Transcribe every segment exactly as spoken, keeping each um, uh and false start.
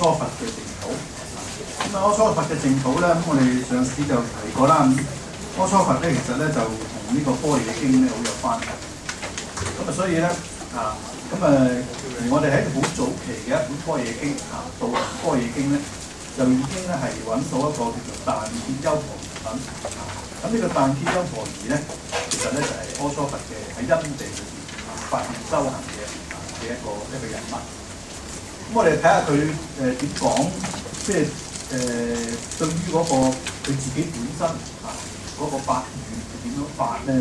初佛嘅淨土。咁啊，阿初佛嘅淨土咧，咁我哋上次就提過啦。咁阿初佛咧，其實咧就同呢個般若經咧好有關係。咁啊，所以咧啊，咁啊，我哋喺好早期嘅一本般若經啊，《道行般若經》咧，就已經咧係揾到一個叫做但歇優婆夷品。咁呢個但歇優婆夷咧，其實咧就係阿初佛嘅喺因地裏邊發現修行嘅嘅一個一個人物。咁我哋睇下佢誒點講，即係誒、呃、對於嗰、那個佢自己本身啊嗰、那個發願係點樣發咧？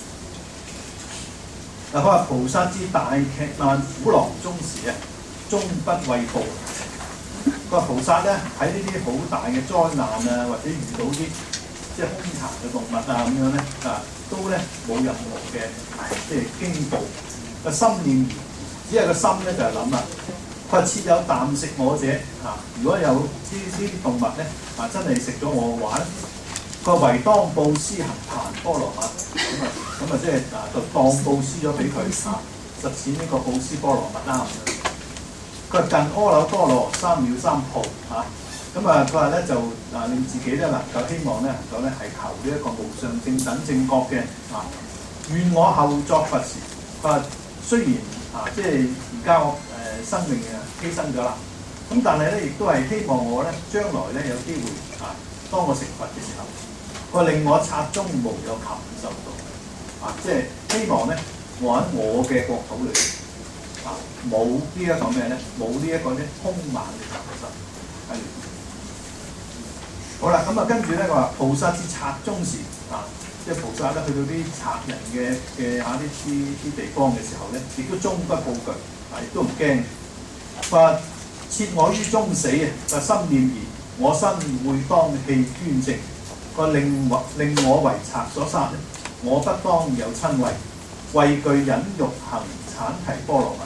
嗱，佢話菩薩之大劇難苦囊中時啊，終不畏怖。佢話菩薩咧喺呢啲好大嘅災難啊，或者遇到啲即係兇殘嘅動物啊咁樣咧啊，都咧冇任何嘅即係驚怖。個心念只係個心咧就係諗啦。佢話設有啖食我者啊，如果有呢呢啲動物咧啊，真係食咗我嘅話咧，佢話唯當布施行檀波羅蜜，咁啊咁啊即係啊就當布施咗俾佢啊，實踐呢個布施波羅蜜啦咁樣。佢話近阿耨多羅三藐三菩嚇，咁啊佢話咧就啊令自己咧能夠希望咧能夠咧係求呢一個無上正等正覺嘅啊，願我後作佛時，佢話雖然啊即係而家我誒生命啊犧牲咗啦，咁但係咧亦都係希望我咧將來咧有機會啊，當我成佛嘅時候，佢話令我剎中無有禽獸道啊，即係希望咧我喺我嘅國土裏邊。啊！冇呢一個咩咧？冇呢一個咧兇猛嘅禽獸喺裏邊。好啦，咁啊跟住咧，我話菩薩之賊中時啊，即係菩薩咧去到啲賊人嘅嘅嚇啲啲啲地方嘅時候咧，亦都終不怖懼，啊亦都唔驚。話設我於中死啊！就心念而我身會當棄捐淨。個令我令我為賊所殺咧，我不當有親畏，畏懼忍辱行產提波羅蜜。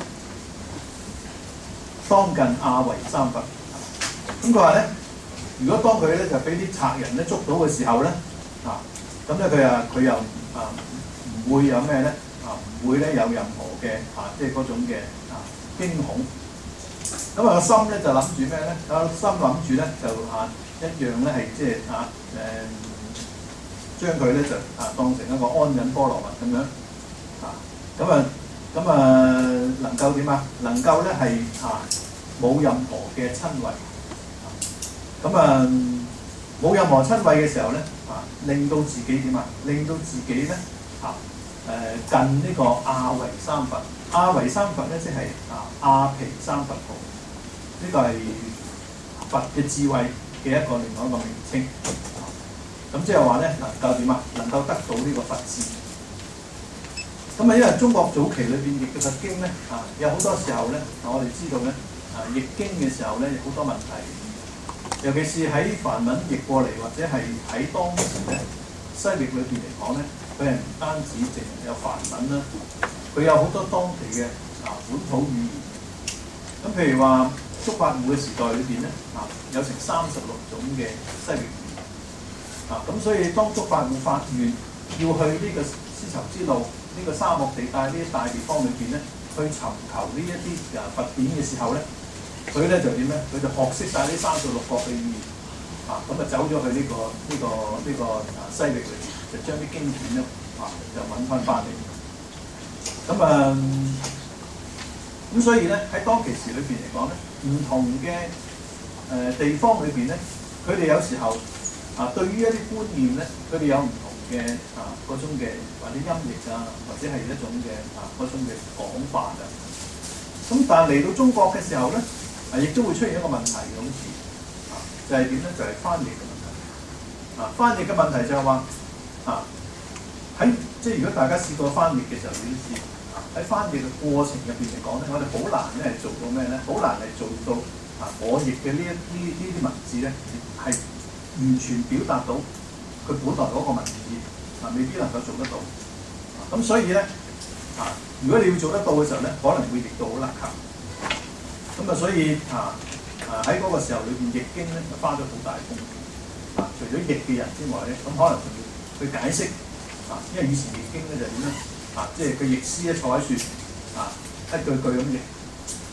當近亞維三佛，咁佢話咧，如果當佢咧就俾啲賊人咧捉到嘅時候咧，啊，咁咧佢啊佢又啊唔會有咩咧啊唔會咧有任何嘅啊即係嗰種嘅啊驚恐，咁啊個心咧就諗住咩咧？個心諗住咧就啊一樣咧係即係啊誒將佢咧就啊當成一個安忍波羅蜜咁樣啊，咁啊。咁啊，能夠點啊？能夠咧係啊，冇任何嘅親畏。咁啊，冇任何親畏嘅時候咧，啊，令到自己點啊？令到自己咧啊誒近呢個亞維三佛。亞維三佛咧即係啊亞毗三佛菩，呢、這個係佛嘅智慧嘅一個另外一個名稱。咁即係話咧能夠點啊？能夠得到呢個佛智。咁啊，因為中國早期裏邊譯嘅佛經咧，啊有好多時候咧，我哋知道咧，啊譯經嘅時候咧有好多問題，尤其是喺梵文譯過嚟，或者係喺當時咧西域裏邊嚟講咧，佢係唔單止淨係有梵文啦，佢有好多當地嘅啊本土語言。咁譬如話竺法護嘅時代裏邊咧，啊有成三十六種嘅西域語言，啊咁所以當竺法護發願要去呢個絲綢之路。呢個沙漠地帶呢啲大地方裏邊咧，去尋求呢一啲誒佛典嘅時候咧，佢咧就點咧？佢就學識晒呢三十六國嘅語言，啊咁啊走咗去呢、這個呢、這個呢、這個啊西域裏邊，就將啲經典咧啊就揾翻翻嚟。咁啊咁所以咧喺當其時裏邊嚟講咧，唔同嘅誒、呃、地方裏邊咧，佢哋有時候啊對於一啲觀念咧，佢哋有唔同嘅啊嗰種嘅或者音譯啊，或者係一種嘅啊嗰種嘅講法啊。咁但係嚟到中國嘅時候咧，啊亦都會出現一個問題嘅，好似啊就係點咧？就係、是、翻譯嘅問題。啊翻譯嘅問題就係話啊喺即係如果大家試過翻譯嘅時候，你都知啊喺翻譯嘅過程入邊嚟講咧，我哋好難咧係做到咩咧？好難係做到啊我譯嘅呢一呢呢啲文字咧係完全表達到佢本來嗰個文字啊，未必能夠做得到。咁、啊、所以咧啊，如果你要做得到嘅時候咧，可能會譯到好甩咳。咁啊，所以啊啊喺嗰個時候裏邊譯經咧，就花咗好大功夫。啊，除咗譯嘅人之外咧，咁可能仲要去解釋。啊，因為以前譯經咧就點咧？啊，即係佢譯師咧坐喺樹，啊一句句咁譯。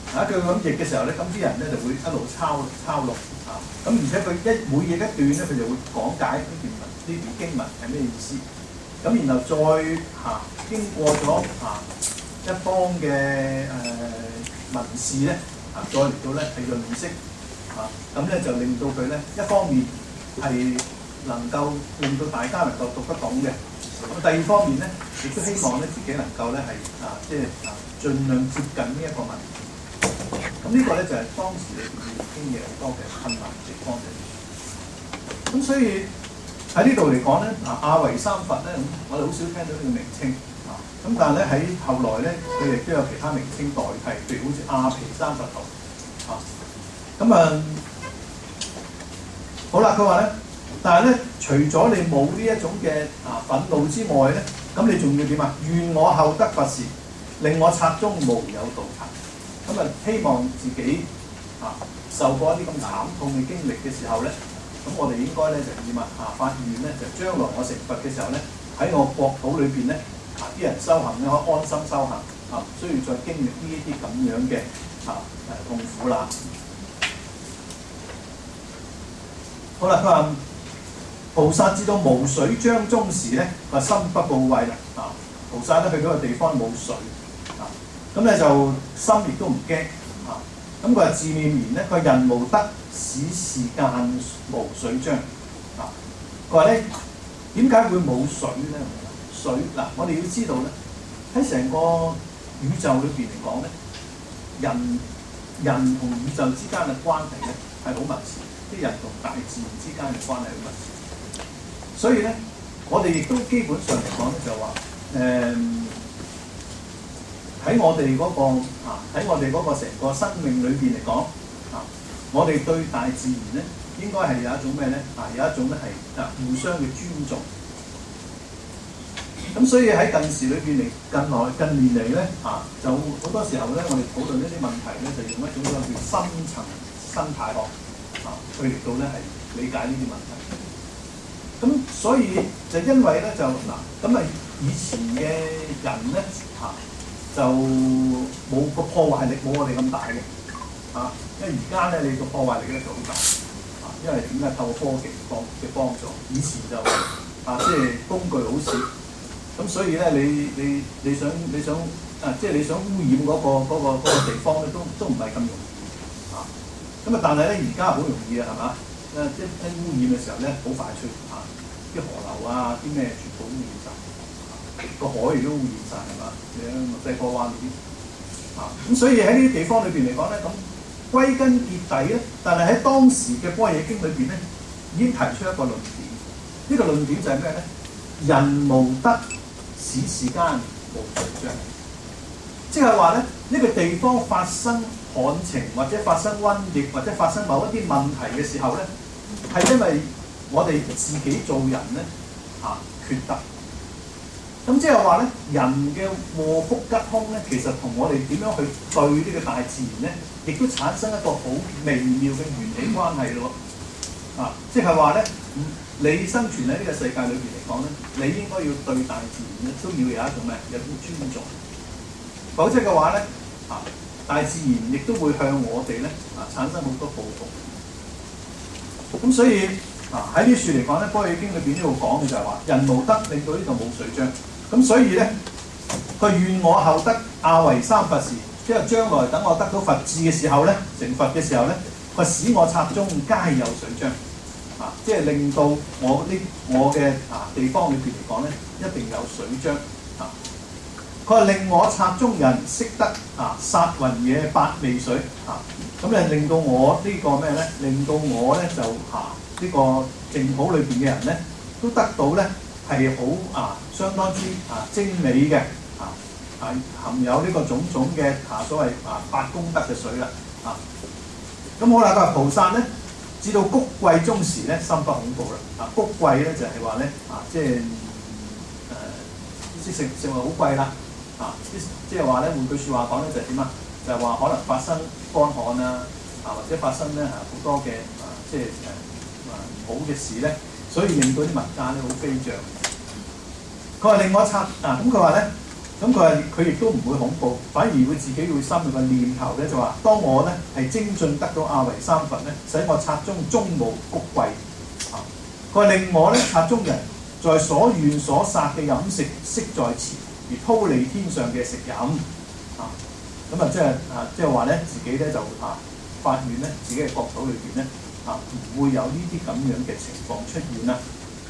啊，佢咁譯嘅時候咧，咁啲人咧就會一路抄抄錄啊。咁而且佢一每譯一段咧，佢就會講解呢段文呢段經文係咩意思。咁然後再嚇、啊、經過咗嚇、啊、一方嘅誒、呃、文士咧啊，再嚟到咧係潤色啊，咁咧就令到佢咧一方面係能夠令到大家能夠讀得懂嘅。咁第二方面咧，亦都希望咧自己能夠咧係啊，即係啊，盡量接近呢一個文。咁呢個咧就係、是、當時你要經歷好多嘅困難地方嘅。咁所以喺呢度嚟講咧，啊亞維三佛咧，咁我哋好少聽到呢個名稱啊。咁但係咧喺後來咧，佢亦都有其他名稱代替，譬如好似亞皮三佛頭啊。咁啊，好啦，佢話咧。但係咧，除咗你冇呢一種嘅啊憤怒之外咧，咁你仲要點啊？願我後得佛時，令我剎中無有道殘。咁啊，希望自己啊受過一啲咁慘痛嘅經歷嘅時候咧，咁我哋應該咧就點啊？啊發願咧，就將來我成佛嘅時候咧，喺我國土裏邊咧，啊啲人修行咧可以安心修行，啊唔需要再經歷呢一啲咁樣嘅啊誒痛苦啦。好啦，佢話。菩薩至到無水漿中時咧，話心不怖畏啦。啊，菩薩咧去嗰個地方冇水，啊，咁咧就心亦都唔驚。啊，咁佢話自念言咧，佢人無得使時間無水漿。啊，佢話咧點解會冇水咧？水嗱、啊，我哋要知道咧，喺成個宇宙裏邊嚟講咧，人人同宇宙之間嘅關係咧係好密切，啲人同大自然之間嘅關係好密切。所以咧，我哋亦都基本上嚟講咧，就話誒喺我哋嗰、那個啊，喺我哋嗰個成個生命裏邊嚟講啊，我哋對大自然咧應該係有一種咩咧啊？有一種咧係啊互相嘅尊重。咁所以喺近時裏邊嚟，近來近年嚟咧啊，就好多時候咧，我哋討論呢啲問題咧，就用一種叫深層生態學啊，去嚟到咧係理解呢啲問題。咁所以就因為咧就嗱，咁啊以前嘅人咧嚇就冇個破壞力冇我哋咁大嘅嚇，因為而家咧你個破壞力咧就好大嚇，因為點解透過科技幫嘅幫助，以前就啊即係工具好少，咁所以咧你你你想你想啊即係你想污染嗰個嗰個嗰個地方咧都都唔係咁容易嚇，咁啊但係咧而家好容易啊係嘛？誒即係一污染嘅時候咧，好快脆嚇，啲河流啊，啲咩全部污染晒，個海亦都污染晒係嘛？你睇墨西哥灣嗰啲啊，咁所以喺呢啲地方裏邊嚟講咧，咁歸根結底咧，但係喺當時嘅般若經裏邊咧，已經提出一個論點。呢、這個論點就係咩咧？人無得使時間無水漿，即係話咧，呢、這個地方發生旱情或者發生瘟疫或者發生某一啲問題嘅時候咧，係因為我哋自己做人咧嚇缺德。咁即係話咧，人嘅禍福吉凶咧，其實同我哋點樣去對呢個大自然咧，亦都產生一個好微妙嘅緣起關係咯。啊，即係話咧，你生存喺呢個世界裏邊嚟講咧，你應該要對大自然咧都要有一種咩？有種尊重。否則嘅話咧，啊，大自然亦都會向我哋咧啊產生好多報復。咁所以啊喺呢處嚟講咧，《般若經》裏邊呢度講嘅就係話，人無得令到呢度冇水漿。咁所以咧，佢願我後得亞維三佛時，即係將來等我得到佛智嘅時候咧，成佛嘅時候咧，佢使我剎中皆有水漿。啊，即係令到我呢我嘅啊地方裏邊嚟講咧，一定有水漿。啊，佢話令我剎中人識得啊殺雲野八味水。啊，咁咧令到我呢個咩咧？令到我咧就啊呢個淨土裏邊嘅人咧，都得到咧係好啊相當之啊精美嘅啊啊含有呢個種種嘅啊所謂啊八功德嘅水啦。啊，咁好啦，佢話菩薩咧。至到谷貴中時咧，心不恐怖啦。啊，谷貴咧就係話咧，啊，即係誒啲食食物好貴啦。啊，即係話咧，換句説話講咧，就係點啊？就係話可能發生乾旱啊，啊或者發生咧係好多嘅啊，即係誒啊唔好嘅事咧，所以令到啲物價咧好飛漲。佢話令我剎啊，咁佢話咧， 咁佢話佢亦都唔會恐怖，反而會自己會心裏個念頭咧就話：當我咧係精進得到亞維三佛咧，使我冊中終無穀貴啊！佢話令我咧冊中人在所願所殺嘅飲食悉在前，而鋪利天上嘅食飲啊！咁啊即係啊即係話咧自己咧就啊發願咧自己嘅國土裏邊咧啊唔會有呢啲咁樣嘅情況出現啦。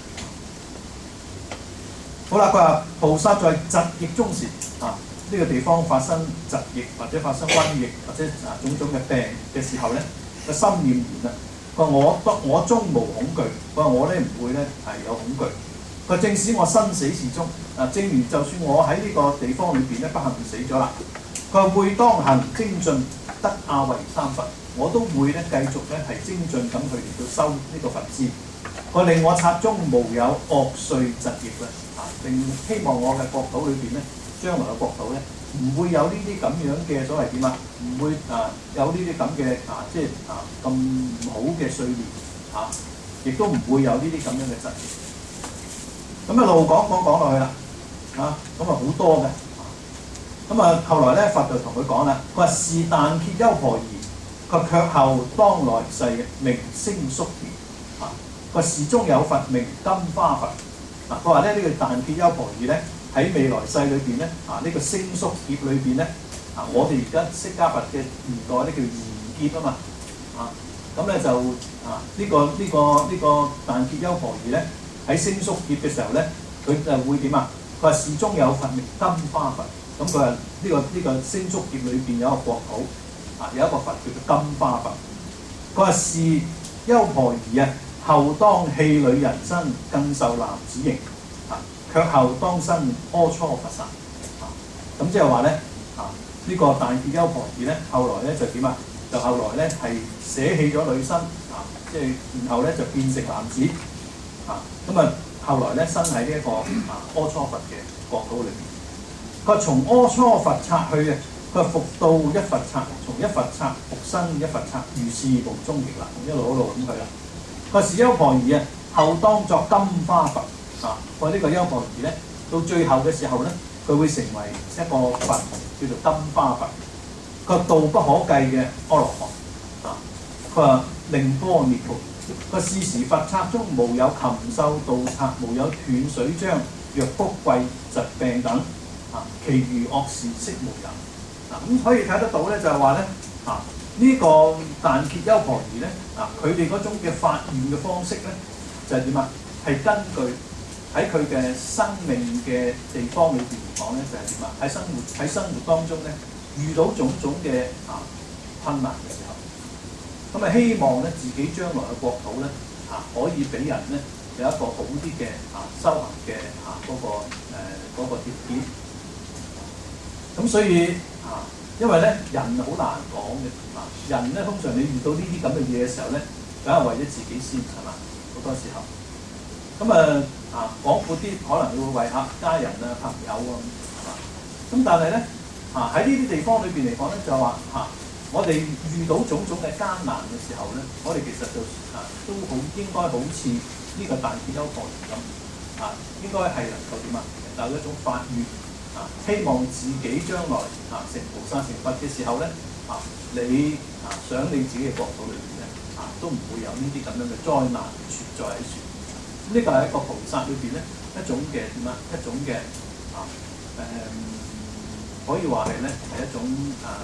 好啦，佢話菩薩在疾疫中時啊，呢、這個地方發生疾疫或者發生瘟疫或者啊種種嘅病嘅時候咧，個心念完啦。佢話我不我終無恐懼，佢話我咧唔會咧係有恐懼。佢話正使我生死事中啊，正如就算我喺呢個地方裏邊咧不幸死咗啦，佢話會當行精進得亞維三佛，我都會咧繼續咧係精進咁去嚟到修呢個佛支。佢令我冊中無有惡歲疾疫啦。並希望我嘅國土裏邊咧，將來嘅國土咧，唔會有呢啲咁樣嘅所謂點啊，唔會啊有呢啲咁嘅啊，即係啊咁唔好嘅歲月啊，亦都唔會有呢啲咁樣嘅疾疫。咁一路講講講落去啦，啊咁啊好多嘅。咁啊後來咧佛就同佢講啦，佢話是但揭優婆夷，佢卻後當來世名星宿曄啊，佢話時中有佛名金花佛。嗱，佢話咧呢個但揭優婆夷咧喺未來世裏邊咧啊，呢、這個星宿劫裏邊咧啊，我哋而家釋迦佛嘅年代咧叫賢劫啊嘛啊，咁咧就啊呢、這個呢、這個呢、這個但揭優婆夷咧喺星宿劫嘅時候咧，佢就會點啊？佢話時中有佛名金花佛，咁佢話呢個呢、這個星宿劫裏邊有一個國土啊，有一個佛叫做金花佛。佢話是優婆夷啊，後當戲女人身，更受男子形啊，卻後當生阿閦佛剎啊。咁即係話咧啊，呢、這個但揭優婆夷咧，後來咧就點啊？就後來咧係捨棄咗女身啊，即係然後咧就變成男子啊。咁啊，後來咧生喺呢一個啊阿閦佛嘅國土裏邊。佢話從阿閦佛剎去嘅，佢話復到一佛剎，從一佛剎復生一佛剎，如是無終極啦，一路一路咁去啦。個是優婆夷啊，後當作金花佛啊！個呢個優婆夷咧，到最後嘅時候咧，佢會成為一個佛，叫做金花佛。佢道不可計嘅阿羅漢啊！佢話令波涅槃。佢是時佛剎中無有禽獸盜賊，無有斷水漿、若穀貴、疾病等啊，其餘惡事悉無有。嗱、啊、咁可以睇得到咧，就係話咧啊。呢個但揭優婆夷咧，啊，佢哋嗰種嘅發願嘅方式咧，就係點啊？係根據喺佢嘅生命嘅地方裏邊嚟講咧，就係點啊？喺生活喺生活當中咧，遇到種種嘅啊困難嘅時候，咁啊希望咧自己將來嘅國土咧啊，可以俾人咧有一個好啲嘅啊修行嘅啊嗰、那個誒嗰、呃那個條件。咁所以啊。因為咧人好難講嘅啊，人咧通常你遇到呢啲咁嘅嘢嘅時候咧，梗係為咗自己先係嘛，好多時候。咁啊啊廣闊啲，可能會為下家人啊、朋友啊，係嘛。咁但係咧啊喺呢啲地方裏邊嚟講咧，就話嚇、啊、我哋遇到種種嘅艱難嘅時候咧，我哋其實就啊都好應該好似呢個但揭優婆夷咁啊，應該係能夠點啊，有一種發願。啊！希望自己將來啊成菩薩成佛嘅時候咧，啊你啊想你自己嘅國土裏邊咧，啊都唔會有呢啲咁樣嘅災難存在喺處。呢、這個係一個菩薩裏邊咧一種嘅點啊，一種嘅啊誒、嗯，可以話係咧係一種誒、啊、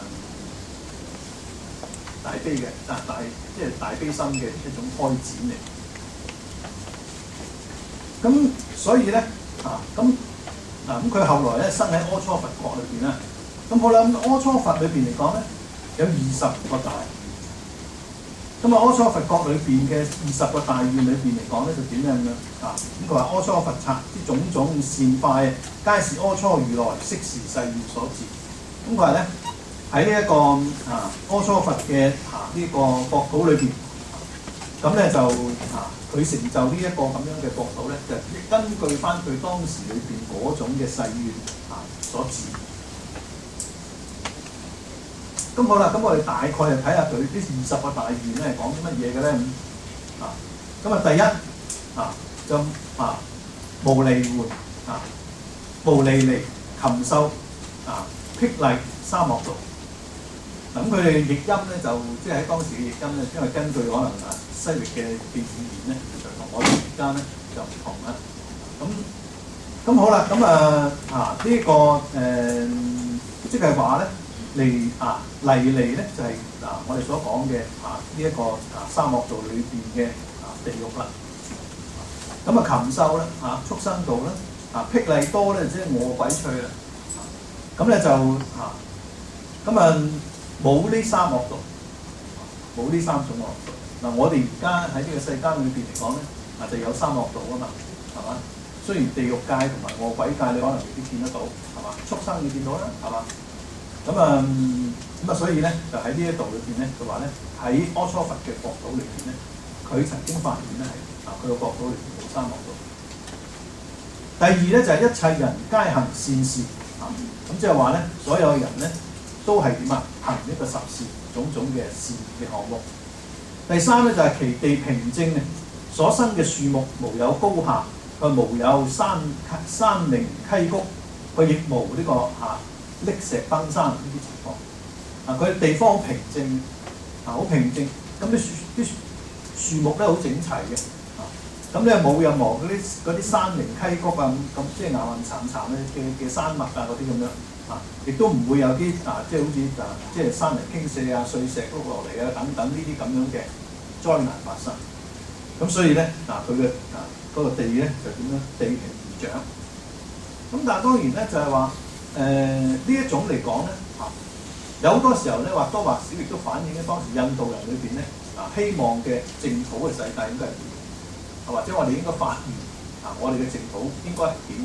大悲嘅啊大即係大悲心嘅一種開展嚟。咁所以咧啊咁。嗱咁佢後來咧生喺阿閦佛國裏邊啦，咁好啦，咁阿閦佛裏邊嚟講咧有二十個大願，咁啊阿閦佛國裏邊嘅二十個大願裏邊嚟講咧就點樣咁樣啊？咁佢話阿閦佛剎啲種種善法，皆是阿閦如來昔時誓願所致。咁佢話咧喺呢一個啊阿閦佛嘅啊呢、這個國土裏邊，咁咧就啊。佢成就呢一個咁樣嘅國土咧，就根據翻佢當時裏邊嗰種嘅誓願啊所致。咁好啦，咁我哋大概就睇下佢呢二十個大願咧係講啲乜嘢嘅咧咁啊。咁啊，第一啊就啊無離換啊無離離禽獸啊，霹靂沙漠道。咁佢哋譯音咧就即係喺當時嘅譯音咧，因為根據可能啊西域嘅嘅語言咧，就同我哋而家咧就唔同啦。咁咁好啦，咁啊啊、這個呃、呢個誒即係話咧。嚟啊，嚟嚟咧就係、是、啊，我哋所講嘅啊呢一、這個啊沙漠道裏邊嘅啊地獄啦。咁啊禽獸咧啊畜生道啦，啊霹靂多咧即係餓鬼趣啦。咁咧就啊咁啊冇呢沙漠道，冇呢三種惡道。嗱、啊、我哋而家喺呢個世間裏邊嚟講咧，啊就有沙漠道啊嘛，係嘛？雖然地獄界同埋餓鬼界你可能未必見得到，係嘛？畜生你見到啦，係嘛？咁啊，咁啊，所以咧就喺呢一度裏邊咧，佢話咧喺阿閦佛嘅國土裏邊咧，佢曾經發現咧係啊，佢個國土裏邊冇沙漠道。第二咧就係、是、一切人皆行善事啊，咁即係話咧，所有人咧都係點啊？行一個十善種種嘅善嘅項目。第三咧就係、是、其地平正嘅，所生嘅樹木無有高下，佢無有山山嶺溪谷，佢亦無呢、這個啊。礫石崩山呢啲情況，啊佢地方平靜，啊好平靜，咁啲樹啲樹木咧好整齊嘅，啊咁咧冇任何嗰啲嗰啲山嶺溪谷啊咁即係岩岩潺潺嘅嘅山脈啊嗰啲咁樣，啊亦都唔會有啲啊即係好似啊即係山泥傾瀉啊碎石碌落嚟啊等等呢啲咁樣嘅災難發生，咁所以咧嗱佢嘅啊嗰、那個地咧就點樣地平而長，咁但係當然咧就係話。誒、呃、呢一種嚟講咧，啊有好多時候咧或多或少亦都反映咧當時印度人裏邊咧啊希望嘅淨土嘅世界應該係點，啊或者我哋應該發現啊我哋嘅淨土應該係點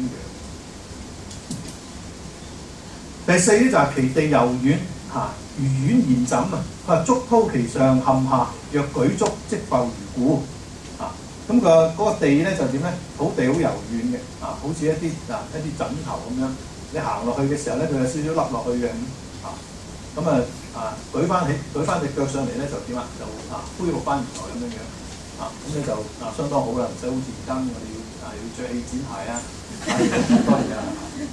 樣？第四咧就係、是、其地柔軟嚇，如軟延枕啊！佢話竹鋪其上陷下，若舉竹即浮如鼓啊！咁、那個嗰、那個地咧就點咧？土地好柔軟嘅啊，好似一啲啊一啲枕頭咁樣。你行落去嘅時候咧，佢有少少凹落去嘅啊，咁啊啊舉翻起舉翻隻腳上嚟咧就點啊？就啊恢復翻原來咁樣樣啊，咁咧就啊相當好啦，唔使好似而家我哋要啊要著氣墊鞋啊，好多嘢啊。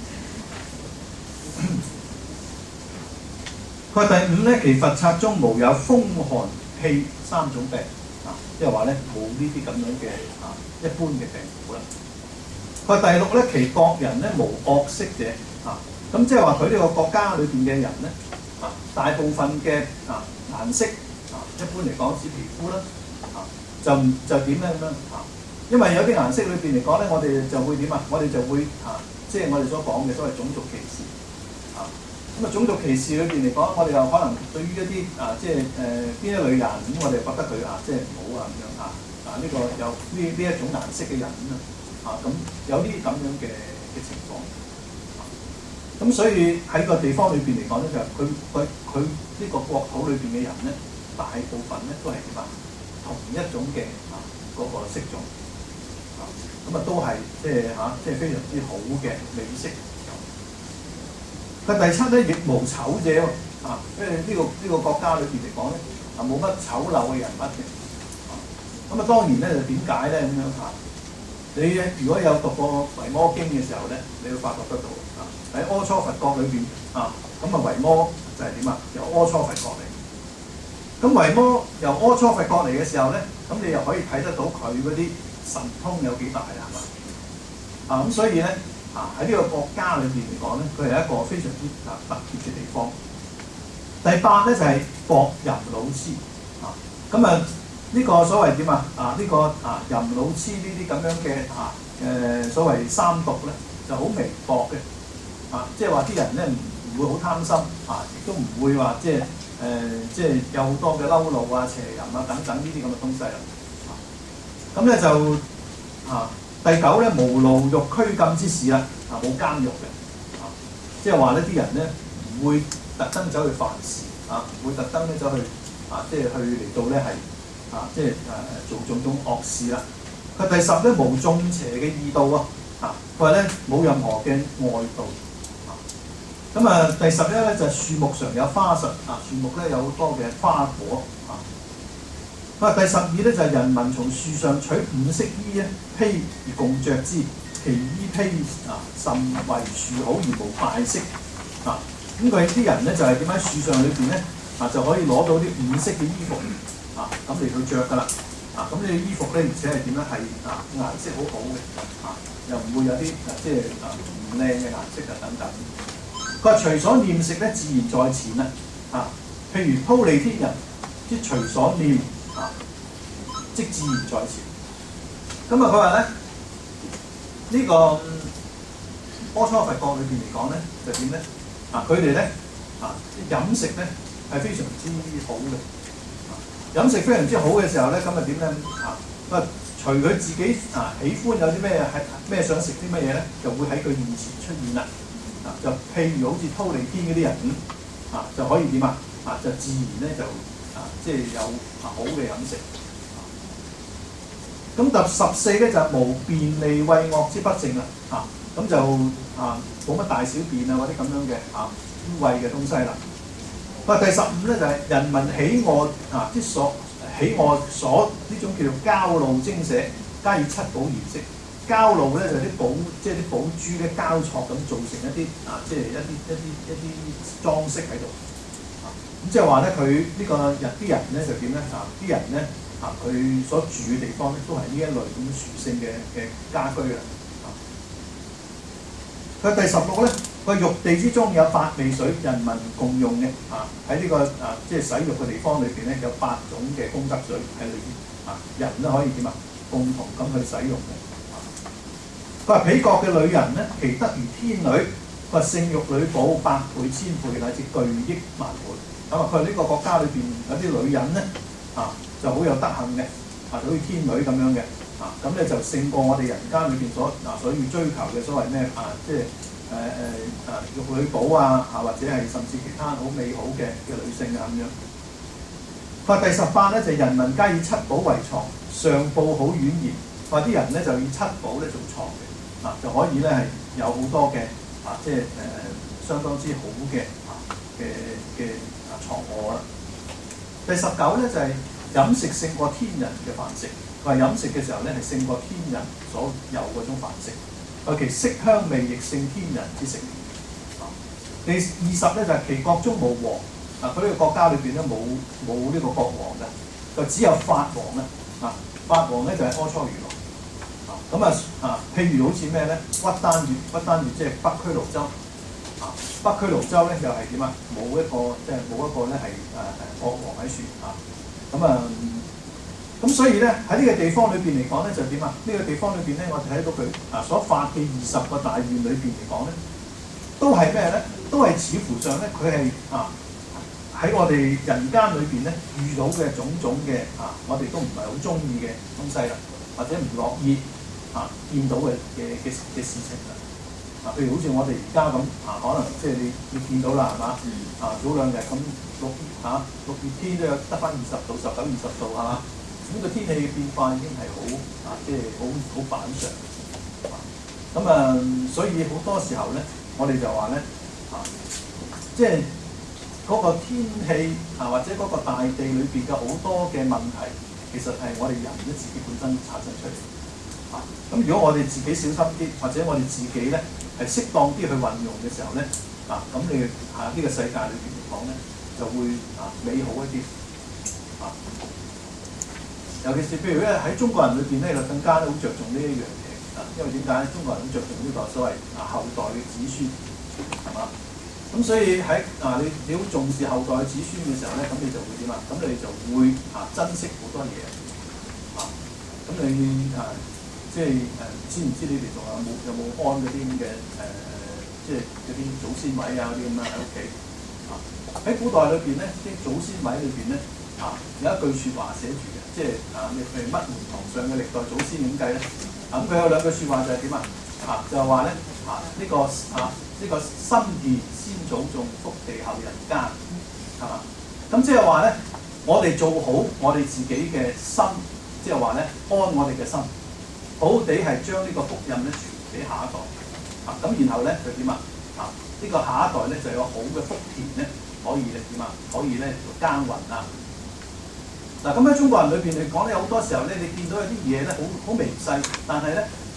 佢第五咧，其佛剎中無有風寒氣三種病啊，即係話咧冇呢啲咁樣嘅啊一般嘅病苦啦。佢第六咧，其國人咧無惡色者。啊，咁即係話佢呢個國家裏邊嘅人咧，啊，大部分嘅啊顏色啊，一般嚟講指皮膚啦，啊，就就點咧咁樣啊？因為有啲顏色裏邊嚟講咧，我哋就會點啊？我哋就會啊，即係我哋所講嘅所謂種族歧視啊。咁啊，種族歧視裏邊嚟講，我哋又可能對於一啲啊，即係誒邊一類人咁，我哋覺得佢啊，即係唔好啊咁樣啊。啊，呢、這個有呢呢一種顏色嘅人啊，啊咁有呢啲咁樣嘅嘅情況。咁所以喺個地方裏邊嚟講咧，就係佢佢佢呢個國土裏邊嘅人咧，大部分咧都係點啊？同一種嘅啊嗰個色種啊，咁啊都係即係嚇，即係非常之好嘅美色。佢第七咧，亦無醜者喎啊，因為呢個呢個國家裏邊嚟講咧，啊冇乜醜陋嘅人物嘅。咁啊當然咧就點解咧咁樣嚇？你如果有讀過《維摩經》嘅時候咧，你會發覺得到啊。喺阿閦佛國裏邊啊，咁啊維摩就係點啊？由阿閦佛國嚟。咁維摩由阿閦佛國嚟嘅時候咧，咁你又可以睇得到佢嗰啲神通有幾大啦，係嘛？啊咁所以咧啊喺呢個國家裏邊嚟講咧，佢係一個非常之啊特別嘅地方。第八咧就係、是、博淫惱痴啊，咁啊呢個所謂點啊？啊呢、這個啊淫惱痴呢啲咁樣嘅啊誒、呃、所謂三毒咧，就好微薄嘅。啊，即係話啲人咧唔唔會好貪心，啊，亦都唔會話即係誒，即係有好多嘅嬲怒啊、邪淫啊等等呢啲咁嘅東西啦。啊，咁咧就啊，第九咧無牢獄拘禁之事啦，啊冇監獄嘅，啊，即係話呢啲人咧唔會特登走去犯事，啊，唔會特登咧走去啊，即係去嚟到咧係啊，即係誒做種種惡事啦。佢第十咧無眾邪嘅異道啊，啊，佢話咧冇任何嘅外道。咁啊，第十一咧就係、是、樹木上有花實啊，樹木咧有好多嘅花果啊。咁啊，第十二咧就係、是、人民從樹上取五色衣咧，披而共着之其衣披啊，甚為殊好而無敗色啊。咁佢啲人咧就係點喺樹上裏邊咧啊，就可以攞到啲五色嘅衣服啊，咁嚟到着㗎啦。啊，咁呢個衣服咧，而且係點咧？係啊，顏色好好嘅啊，又唔會有啲啊，即係啊唔靚嘅顏色啊等等。佢話隨所念食咧，自然在前啦啊。譬如忉利天人，即隨所念啊，即自然在前。咁啊，佢話咧呢、這個阿閦佛國裏邊嚟講咧，就點咧？啊，佢哋咧啊飲食咧係非常之好嘅。飲食非常之好嘅時候咧，咁啊點咧啊？啊，隨佢自己啊喜歡有啲咩係咩想食啲乜嘢咧，就會喺佢面前出現啦。啊，就譬如好似忉利天嗰啲人咁啊，就可以點啊？啊，就自然咧就啊，即係有啊好嘅飲食。咁第十四咧就係、是、無便利畏惡之不淨啦。啊，咁就啊冇乜大小便啊嗰啲咁樣嘅啊污穢嘅東西啦。第十五咧就係、是、人民喜惡啊，啲所喜惡所呢種叫做膠露精舍，加以七寶顏色。膠露咧就係、是、啲寶，即係啲寶珠咧交錯咁做成一啲啊，即係一啲一啲一啲裝飾喺度。啊，咁即係話咧，佢呢個人啲人咧就點咧？啊，啲人咧啊，佢所住嘅地方咧都係呢一類咁殊勝嘅嘅家居啊。佢第十六咧。個浴地之中有八味水，人民共用嘅啊！喺呢、這個啊，即係洗浴嘅地方裏邊咧，有八種嘅功德水喺裏邊啊，人都可以點啊，共同咁去使用嘅。佢話彼國嘅女人咧，其德如天女，佢話聖玉女寶百倍千倍乃至巨億萬倍。咁啊，佢話呢個國家裏邊有啲女人咧啊，就好有德行嘅啊，好似天女咁樣嘅啊，咁咧就勝過我哋人間裏邊所嗱所要追求嘅所謂咩啊，即係。誒誒誒玉女寶啊，啊或者係甚至其他好美好嘅嘅女性啊咁樣。佢話第十八咧就係、人民皆以七寶為床，上報好婉言。話啲人咧就以七寶咧做床嘅，啊就可以咧係有好多嘅啊即係誒、呃、相當之好嘅啊嘅嘅啊牀臥啦。第十九咧就係、是、飲食勝過天人嘅飯食。佢話飲食嘅時候咧係勝過天人所有嗰種飯食。其色香味亦勝天人之食。啊，第二十咧就係、是、其國中無王。啊，佢呢個國家裏邊咧冇冇呢個國王嘅，就只有法王咧。啊，法王咧就係阿閦如來。啊，咁啊啊，譬如好似咩咧？屈丹越，屈丹越即係北俱盧洲。啊，北俱盧洲咧又係點啊？冇一個即係冇一個咧係誒誒國王喺處。啊，咁啊。咁所以咧喺呢個地方裏邊嚟講咧就點啊？呢、這個地方裏邊咧，我哋睇到佢啊所發嘅二十個大願裏邊嚟講咧，都係咩咧？都係似乎上咧，佢係啊喺我哋人間裏邊咧遇到嘅種種嘅啊，我哋都唔係好中意嘅東西啦，或者唔樂意啊見到嘅嘅嘅嘅事情啦。啊，譬如好似我哋而家咁啊，可能即係你你見到啦，係嘛？啊，早兩日咁六嚇六月天都有得翻二十度、十九、二十度係嘛？呢個天氣嘅變化已經係好啊，即係好好反常。咁啊，所以好多時候咧，我哋就話咧啊，即係嗰個天氣啊，或者嗰個大地裏邊嘅好多嘅問題，其實係我哋人咧自己本身產生出嚟。啊，咁如果我哋自己小心啲，或者我哋自己咧係適當啲去運用嘅時候咧，啊，咁你喺呢個世界裏邊嚟講咧，就會啊美好一啲。啊。尤其是譬如咧喺中國人裏邊咧，就更加好着重呢一樣嘢啊！因為點解中國人好着重呢個所謂啊後代嘅子孫係嘛？咁所以喺啊你你好重視後代嘅子孫嘅時候咧，咁你就會點啊？咁你就會啊珍惜好多嘢啊！咁你啊即係誒知唔知你哋仲有冇有冇安嗰啲咁嘅誒即係嗰啲祖先位啊嗰啲咁啊喺屋企啊？喺古代裏邊咧，啲祖先位裏邊咧啊有一句説話寫住嘅。即係啊，你譬如乜門堂上嘅歷代祖先點計咧？咁佢有兩句説話就係點啊？啊，就係話咧啊，呢個啊呢個心田先祖種，福地後人耕，係嘛？咁即係話咧，我哋做好我哋自己嘅心，即係話咧安我哋嘅心，好好地係將呢個福音咧傳俾下一代。啊，咁然後咧就點啊？啊，呢個下一代咧就有好嘅福田咧，可以咧點啊？可以咧耕耘啊！嗱，咁喺中國人裏邊嚟講咧，好多時候咧，你見到有啲嘢咧，好好微細，但係咧，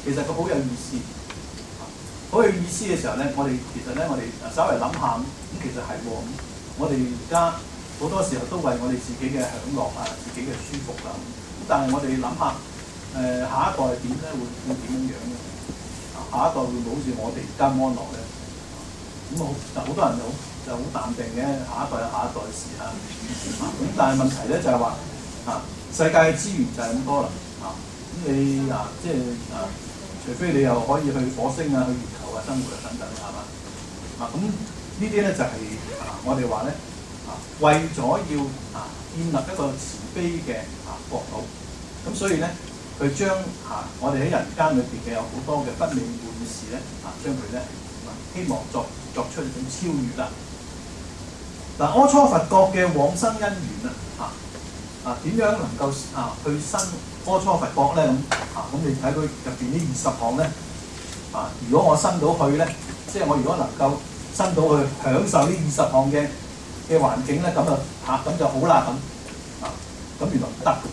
其實佢好有意思，好有意思嘅時候咧，我哋其實咧，我哋稍微諗下咁，其實係喎，我哋而家好多時候都為我哋自己嘅享樂啊、自己嘅舒服啦，咁但係我哋諗下，誒、呃、下一代係點咧？會會點樣樣嘅？下一代會唔會好似我哋而家安樂咧？咁好，好多人就好就好淡定嘅，下一代有下一代嘅事啊。咁但係問題咧就係話啊，世界嘅資源就係咁多啦。啊，咁你啊，即係啊，除非你又可以去火星啊、去月球啊生活啊等等，係嘛？啊，咁呢啲咧就係、是、啊，我哋話咧啊，為咗要啊建立一個慈悲嘅啊國土，咁所以咧。佢將嚇我哋喺人間裏邊嘅有好多嘅不美滿嘅事咧，啊將佢咧希望作作出一種超越啦。嗱，阿閦佛國嘅往生因緣啊，啊點樣能夠啊去生阿閦佛國咧？咁啊咁你睇佢入邊呢二十項咧，啊如果我生到去咧，即係我如果能夠生到去享受呢二十項嘅嘅環境咧，咁就嚇咁就好啦咁啊，咁原來唔得㗎。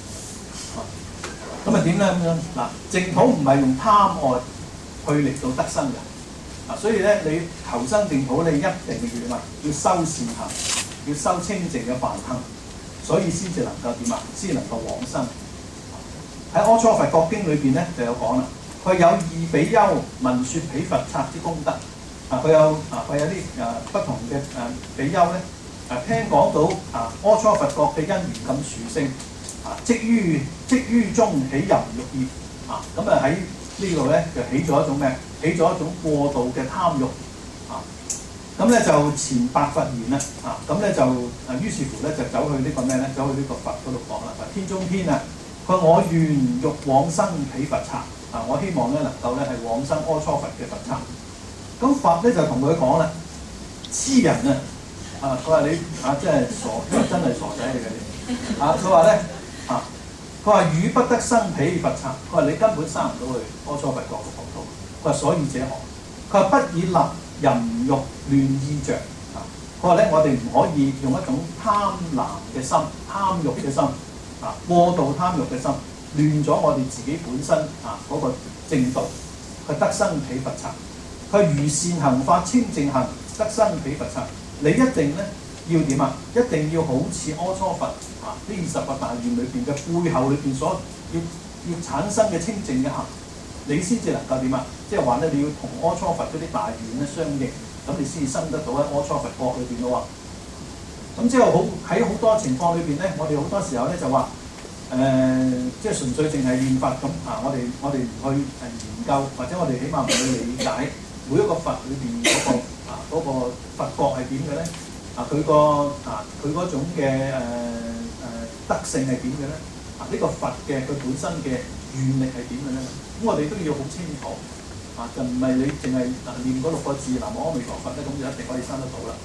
咁啊點咧咁樣？嗱，淨土唔係用貪愛去嚟到得生嘅，啊，所以咧你求生淨土，你一定要點啊？要修善行，要修清淨嘅梵行，所以先至能夠點啊？先能夠往生。喺《阿閦佛國經》裏邊咧就有講啦，佢有二比丘聞説彼佛剎之功德，啊，佢有啊佢有啲啊不同嘅誒比丘咧，啊聽講到啊阿閦佛國嘅因緣咁殊勝。啊！即於即於中起淫欲業啊！咁啊喺呢度咧就起咗一種咩？起咗一種過度嘅貪欲啊！咁咧就前白佛言啦啊！咁咧就啊於是乎咧就走去呢個咩咧？走去呢個佛嗰度講啦。天中天啊！佢話我願欲往生彼佛剎啊！我希望咧能夠咧係往生阿閦佛嘅佛剎。咁佛咧就同佢講啦：痴人啊！啊！佢話你啊真係傻，真係傻仔嚟嘅你啊！佢話咧。啊！佢話汝不得生彼佛剎，佢話你根本生唔到去阿閦佛國嘅國土。佢話所以者何？佢話不以立淫欲亂意象啊！佢話咧我哋唔可以用一種貪婪嘅心、貪欲嘅心啊，過度貪欲嘅心，亂咗我哋自己本身啊嗰、那個正道，去得生彼佛剎。佢話如善行法清淨行，得生彼佛剎。你一定咧要點啊？一定要好似阿閦佛。啊！呢二十個大願裏邊嘅背後裏邊所要要產生嘅清淨嘅行，你先至能夠點啊？即係話咧，你要同阿閦佛嗰啲大願咧相應，咁你先至生得到喺阿閦佛國裏邊咯喎。咁即係好喺好多情況裏邊咧，我哋好多時候咧就話誒、呃，即係純粹淨係念佛咁啊！我哋我哋唔去誒研究，或者我哋起碼唔去理解每一個佛裏邊嗰個啊嗰、嗰個佛國係點嘅咧？啊，佢個啊佢嗰種嘅誒。呃德性係點嘅咧？啊，呢、這個佛嘅佢本身嘅願力係點嘅咧？咁我哋都要好清楚啊，就唔係你淨係念嗰六個字南無阿彌陀佛咧，咁就一定可以生得到啦。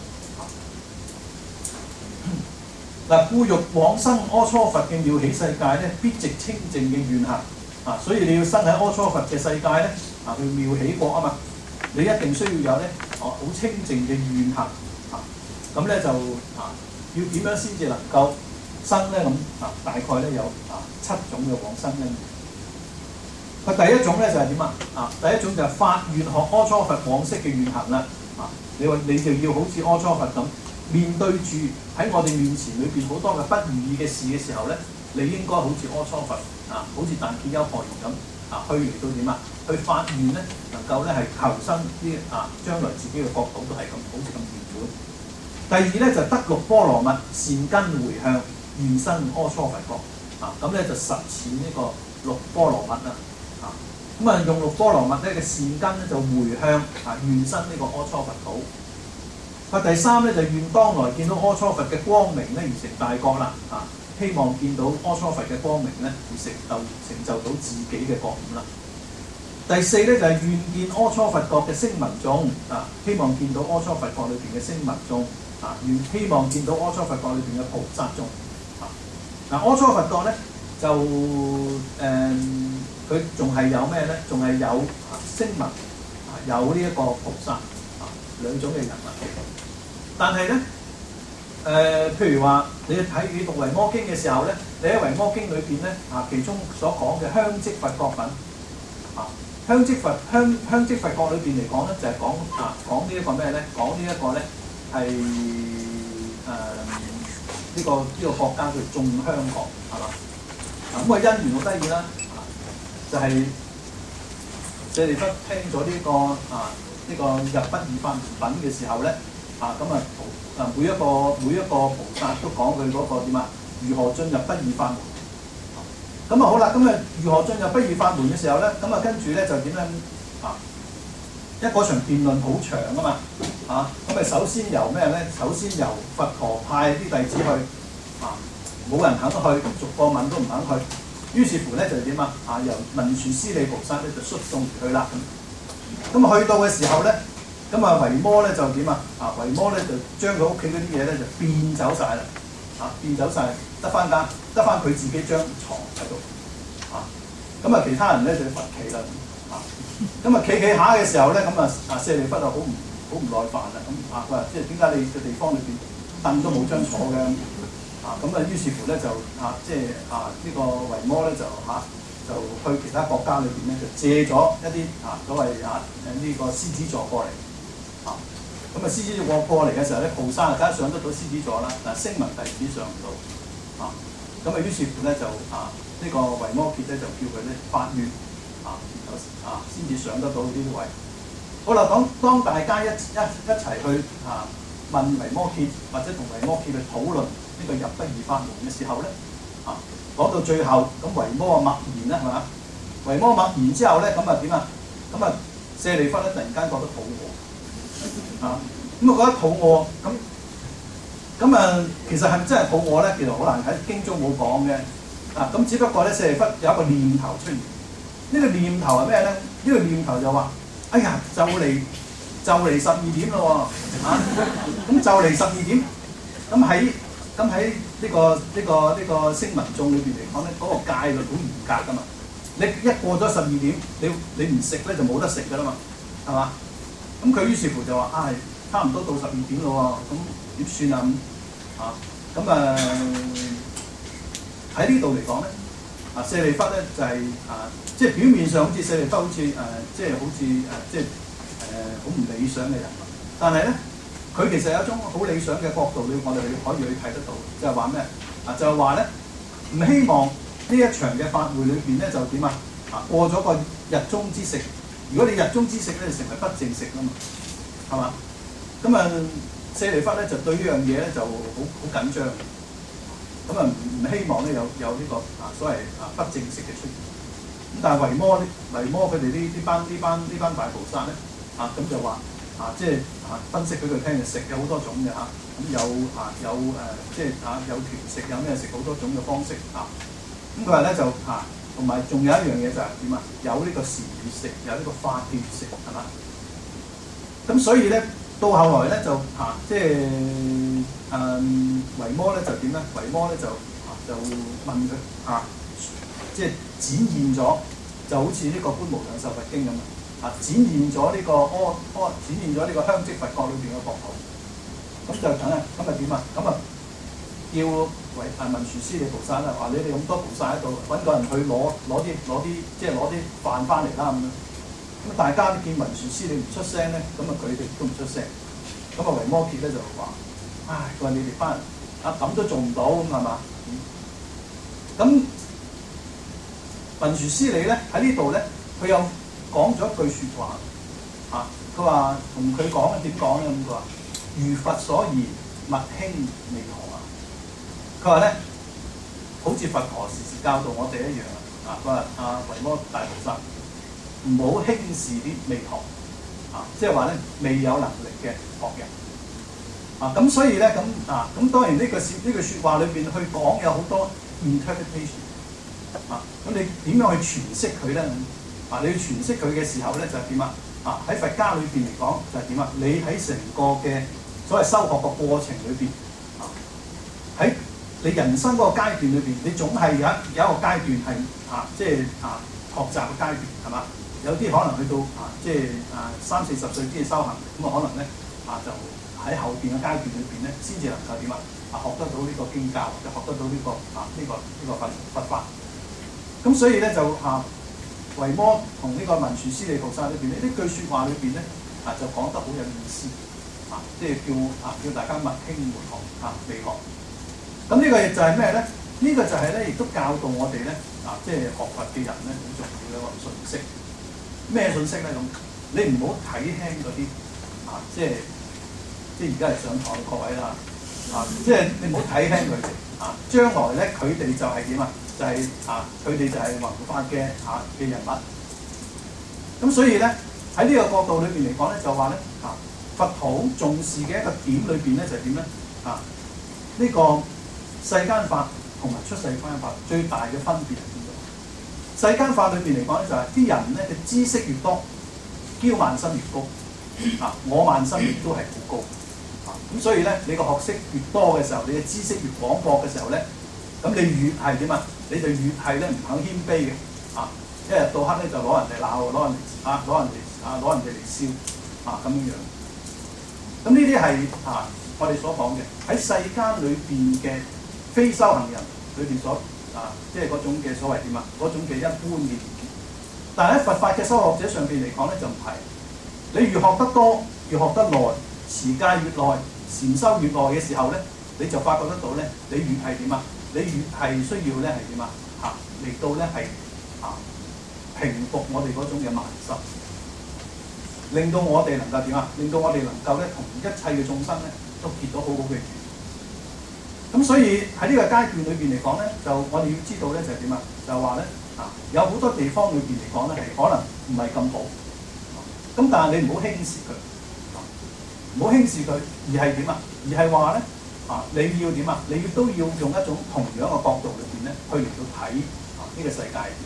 嗱，故欲往生阿閦佛嘅妙喜世界咧，必藉清淨嘅願行啊，所以你要生喺阿閦佛嘅世界咧啊，叫妙喜國啊嘛，你一定需要有咧哦好清淨嘅願行啊，咁咧就啊要點樣先至能夠生咧咁啊，大概咧有啊七種嘅往生因緣。佢第一種咧就係點啊？啊，第一種就係發願學阿閦佛往昔嘅願行啦。啊，你話你就要好似阿閦佛咁，面對住喺我哋面前裏邊好多嘅不如意嘅事嘅時候咧，你應該好似阿閦佛啊，好似但見優婆夷咁啊，去嚟到點啊？去發願咧，能夠咧係求生啲啊，將來自己嘅國土都係咁，好似咁圓滿。第二咧就得六波羅蜜，善根迴向。現身阿閦佛國啊，咁咧就實踐呢個六波羅蜜啦啊，咁啊用六波羅蜜咧嘅善根咧就迴向啊，現身呢個阿閦佛土。啊，第三咧就願當來見到阿閦佛嘅光明咧而成大覺啦啊，希望見到阿閦佛嘅光明咧而成就成就到自己嘅覺悟啦。第四咧就係、是、願見阿閦佛國嘅聲聞眾啊，希望見到阿閦佛國裏邊嘅聲聞眾啊，願希望見到阿閦佛國裏邊嘅菩薩眾。嗱，阿閦佛國咧就誒，佢仲係有咩咧？仲係有聲聞啊，有呢一個菩薩啊兩種嘅人物。但係咧誒，譬如話你睇你讀維摩經嘅時候咧，你喺維摩經裏邊咧啊，其中所講嘅香積佛國品啊，香積佛香香積佛國裏邊嚟講咧，就係、是、講啊講呢一個咩咧？講呢一個咧係誒呢個呢、這個國家叫眾香國係嘛？咁個因緣好得意啦，就係舍利弗聽咗呢、這個啊呢、這個入不二法門品嘅時候咧，啊咁啊啊每一個每一個菩薩都講佢嗰個點啊，如何進入不二法門。咁啊好啦，咁啊如何進入不二法門嘅時候咧，咁啊跟住咧就點樣啊？一嗰場辯論好長啊嘛，啊咁啊首先由咩咧？首先由佛陀派啲弟子去，啊冇人肯去，逐個問都唔肯去，於是乎咧就點啊？啊由文殊師利菩薩咧就率眾而去啦。咁咁啊去到嘅時候咧，咁啊維摩咧就點啊？啊維摩咧就將佢屋企嗰啲嘢咧就變走晒啦，啊變走晒。得翻間，得翻佢自己張床喺度，啊，咁啊其他人咧就罰企啦，啊，咁啊企企下嘅時候咧，咁啊啊舍利弗就好唔好唔耐煩啦，咁啊佢話即係點解你嘅地方裏邊凳都冇張坐嘅，啊咁啊於是乎咧就啊即係啊呢個維摩咧就嚇就去其他國家裏邊咧就借咗一啲啊所謂啊誒呢個獅子座過嚟，啊咁啊獅子座過嚟嘅時候咧，菩薩啊梗係上得到獅子座啦，但係聲聞弟子上唔到。啊，咁啊於是乎咧就啊呢、這個維摩詰咧就叫佢咧發願啊，有啊先至上得到呢啲位。好啦，當當大家一一一齊去啊問維摩詰或者同維摩詰去討論呢個入不二法門嘅時候咧，啊講到最後咁維摩啊默然啦係嘛？維摩默然之後咧咁啊點啊？咁啊舍利弗咧突然間覺得肚餓啊，咁啊覺得肚餓咁。咁啊，其實係咪真係肚餓咧？其實好難喺經中冇講嘅。啊，咁只不過咧，舍利弗有一個念頭出現。呢、這個念頭係咩咧？呢、這個念頭就話：哎呀，就嚟就嚟十二點咯喎！啊，咁就嚟十二點。咁喺咁喺呢個呢、這個呢、這個聲聞眾裏邊嚟講咧，嗰、那個戒律好嚴格噶嘛。你一過咗十二點，你你唔食咧就冇得食噶啦嘛，係嘛？咁佢於是乎就話：唉、哎，差唔多到十二點咯喎，咁。點算啊？啊咁啊喺呢度嚟講咧，啊舍利弗咧就係、是、啊即係表面上好似舍利弗好似誒、呃、即係好似誒、呃、即係誒好唔理想嘅人物，但係咧佢其實有一種好理想嘅角度，你我哋可以去睇得到，就係話咩啊？就係話咧唔希望呢一場嘅法會裏邊咧就點啊？啊過咗個日中之食，如果你日中之食咧就成為不正食啦嘛，係嘛？咁啊。舍利弗咧就對呢樣嘢咧就好好緊張，咁啊唔希望咧有有呢、這個啊所謂啊不正式嘅出現。咁但係維摩維摩佢哋呢呢班呢班呢班大菩薩咧啊咁就話啊即係啊分析俾佢聽，食有好多種嘅嚇，咁、啊、有啊有誒、呃、即係啊有團食，有咩食好多種嘅方式啊。咁佢話咧就啊同埋仲有一樣嘢就係點啊？有呢個時月食，有呢個化血食係嘛？咁所以咧。到後來咧就啊，即係誒維摩咧就點咧？維摩咧就啊就問佢啊，即係展現咗，就好似呢個《觀無量壽佛經》咁啊，展現咗呢個阿阿展現咗呢個香積佛國裏邊嘅國土。咁就等啊，咁啊點啊？咁啊叫維啊文殊師利菩薩啦，話你哋咁多菩薩喺度，揾個人去攞攞啲攞啲即係攞啲飯翻嚟啦咁樣。咁大家都見文殊師利唔出聲咧，咁啊佢哋都唔出聲。咁啊維摩詰咧就話：唉，佢話你哋班人啊咁都做唔到咁係嘛？咁、嗯、文殊師利咧喺呢度咧，佢又講咗一句説話啊！佢話同佢講點講咧？咁佢話：如佛所言，勿輕微航啊！佢話咧，好似佛陀時時教導我哋一樣啊！佢話啊維摩大菩薩。唔好輕視啲未學啊，即係話咧未有能力嘅學人啊，咁所以咧咁啊，咁當然呢、呢個呢句説話裏邊去講有好多 interpretation 啊，咁你點樣去詮釋佢咧？啊，你去詮釋佢嘅時候咧就係點啊？啊喺佛家裏邊嚟講就係點啊？你喺成個嘅所謂修學個過程裏邊啊，喺你人生嗰個階段裏邊，你總係有一有一個階段係啊，即係啊學習嘅階段係嘛？有啲可能去到啊，即係啊三四十歲先至修行，咁啊可能咧啊就喺後邊嘅階段裏邊咧，先至能夠點啊啊學得到呢個經教，或者學得到呢、這個啊呢、這個呢、這個佛佛法。咁所以咧就啊維摩同呢個文殊師利菩薩裏邊呢，呢句説話裏邊咧啊就講得好有意思啊，即係叫啊叫大家勿輕慢學啊未學。咁呢個就係咩咧？呢、這個就係咧，亦都教導我哋咧啊，即係學佛嘅人咧好重要嘅一個信息。咩信息咧？咁你唔好睇輕嗰啲啊，即係即係而家係上堂各位啦啊，即係你唔好睇輕佢哋啊。將來咧佢哋就係點啊？就係、是、啊，佢哋就係弘法嘅啊嘅人物。咁所以咧喺呢個角度裏邊嚟講咧，就話咧啊，佛陀好重視嘅一個點裏邊咧就係點咧啊？呢、這個世間法同埋出世間法最大嘅分別係邊度？世間法裏邊嚟講咧，就係啲人咧嘅知識越多，驕慢心越高啊，我慢心亦都係好高啊。咁所以咧，你個學識越多嘅時候，你嘅知識越廣博嘅時候咧，咁你越係點啊？你就越係咧唔肯謙卑嘅啊！一日到黑咧就攞人哋鬧，攞人哋啊，攞人哋啊，攞人哋嚟笑啊咁樣樣。咁呢啲係啊，我哋所講嘅喺世間裏邊嘅非修行人裏邊所啊，即係嗰種嘅所謂點啊，嗰種嘅一般嘅意見。但係喺佛法嘅修學者上邊嚟講咧，就唔係。你越學得多，越學得耐，持戒越耐，禪修越耐嘅時候咧，你就發覺得到咧，你越係點啊？你越係需要咧係點啊？嚇嚟到咧係啊平復我哋嗰種嘅慢心，令到我哋能夠點啊？令到我哋能夠咧同一切嘅眾生咧都結到好好嘅緣。咁所以喺呢個階段裏邊嚟講咧，就我哋要知道咧就係點啊？就係話咧啊，有好多地方裏邊嚟講咧係可能唔係咁好，咁但係你唔好輕視佢，唔好輕視佢，而係點啊？而係話咧啊，你要點啊？你要都要用一種同樣嘅角度裏邊咧去嚟到睇啊呢個世界係點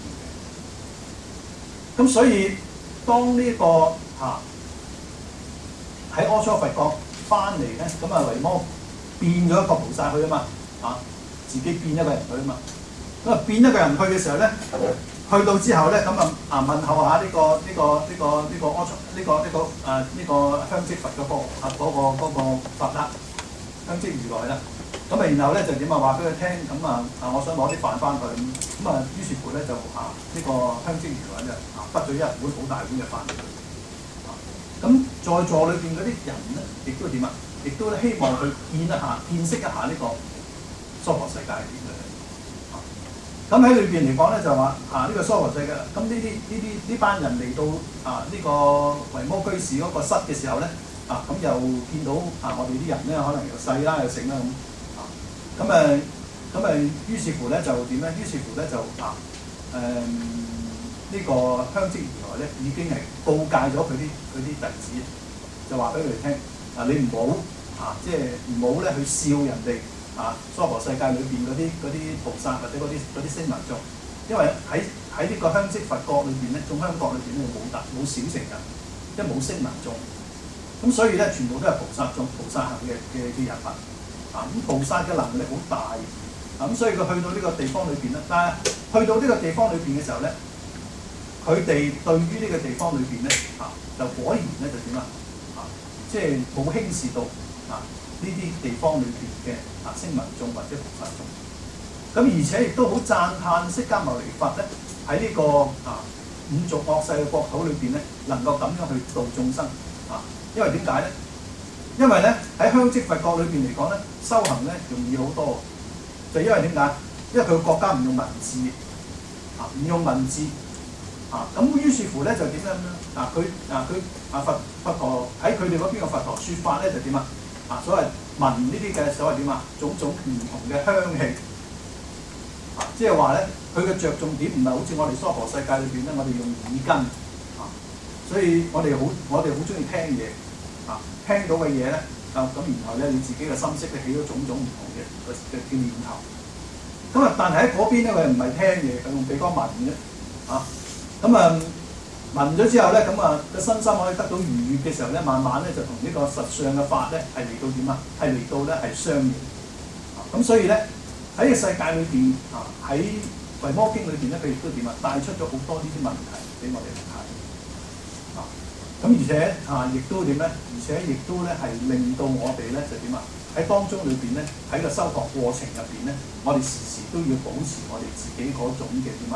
嘅。咁所以當呢、這個啊喺阿閦佛國翻嚟咧，咁啊維摩變咗一個菩薩去啊嘛，啊自己變一個人去啊嘛，咁啊變一個人去嘅時候咧，去到之後咧，咁啊啊問候下呢、這個呢、這個呢、這個呢、這個阿閦呢個呢、這個啊呢、這個香積佛嘅個啊嗰、那個嗰、那個佛啦，香積如來啦，咁啊然後咧就點啊話俾佢聽，咁啊啊我想攞啲飯翻去，咁啊於是乎咧就啊呢、這個香積如來就啊畢咗一碗好大碗嘅飯俾佢，啊咁在座裏邊嗰啲人咧，亦都點啊？亦都希望佢見一下、見識一下呢個娑婆世界係點嘅。咁喺裏邊嚟講咧，就話啊呢個娑婆世界，咁呢啲呢啲呢班人嚟到啊呢個維摩居士嗰個室嘅時候咧，啊咁又見到啊我哋啲人咧，可能又細啦又剩啦咁，啊咁誒咁誒，於是乎咧就點咧？於是乎咧就啊誒呢、這個香積如來咧已經係告誡咗佢啲佢啲弟子，就話俾佢哋聽。啊！你唔好啊，即係唔好咧去笑人哋啊！娑婆世界裏邊嗰啲嗰啲菩薩或者嗰啲嗰啲聲聞眾，因為喺喺呢個香積佛國裏邊咧，眾香國裏邊咧冇特冇小乘人，即係冇聲聞眾，咁所以咧全部都係菩薩眾、菩薩行嘅嘅嘅人物啊！咁菩薩嘅能力好大啊！咁所以佢去到呢個地方裏邊咧，但係去到呢個地方裏邊嘅時候咧，佢哋對於呢個地方裏邊咧啊，就果然咧就點啊？即係冇輕視到啊呢啲地方裏邊嘅啊聲聞眾或者菩薩眾，咁而且亦都好讚歎釋迦牟尼佛咧喺呢個啊五濁惡世嘅國土裏邊咧，能夠咁樣去度眾生啊！因為點解咧？因為咧喺香積佛國裏邊嚟講咧，修行咧容易好多，就因為點解？因為佢個國家唔用文字啊，唔用文字。啊，咁於是乎咧就點樣咧？啊，佢啊佢啊佛佛陀喺佢哋嗰邊嘅佛陀説法咧就點啊？啊，所謂聞呢啲嘅所謂點啊？種種唔同嘅香氣，啊，即係話咧，佢嘅着重點唔係好似我哋娑婆世界裏邊咧，我哋用耳根，啊，所以我哋好我哋好中意聽嘢，啊，聽到嘅嘢咧，啊咁然後咧你自己嘅心識咧起咗種種唔同嘅嘅嘅念頭，咁啊，但係喺嗰邊咧佢唔係聽嘢，佢用鼻哥聞嘅，啊。咁啊聞咗之後咧，咁啊個身心可以得到愉悅嘅時候咧，慢慢咧就同呢個實相嘅法咧係嚟到點啊？係嚟到咧係相應。咁所以咧喺呢個世界裏邊啊，喺維摩經裏邊咧，佢亦都點啊？帶出咗好多呢啲問題俾我哋嚟睇。啊，咁而且啊，亦都點咧？而且亦都咧係令到我哋咧就點啊？喺當中裏邊咧，喺個修學過程入邊咧，我哋時時都要保持我哋自己嗰種嘅點啊？啊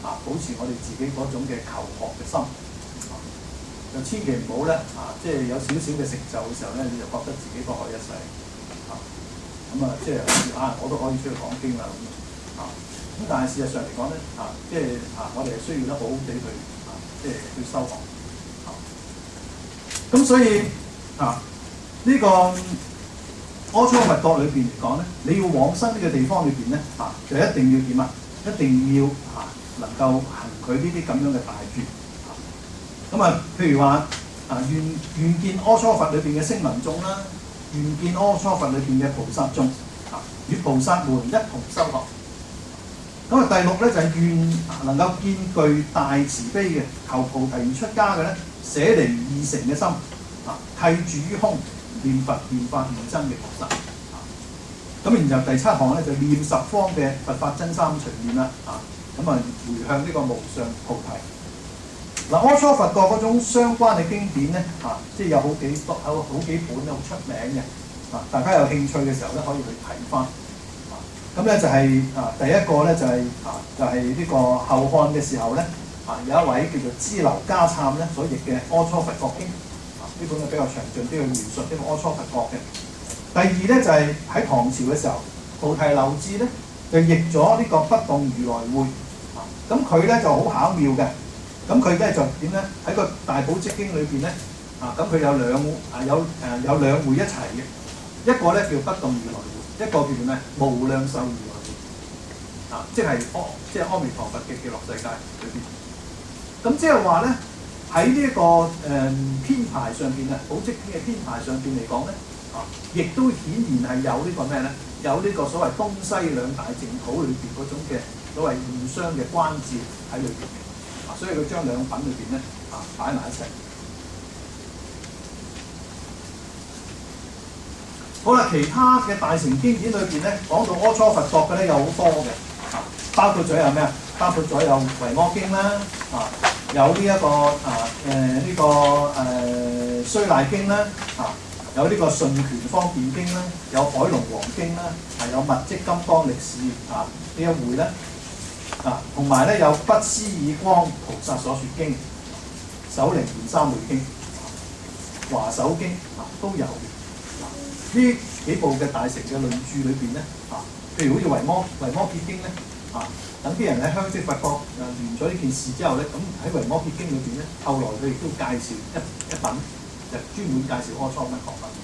啊保持我哋自己嗰種嘅求學嘅心，啊、就千祈唔好咧啊！即係有少少嘅成就嘅時候咧，你就覺得自己不可一世啊！咁啊，即係啊，我都可以出去講經啦咁啊！咁但係事實上嚟講咧啊，即係啊，我哋係需要咧好好地去啊，即係去修學啊！咁所以啊，呢、這個阿閦佛國裏邊嚟講咧，你要往生呢個地方裏邊咧啊，就一定要點啊？一定要啊，能夠行佢呢啲咁樣嘅大願啊！咁啊，譬如話啊，願願見阿閦佛裏邊嘅聲聞眾啦，願見阿閦佛裏邊嘅菩薩眾啊，與菩薩們一同修學。咁啊，第六咧就係、是、願能夠見具大慈悲嘅，求菩提而出家嘅咧，捨離二乘嘅心啊，契住於空，念佛念法念僧嘅菩薩啊。咁然後第七項咧就念十方嘅佛法真三隨念啦啊。咁啊，回向呢個無上菩提。嗱、啊，阿閦佛國嗰種相關嘅經典咧啊，即係有好幾多有好幾本好出名嘅啊。大家有興趣嘅時候咧，可以去睇翻。咁咧就係、是、啊，第一個咧就係、是、啊，就係、是、呢個後漢嘅時候咧啊，有一位叫做支婁迦讖咧所譯嘅《阿閦佛國經》啊，呢本係比較詳盡啲去描述呢個阿閦佛國嘅。第二咧就係、是、喺唐朝嘅時候，菩提流志咧就譯咗呢個不動如來會啊，咁佢咧就好巧妙嘅，咁佢咧就點咧喺個大寶積經裏邊咧啊，咁佢有兩啊有誒、啊、有兩會一齊嘅，一個咧叫不動如來會。一個叫做咩？無量壽如來會啊，即係阿即係阿彌陀佛嘅極樂世界裏邊。咁即係話咧，喺呢一個誒、嗯、編排上邊啊，寶積經嘅編排上邊嚟講咧，啊，亦都顯然係有呢個咩咧？有呢個所謂東西兩大淨土裏邊嗰種嘅所謂互相嘅關照喺裏邊嘅。啊，所以佢將兩品裏邊咧啊擺埋一齊。好啦，其他嘅大乘經典裏邊咧，講到阿閦佛國嘅咧有好多嘅，啊，包括咗有咩啊？包括咗有《維摩經》啦，啊，有呢、這、一個啊誒呢、這個誒《須賴經》啦，啊，有呢個《順權方便經》啦，有《海龍王經》啦，係有《密積金剛力士》啊呢一會咧，啊，同埋咧有《不思議光菩薩所說經》、《首楞嚴三昧經》、《華首經》啊都有。呢幾部嘅大乘嘅論著裏邊咧，啊，譬如好似《維摩維摩詰經》咧，啊，等啲人喺香積佛國誒完咗呢件事之後咧，咁喺《維摩詰經》裏邊咧，後來佢亦都介紹一一品，就專門介紹阿閦佛國品。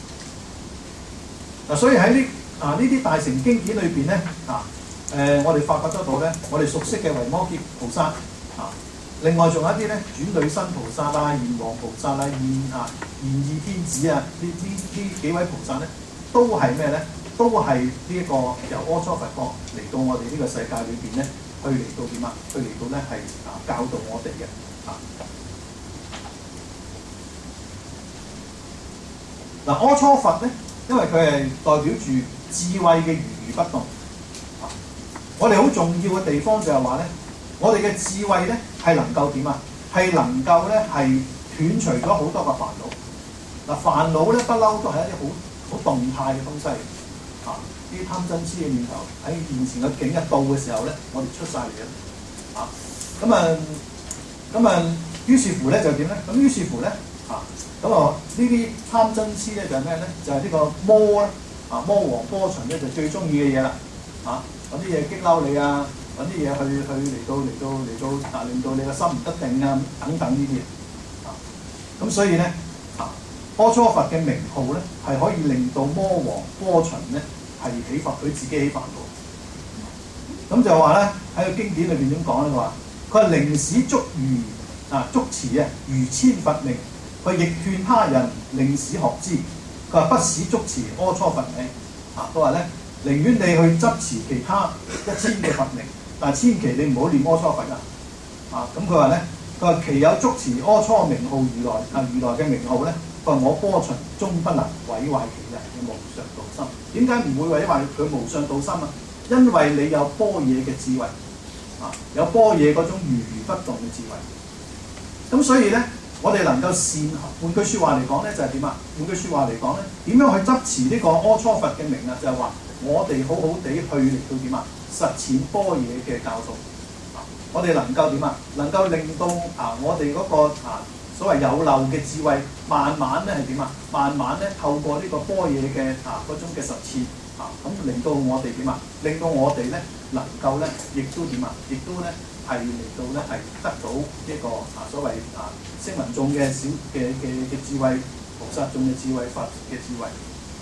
嗱，所以喺呢啊呢啲大乘經典裏邊咧，啊誒、呃，我哋發覺得到咧，我哋熟悉嘅維摩詰菩薩啊。另外仲有一啲咧，轉輪身菩薩啊、閻王菩薩啊、現啊、現意天子啊，呢呢呢幾位菩薩咧，都係咩咧？都係呢一個由阿閦佛國嚟到我哋呢個世界裏邊咧，去嚟到點啊？去嚟到咧係啊教導我哋嘅啊。嗱，阿閦佛咧，因為佢係代表住智慧嘅如如不動啊。我哋好重要嘅地方就係話咧。我哋嘅智慧咧係能夠點啊？係能夠咧係斷除咗好多嘅煩惱。嗱，煩惱咧不嬲都係一啲好好動態嘅東西啊！啲貪嗔痴嘅念頭喺面前嘅境一到嘅時候咧，我哋出晒嚟嘅啊！咁啊咁啊，於是乎咧就點咧？咁於是乎咧啊咁啊呢啲貪嗔痴咧就係咩咧？就係、是、呢個魔咧啊魔王波旬咧就最中意嘅嘢啦啊！揾啲嘢激嬲你啊！揾啲嘢去去嚟到嚟到嚟到啊，令到你個心唔得定啊，等等呢啲嘢啊，咁所以咧啊，阿閦佛嘅名號咧係可以令到魔王波旬咧係起伏佢自己起煩惱。咁就話咧喺個經典裏邊點講咧？佢話佢係寧使捉如啊捉持啊如千佛名，佢亦勸他人令使學之。佢話不使捉持阿閦佛名啊，佢話咧寧願你去執持其他一千嘅佛名。但係千祈你唔好念阿閦佛啊！啊咁佢話咧，佢話其有捉持阿閦名號如來啊，如來嘅名號咧，佢話我波旬終不能毀壞其人嘅無上道心。點解唔會毀壞佢無上道心啊？因為你有般若嘅智慧啊，有般若嗰種如如不動嘅智慧。咁所以咧，我哋能夠善換句説話嚟講咧，就係點啊？換句説話嚟講咧，點樣去執持呢個阿閦佛嘅名啊？就係話我哋好好地去嚟到點啊？實踐般若嘅教導啊！ 我哋能夠點啊？能夠令到啊我哋嗰、那個啊所謂有漏嘅智慧，慢慢咧係點啊？慢慢咧透過呢個般若嘅啊嗰種嘅實踐啊，咁令到我哋點啊？令到我哋咧能夠咧，亦都點啊？亦都咧係嚟到咧係得到一個啊所謂啊聲聞眾嘅小嘅嘅嘅智慧，菩薩眾嘅智慧，佛嘅智慧。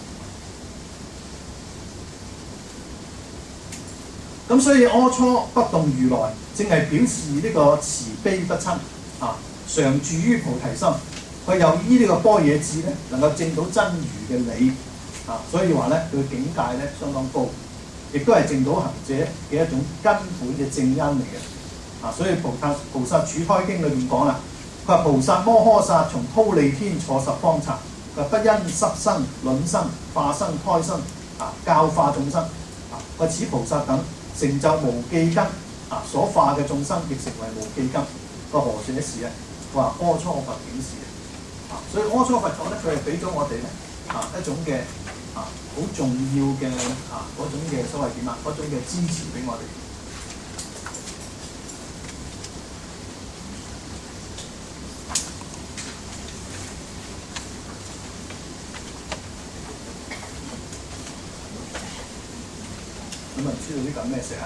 咁所以阿初不動如來，正係表示呢個慈悲不親啊，常住於菩提心。佢又依呢個般若智咧，能夠證到真如嘅理啊，所以話咧佢境界咧相當高，亦都係證到行者嘅一種根本嘅正因嚟嘅啊。所以菩薩菩薩處胎經裏邊講啦，佢話菩薩摩訶薩從忉利天坐十方剎，佢不因濕生、卵生、化生、胎生啊，教化眾生啊。佢此菩薩等成就無記根啊，所化嘅眾生亦成為無記根。個何者事咧？佢話阿初佛境事啊，所以阿初佛講咧，佢係俾咗我哋咧啊一種嘅啊好重要嘅啊嗰種嘅所謂點啊嗰種嘅支持俾我哋。咁啊，唔知道呢嚿咩石啊？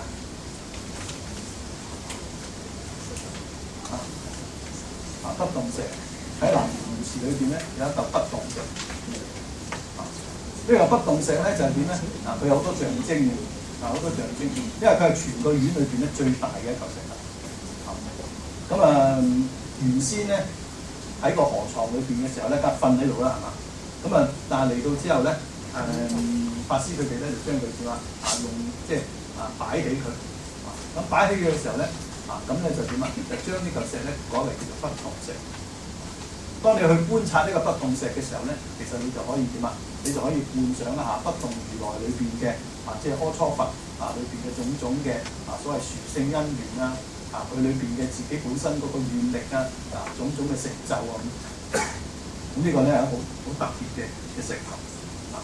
啊，不動石喺南禪寺裏邊咧有一嚿不動石。啊，呢嚿不動石咧就係點咧？啊，佢有好多象徵嘅，啊好多象徵，因為佢係全個院裏邊咧最大嘅一嚿石頭。啊，咁啊原先咧喺個河床裏邊嘅時候咧，梗係瞓喺度啦，係嘛？咁啊，但係嚟到之後咧，誒、嗯、法師佢哋咧就將佢點啊？啊用即係啊擺起佢。啊，咁擺起佢嘅時候咧。啊，咁咧就點啊？就將呢嚿石咧改為叫做不動石。當你去觀察呢個不動石嘅時候咧，其實你就可以點啊？你就可以觀想一下不動如來裏邊嘅啊，即係阿初佛啊裏邊嘅種種嘅啊所謂殊勝因緣啊，啊佢裏邊嘅自己本身嗰個願力啊，啊種種嘅成就啊咁。咁呢個咧係一個好好特別嘅嘅石頭。啊，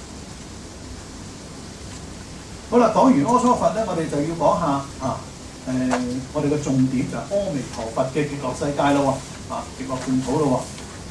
好啦，講完阿初佛咧，我哋就要講下啊。誒、呃，我哋嘅重點就係阿彌陀佛嘅極樂世界咯喎，啊，極樂淨土咯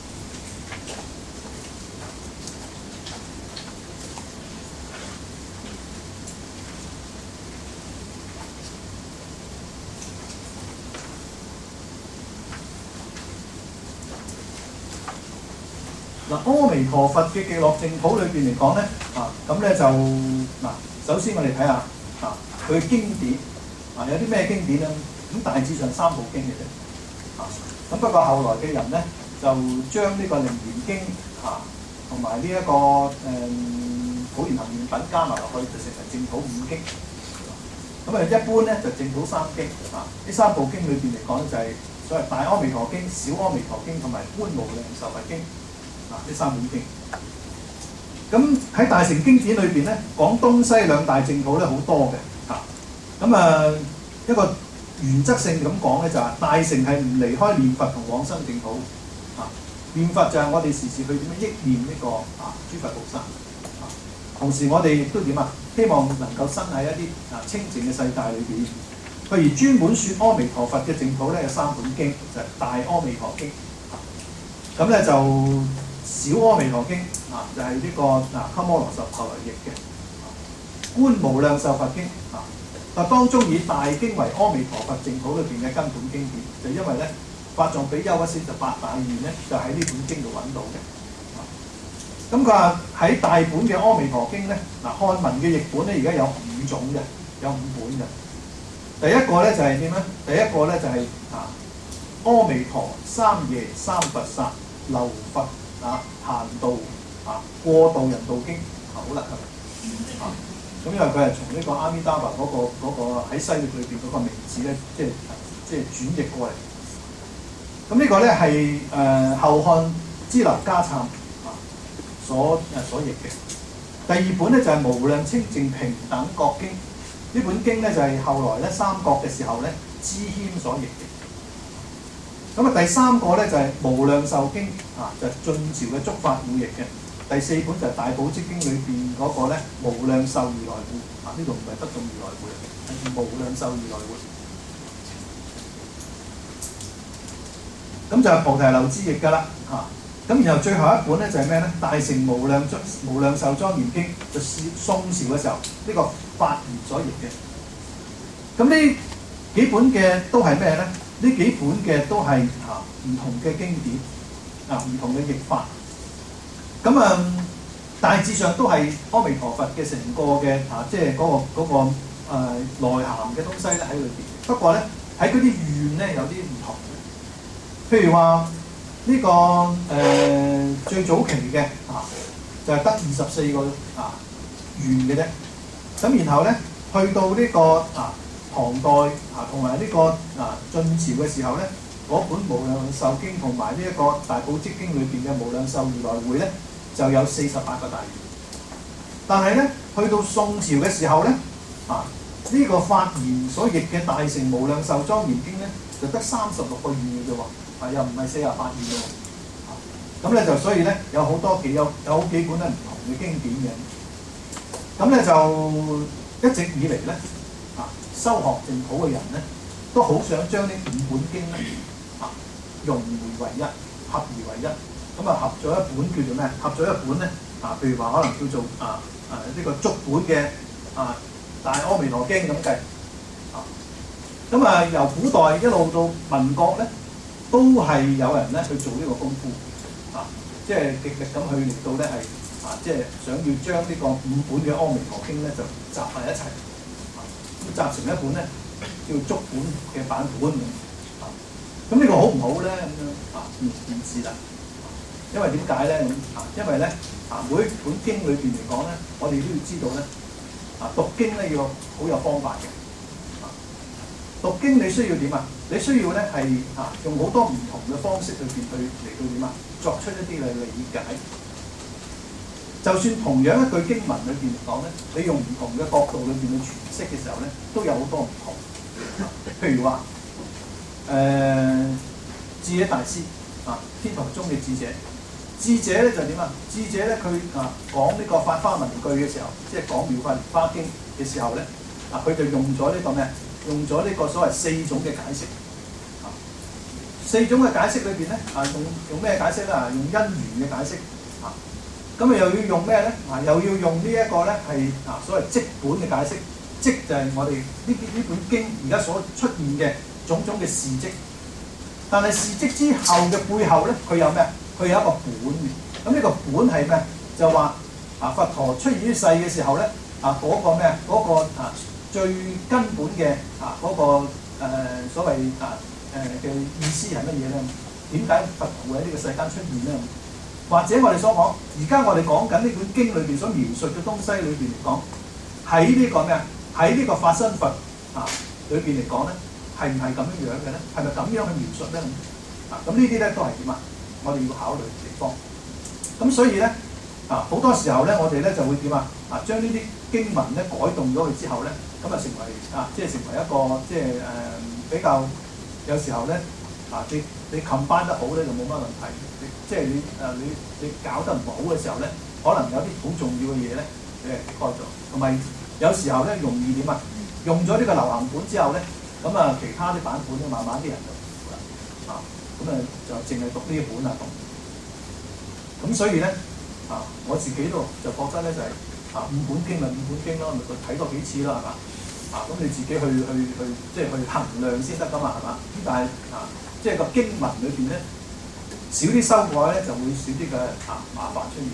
喎。嗱，阿彌陀佛嘅極樂淨土裏邊嚟講咧，啊，咁咧就嗱，首先我哋睇下啊，佢嘅經典。啊，有啲咩經典咧？咁大致上三部經嘅啫。啊，咁不過後來嘅人咧，就將呢個《楞嚴經》啊，同埋呢一個誒、嗯《普賢行願品》加埋落去，就成為淨土五經。咁啊，一般咧就淨土三經。啊，呢三部經裏邊嚟講咧，就係所謂大阿彌陀經、小阿彌陀經同埋觀無量壽佛經。啊，呢三本經。咁喺大乘經典裏邊咧，講東西兩大淨土咧好多嘅。啊，咁啊一個原則性咁講咧，就係大乘係唔離開念佛同往生淨土。啊，念佛就係我哋時時去點樣憶念呢個啊諸佛菩薩。啊，同時我哋亦都點啊？希望能夠生喺一啲啊清淨嘅世界裏邊。譬如專門説阿彌陀佛嘅淨土咧，有三本經，就係、是、大阿彌陀經。咁、啊、咧就小阿彌陀經啊，就係、是、呢、這個啊鳩摩羅什後來譯嘅。觀無量壽佛經啊，但當中以大經為阿彌陀佛淨土裏邊嘅根本經典，就因為咧法藏比丘一説就八大願咧，就喺呢本經度揾到嘅。咁佢話喺大本嘅阿彌陀經咧，嗱漢文嘅譯本咧而家有五種嘅，有五本嘅。第一個咧就係點咧？第一個咧就係、是、啊阿彌陀三耶三佛剎流佛啊閑道啊過度人道經，好啦係啊。咁因為佢係從呢個阿彌陀佛嗰個嗰個喺西域裏邊嗰個名字咧，即係即係轉譯過嚟。咁呢個咧係誒後漢支婁迦讖啊所誒所譯嘅。第二本咧就係、是、無量清淨平等覺經，呢本經咧就係、是、後來咧三國嘅時候咧支謙所譯嘅。咁啊第三個咧就係、是、無量壽經啊，就係、是、晉朝嘅竺法護譯嘅。第四本就係《大寶積經》裏邊嗰個咧無量壽如來護啊，呢度唔係不動如來護，係無量壽如來護。 咁就係菩提流之譯㗎啦嚇。咁然後最後一本咧就係咩咧？大乘無量無量壽莊嚴經，就宋朝嘅時候呢、這個法言所譯嘅。咁呢幾本嘅都係咩咧？呢幾本嘅都係嚇唔同嘅經典啊，唔同嘅譯法。咁啊、嗯，大致上都係阿彌陀佛嘅成個嘅啊，即係嗰、那個嗰、那個誒、呃、內涵嘅東西咧喺裏邊。不過咧喺嗰啲願咧有啲唔同嘅，譬如話。呢、這個誒、呃、最早期嘅啊，就係得二十四個啊願嘅啫。咁然後咧，去到呢、這個啊唐代啊，同埋呢個啊晉朝嘅時候咧，嗰本無量壽經同埋呢一個大寶積經裏邊嘅無量壽如來會咧，就有四十八個大願。但係咧，去到宋朝嘅時候咧，啊呢、這個法言所譯嘅大乘無量壽莊嚴經咧，就得三十六個願嘅啫喎。啊，又唔係四十八願喎，咁咧就所以咧有好多幾有有好幾本咧唔同嘅經典嘅，咁咧就一直以嚟咧啊修學淨土嘅人咧都好想將呢五本經咧啊融匯為一，合而為一，咁啊合咗一本叫做咩？合咗一本咧啊，譬如話可能叫做啊啊呢、這個足本嘅啊大阿彌陀經咁計啊，咁啊由古代一路到民國咧。都係有人咧去做呢個功夫，啊，即係極力咁去嚟到咧係啊，即係想要將呢個五本嘅《阿彌陀經》咧就集埋一齊，啊，咁集成一本咧叫足本嘅版本咁，啊，咁呢個好唔好咧？咁樣啊，唔唔知啦，因為點解咧咁啊？因為咧啊，每一本經裏邊嚟講咧，我哋都要知道咧，啊，讀經咧要好有方法嘅。讀經你需要點啊？你需要咧係啊用好多唔同嘅方式裏邊去嚟到點啊，作出一啲嘅理解。就算同樣一句經文裏邊嚟講咧，你用唔同嘅角度裏邊去詮釋嘅時候咧，都有好多唔同。譬如話誒智者大師啊，天台宗嘅智者，智者咧就點啊？智者咧佢啊講呢個法花文句嘅時候，即係講妙法蓮花經嘅時候咧，啊佢就用咗呢個咩？用咗呢個所謂四種嘅解釋，啊，四種嘅解釋裏邊咧，啊用用咩解釋咧？啊用因緣嘅解釋，啊，咁啊又要用咩咧？啊又要用呢一個咧係啊所謂積本嘅解釋，積就係我哋呢啲呢本經而家所出現嘅種種嘅事蹟，但係事蹟之後嘅背後咧，佢有咩？佢有一個本嘅，咁呢個本係咩？就話啊佛陀出現於世嘅時候咧，啊嗰個咩？嗰個啊。最根本嘅啊嗰、那個、呃、所謂啊誒嘅意思係乜嘢咧？點解佛陀會喺呢個世間出現咧？或者我哋所講，而家我哋講緊呢本經裏邊所描述嘅東西裏邊嚟講，喺呢個咩啊？喺呢個法身佛啊裏邊嚟講咧，係唔係咁樣樣嘅咧？係咪咁樣去描述咧？啊咁呢啲咧都係點啊？我哋要考慮嘅地方。咁所以咧啊好多時候咧，我哋咧就會點啊？啊將呢啲經文咧改動咗佢之後咧。咁啊，成為啊，即係成為一個即係誒、呃、比較有時候咧啊，你你 combine 得好咧就冇乜問題。你即係你誒、啊、你你搞得唔好嘅時候咧，可能有啲好重要嘅嘢咧，你係開咗。同埋有，有時候咧容易點啊？用咗呢個流行本之後咧，咁啊其他啲版本咧，慢慢啲人就唔識啦啊。咁啊就淨係讀呢一本啊咁。咁所以咧啊，我自己都就覺得咧就係、是。啊五本經咪五本經咯，咪睇多幾次啦，係嘛？啊咁你自己去去去，即係去衡量先得噶嘛，係嘛？咁但係啊，即係個經文裏邊咧，少啲修改咧，就會少啲嘅啊麻煩出現。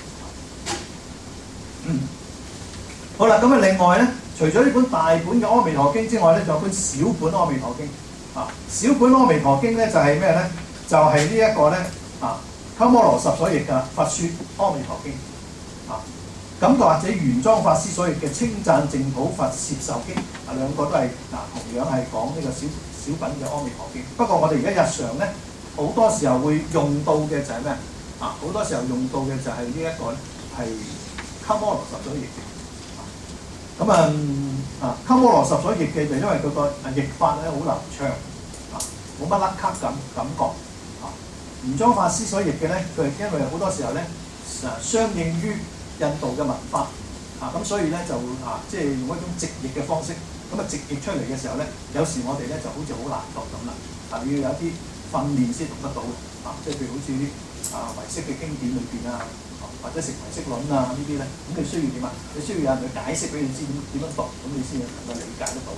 嗯，好啦，咁啊另外咧，除咗呢本大本嘅《阿彌陀經》之外咧，仲有本小本《阿彌陀經》啊。小本《阿彌陀經》咧就係咩咧？就係、是、呢一個咧啊，鳩摩羅什所譯嘅《佛說阿彌陀經》啊。咁或者玄奘法師所譯嘅稱讚淨土佛攝受經，啊兩個都係嗱同樣係講呢個小小品嘅阿彌陀經。不過我哋而家日常咧，好多時候會用到嘅就係咩啊？好多時候用到嘅就係呢一個咧係鳩摩羅什所譯嘅。咁啊啊鳩摩羅什所譯嘅就因為佢個譯法咧好流暢啊，冇乜甩咳感感覺啊。玄奘法師所譯嘅咧，佢因為好多時候咧啊相應於印度嘅文化啊，咁所以咧就啊，即係用一種直譯嘅方式，咁啊直譯出嚟嘅時候咧，有時我哋咧就好似好難讀咁啦，啊要有一啲訓練先讀得到啊，即係譬如好似啲啊唯識嘅經典裏邊啊，或者成唯識論啊呢啲咧，咁你需要點啊？你需要有人去解釋俾你知點點樣讀，咁你先能夠理解得到。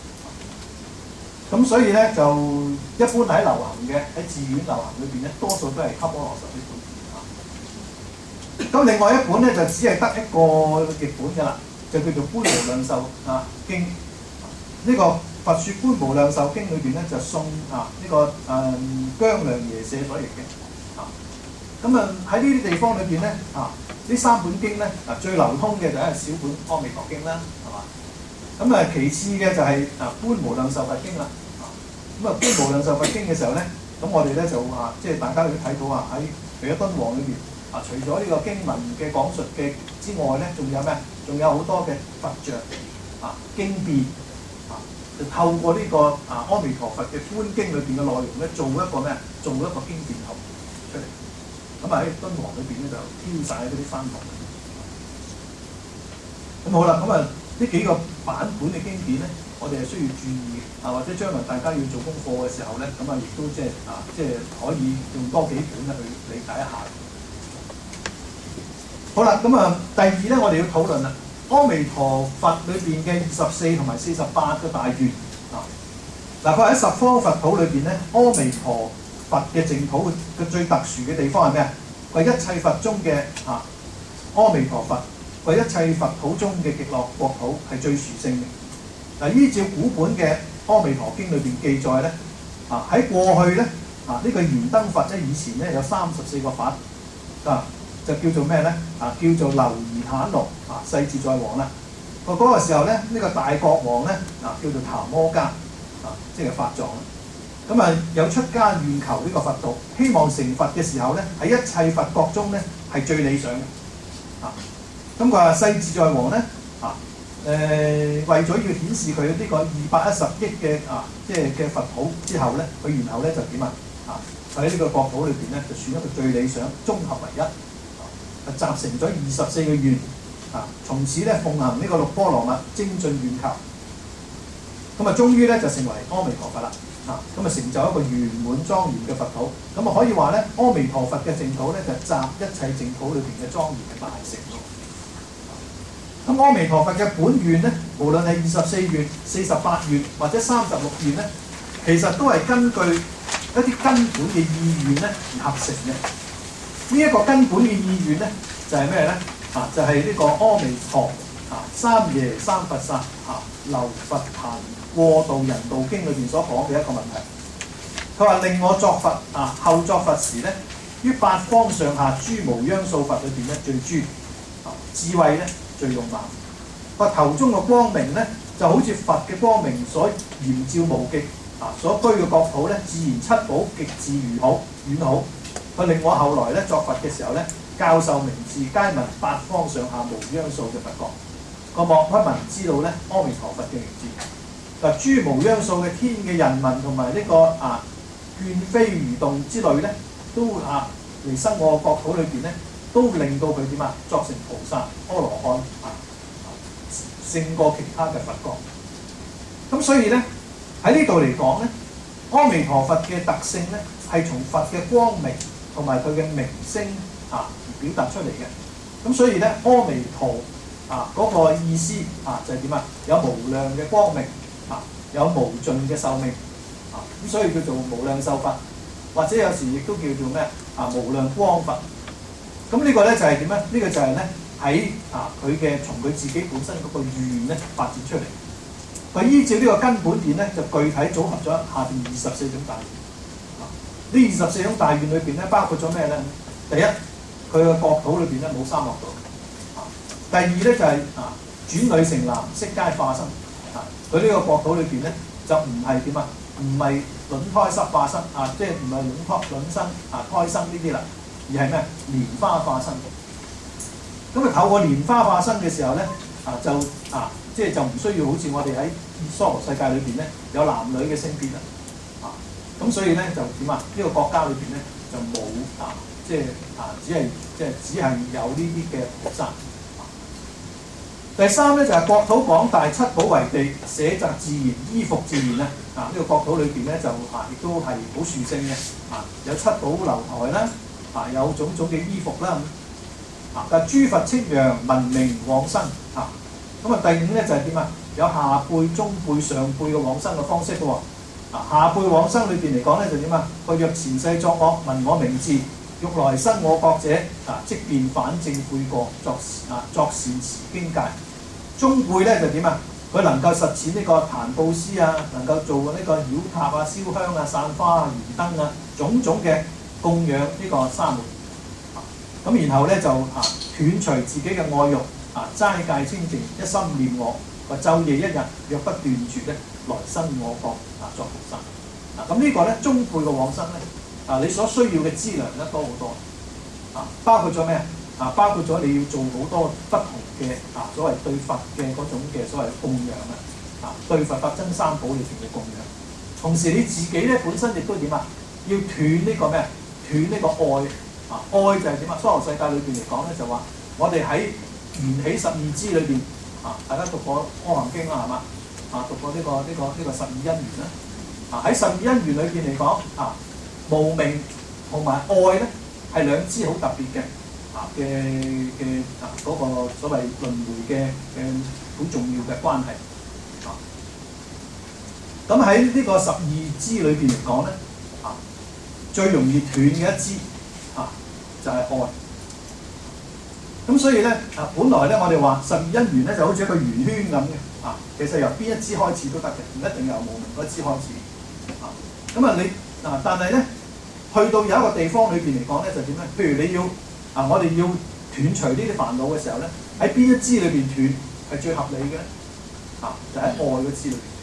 咁所以咧就一般喺流行嘅喺寺院流行裏邊咧，多數都係鳩摩羅什呢本啊。咁另外一本咧就只係得一個譯本㗎啦，就叫做《觀無量壽啊經》。呢、這個佛說觀無量壽經裏邊咧就宋啊呢、這個誒、嗯、姜良耶舍所譯嘅啊。咁啊喺呢啲地方裏邊咧啊，呢三本經咧啊最流通嘅就係小本阿彌陀經啦，係嘛？咁啊其次嘅就係啊觀無量壽佛經啦。咁啊觀無量壽佛經嘅時候咧，咁我哋咧就啊即係大家都睇到啊喺譬如敦煌裏邊啊，除咗呢個經文嘅講述嘅之外咧，仲有咩？仲有好多嘅佛像啊經變。就透過呢、這個啊阿彌陀佛嘅觀經裏邊嘅內容咧，做一個咩？做一個經變圖出嚟。咁啊喺敦煌裏邊咧就飄晒嗰啲山頭。咁好啦，咁啊呢幾個版本嘅經典咧，我哋係需要注意嘅啊，或者將來大家要做功課嘅時候咧，咁啊亦都即係啊即係可以用多幾本咧去理解一下。好啦，咁啊第二咧，我哋要討論啦。阿彌陀佛裏邊嘅二十四同埋四十八個大願啊，嗱佢喺十方佛土裏邊咧，阿彌陀佛嘅淨土嘅最特殊嘅地方係咩啊？為一切佛中嘅啊阿彌陀佛，為一切佛土中嘅極樂國土係最殊勝嘅。嗱、啊，依照古本嘅阿彌陀經裏邊記載咧，啊喺過去咧啊、這個、呢個燃燈佛咧以前咧有三十四個佛啊。就叫做咩咧？啊，叫做流夷坦羅啊，世自在王啦。個、那、嗰個時候咧，呢、這個大國王咧啊，叫做檀摩伽啊，即係法藏啦。咁啊，有出家願求呢個佛道，希望成佛嘅時候咧，喺一切佛國中咧係最理想嘅啊。咁佢話世自在王咧啊，誒、呃、為咗要顯示佢呢個二百一十億嘅啊，即係嘅佛土之後咧，佢然後咧就點啊？啊，喺呢個國土裏邊咧，就選一個最理想，綜合為一。集成咗二十四個願啊！從此咧奉行呢個六波羅蜜精進願求，咁啊終於咧就成為阿彌陀佛啦啊！咁啊成就一個圓滿莊嚴嘅佛土，咁啊可以話咧阿彌陀佛嘅淨土咧就集一切淨土裏邊嘅莊嚴嘅大成咯。咁阿彌陀佛嘅本願咧，無論係二十四願、四十八願或者三十六願咧，其實都係根據一啲根本嘅意願咧而合成嘅。呢一個根本嘅意願咧，就係咩咧？啊，就係、是、呢個阿彌陀啊三耶三佛剎啊流佛壇過度人道經裏邊所講嘅一個問題。佢話令我作佛啊，後作佛時咧，於八方上下諸無央數佛裏邊咧最尊啊，智慧咧最勇猛。個頭中嘅光明咧，就好似佛嘅光明所豔照無極啊，所居嘅國土咧，自然七寶極致如好遠好。佢令我後來咧作佛嘅時候咧，教授名字皆聞八方上下無央數嘅佛國。個莫不聞知道咧，阿彌陀佛嘅名字。嗱，諸無央數嘅天嘅人民同埋呢個啊倦飛蠕動之類咧，都啊嚟生我國土裏邊咧，都令到佢點啊作成菩薩、阿羅漢啊，勝過其他嘅佛國。咁所以咧喺呢度嚟講咧，阿彌陀佛嘅特性咧係從佛嘅光明同埋佢嘅名聲啊表達出嚟嘅。咁所以咧，阿彌陀啊嗰、那個意思啊就係點啊？有無量嘅光明啊，有無盡嘅壽命啊，咁所以叫做無量壽佛，或者有時亦都叫做咩啊無量光佛。咁呢個咧就係點咧？呢、這個就係咧喺啊佢嘅從佢自己本身嗰個願咧發展出嚟。佢依照呢個根本願咧，就具體組合咗下邊二十四種大願。呢二十四種大願裏邊咧，包括咗咩咧？第一，佢嘅國土裏邊咧冇沙漠島。啊，第二咧就係、是、啊轉女成男，悉皆化身。啊，佢呢個國土裏邊咧就唔係點啊？唔係卵胎濕化身啊，即係唔係卵胎卵生啊胎生呢啲啦，而係咩？蓮花化身。咁啊透過蓮花化身嘅時候咧，啊就啊即係就唔需要好似我哋喺娑婆世界裏邊咧有男女嘅性別啦。咁所以咧就點啊？呢、這個國家裏邊咧就冇啊，即係啊，只係即係只係有呢啲嘅菩薩。 第三咧就係、是、國土廣大，七寶為地，舍宅自然，衣服自然啊！啊，呢、這個國土裏邊咧就啊，亦都係好殊勝嘅啊，有七寶樓台啦，啊有種種嘅衣服啦，啊但諸佛稱揚，聞名往生啊。咁啊第五咧就係點啊？有下輩、中輩、上輩嘅往生嘅方式嘅喎。啊下輩往生裏邊嚟講咧就點啊？佢若前世作惡，聞我名字，欲來生我國者，啊即便反正悔過，作啊作善持經戒。中輩咧就點啊？佢能夠實踐呢個檀布施啊，能夠做呢個繞塔啊、燒香啊、散花啊、燃燈啊，種種嘅供養呢個沙門。咁、啊、然後咧就啊斷除自己嘅愛欲，啊齋戒清淨，一心念我，話晝夜一日若不斷絕咧，來生我國啊作菩薩。啊咁呢個咧中輩嘅往生咧，啊你所需要嘅資糧咧多好多。啊包括咗咩啊？啊包括咗你要做好多不同嘅啊所謂對佛嘅嗰種嘅所謂供養啊，啊對佛法僧三寶裏邊嘅供養。同時你自己咧本身亦都點啊？要斷呢個咩啊？斷呢個愛啊！愛就係點啊？娑婆世界裏邊嚟講咧就話，我哋喺緣起十二支裏邊啊，大家讀過《阿含經》啦係嘛？啊讀過呢、這個呢、這個呢、這個十二因緣啦。啊喺十二因緣裏邊嚟講啊，無明同埋愛咧係兩支好特別嘅。啊嘅嘅啊嗰、那個所謂輪迴嘅嘅好重要嘅關係啊，咁喺呢個十二支裏邊嚟講咧啊，最容易斷嘅一支啊就係、是、愛。咁所以咧啊，本來咧我哋話十二因緣咧就好似一個圓圈咁嘅啊，其實由邊一支開始都得嘅，唔一定由無明嗰支開始啊。咁啊你啊，但係咧去到有一個地方裏邊嚟講咧就點咧？譬如你要啊！我哋要斷除呢啲煩惱嘅時候咧，喺邊一支裏邊斷係最合理嘅咧？啊，就喺、是、愛嗰支裏邊。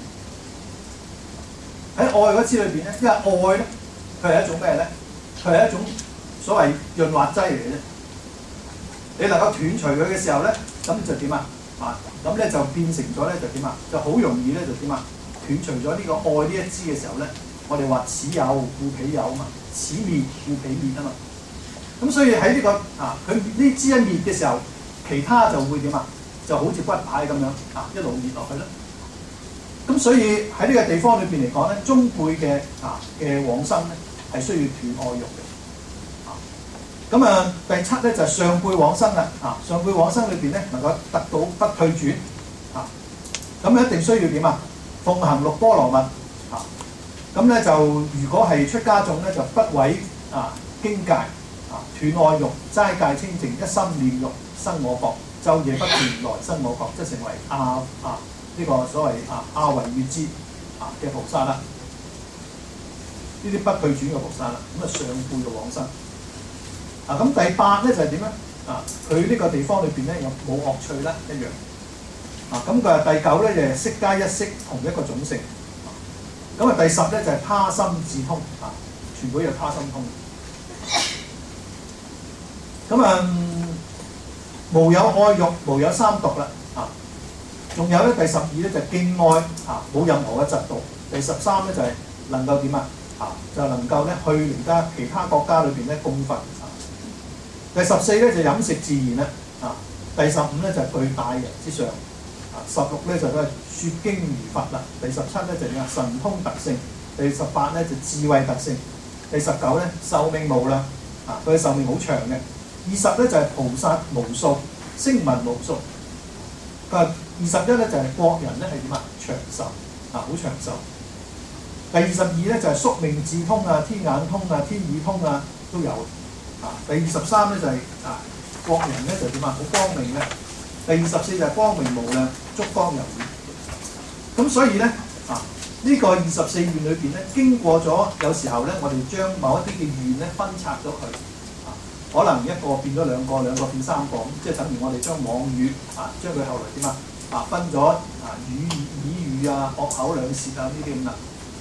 喺愛嗰支裏邊咧，因為愛咧，佢係一種咩咧？佢係一種所謂潤滑劑嚟嘅啫。你能夠斷除佢嘅時候咧，咁就點啊？啊，咁咧就變成咗咧就點啊？就好容易咧就點啊？斷除咗呢個愛呢一支嘅時候咧，我哋話此有故彼有啊嘛，此滅故彼滅啊嘛。咁所以喺呢、這個啊，佢呢支一滅嘅時候，其他就會點啊？就好似骨牌咁樣啊，一路滅落去啦。咁所以喺呢個地方裏邊嚟講咧，中輩嘅啊嘅往生咧係需要斷愛欲嘅。啊，咁啊第七咧就係、是、上輩往生啦。啊，上輩往生裏邊咧能夠得到不退轉。啊，咁一定需要點啊？奉行六波羅蜜。啊，咁咧就如果係出家眾咧，就不毀啊經戒。啊！斷愛欲，齋戒清淨，一心念欲，生我國，晝夜不斷來生我國，即成為阿啊呢、這個所謂啊阿惟越致啊嘅菩薩啦。呢啲不退轉嘅菩薩啦，咁啊上輩嘅往生。啊咁第八咧就係點咧？啊佢呢個地方裏邊咧有冇惡趣啦一樣。啊咁佢話第九咧就係色皆一色，同一個種性。咁啊第十咧就係他心自通啊，全部有他心通。咁啊、嗯，無有愛欲，無有三毒啦，啊，仲有咧第十二咧就係敬愛，啊，冇任何嘅嫉妒。第十三咧就係能夠點啊？啊，就能夠咧去而家其他國家裏邊咧供佛。啊，第十四咧就飲食自然啦，啊，第十五咧就係具大人之上，啊，十六咧就都係説經如佛啦。第十七咧就點啊？神通特性。第十八咧就智慧特性。第十九咧壽命無量，啊，佢嘅壽命好長嘅。二十咧就係菩薩無數，聲聞無數。佢話二十一咧就係國人咧係點啊？長壽啊，好長壽。第二十二咧就係宿命智通啊、天眼通啊、天耳通啊都有啊。第二十三咧就係、是、啊國人咧就點啊？好光明嘅。第二十四就係光明無量，燭光柔軟。咁所以咧啊呢、這個二十四願裏邊咧，經過咗有時候咧，我哋將某一啲嘅願咧分拆咗佢。可能一個變咗兩個，兩個變三個，咁即係等於我哋將妄語啊，將佢後來點啊啊分咗啊語語語啊、惡口兩舌啊呢啲咁啦。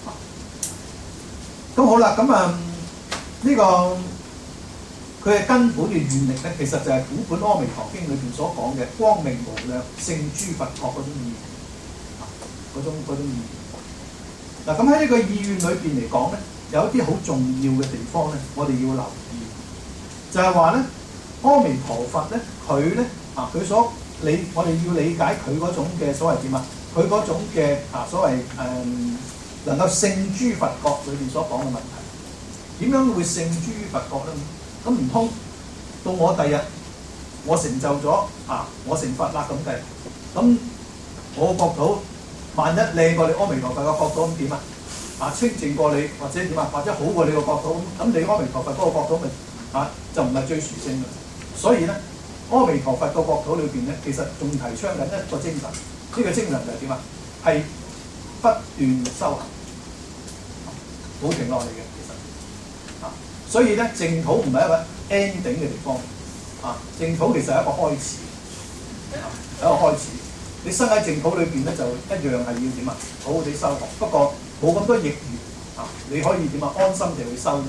咁好啦，咁啊呢個佢嘅根本嘅願力咧，其實就係古本《阿彌陀經》裏邊所講嘅光明無量、勝諸佛國嗰種意願啊，嗰種嗰種意願。嗱咁喺呢個意願裏邊嚟講咧，有一啲好重要嘅地方咧，我哋要留意。就係話咧，阿彌陀佛咧，佢咧啊，佢所理我哋要理解佢嗰種嘅所謂點啊？佢嗰種嘅啊所謂誒、嗯、能夠勝諸佛國裏邊所講嘅問題，點樣會勝諸於佛國咧？咁唔通到我第日我成就咗啊，我成佛啦咁計，咁我國土萬一靚過你阿彌陀佛嘅國土咁點啊？啊清淨過你或者點啊？或者好過你個國土咁，你阿彌陀佛嗰個國土咪啊就唔係最殊勝嘅。所以咧，阿彌陀佛個國土裏邊咧，其實仲提倡緊一個精神，呢、這個精神就係點啊？係不斷修行，冇停落嚟嘅其實啊。所以咧，淨土唔係一個 ending 嘅地方啊，淨土其實係一個開始，啊、係一個開始。你生喺淨土裏邊咧，就一樣係要點啊？好好地修學，不過冇咁多逆緣啊，你可以點啊？安心地去修啫。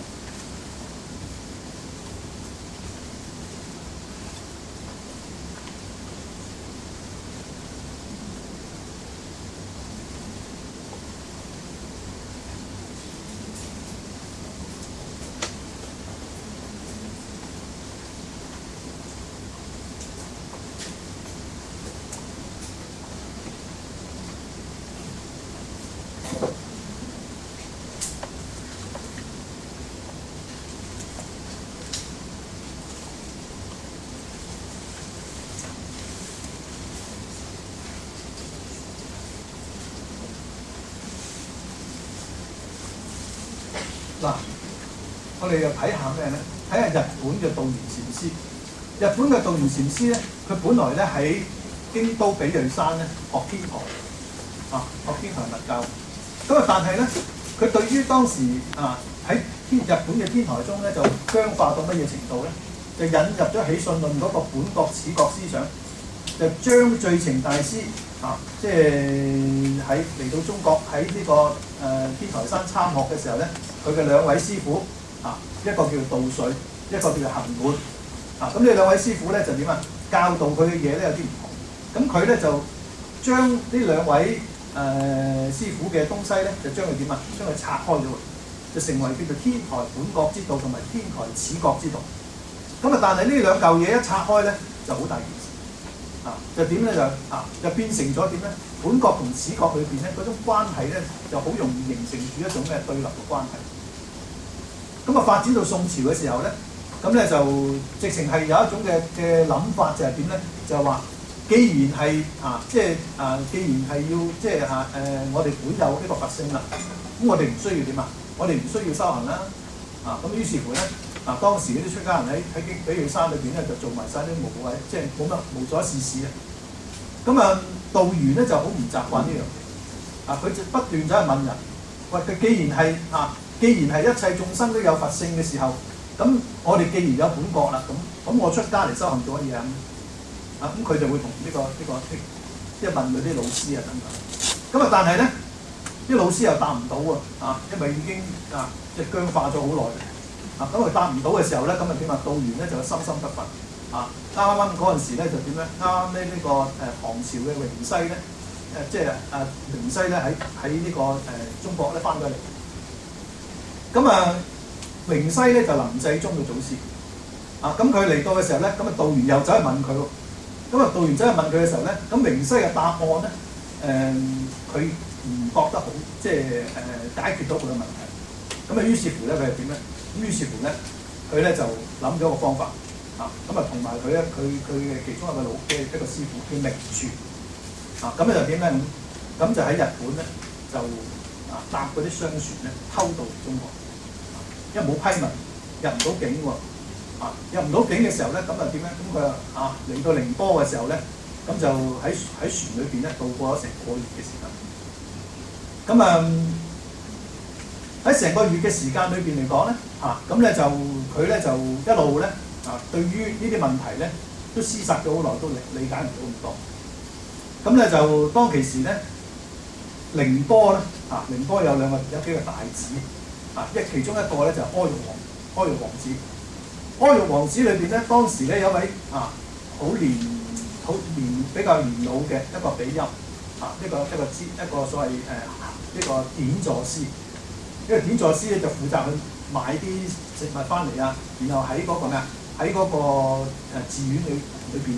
嗱，我哋又睇下咩咧？睇下日本嘅道元禪師。日本嘅道元禪師咧，佢本來咧喺京都比叡山咧學天台，啊學天台密教。咁啊，但係咧，佢對於當時啊喺天日本嘅天台中咧，就僵化到乜嘢程度咧？就引入咗起信論嗰個本國始國思想，就將最澄大師啊，即係喺嚟到中國喺呢、這個誒、呃、天台山參學嘅時候咧。佢嘅兩位師傅啊，一個叫做道水，一個叫做行滿啊。咁呢兩位師傅咧就點啊？教導佢嘅嘢咧有啲唔同。咁佢咧就將呢兩位誒、呃、師傅嘅東西咧，就將佢點啊？將佢拆開咗，就成為叫做天台本國之道同埋天台始國之道。咁啊，但係呢兩嚿嘢一拆開咧，就好大件事啊！就點咧就啊，就變成咗點咧？本國同始國裏邊咧嗰種關係咧，就好容易形成住一種咩對立嘅關係。咁啊，發展到宋朝嘅時候咧，咁咧就直情係有一種嘅嘅諗法，就係點咧？就係話，既然係啊，即係啊，既然係要即係啊誒，我哋本有呢個佛性啦，咁我哋唔需要點啊？我哋唔需要修行啦。啊，咁於是乎咧，啊當時嗰啲出家人喺喺京比叡山裏邊咧，就做埋晒啲無謂，即係冇乜無所事事啊。咁啊，道元咧就好唔習慣呢樣嘢，啊佢就不斷走去問人，喂，佢既然係啊，既然係一切眾生都有佛性嘅時候，咁我哋既然有本國啦，咁咁我出家嚟修行做乜嘢啊？啊咁佢就會同呢、這個呢、這個即係問佢啲老師啊等等，咁啊但係咧啲老師又答唔到喎，啊因為已經啊即係僵化咗好耐，啊咁佢答唔到嘅時候咧，咁啊點啊？道元咧就心心不忿。啊！啱啱啱嗰陣時咧就點咧？啱啱咧呢個誒唐朝嘅榮西咧誒，即係誒榮西咧喺喺呢個誒、呃、中國咧翻咗嚟。咁啊，榮西咧就林世宗嘅祖師。啊，咁佢嚟到嘅時候咧，咁啊道元又走去問佢喎。咁啊道元走去問佢嘅時候咧，咁榮西嘅答案咧誒，佢、呃、唔覺得好，即係誒、呃、解決到佢嘅問題。咁啊於是乎咧佢係點咧？咁於是乎咧佢咧就諗咗個方法。啊，咁啊同埋佢咧，佢佢嘅其中一個老嘅一個師傅叫明傳，啊咁咧就點咧？咁咁就喺日本咧就啊搭嗰啲商船咧偷渡嚟中國，啊、因為冇批文入唔到境喎，啊入唔到境嘅時候咧，咁啊點咧？咁佢啊嚟到寧波嘅時候咧，咁就喺喺船裏邊咧度過咗成個月嘅時間。咁啊喺成個月嘅時間裏邊嚟講咧，啊咁咧就佢咧就一路咧。啊，對於呢啲問題咧，都思索咗好耐，都理理解唔到咁多。咁咧就當其時咧，寧波咧，啊寧波有兩個有幾個大寺，啊一其中一個咧就係阿育王，阿育王寺。阿育王寺裏邊咧，當時咧有位啊好年好年比較年老嘅一個比丘，啊一個一個知一個所謂誒一個典座師，呢個典座師咧就負責去買啲食物翻嚟啊，然後喺嗰個咩啊？喺嗰個誒寺院裏裏邊咧，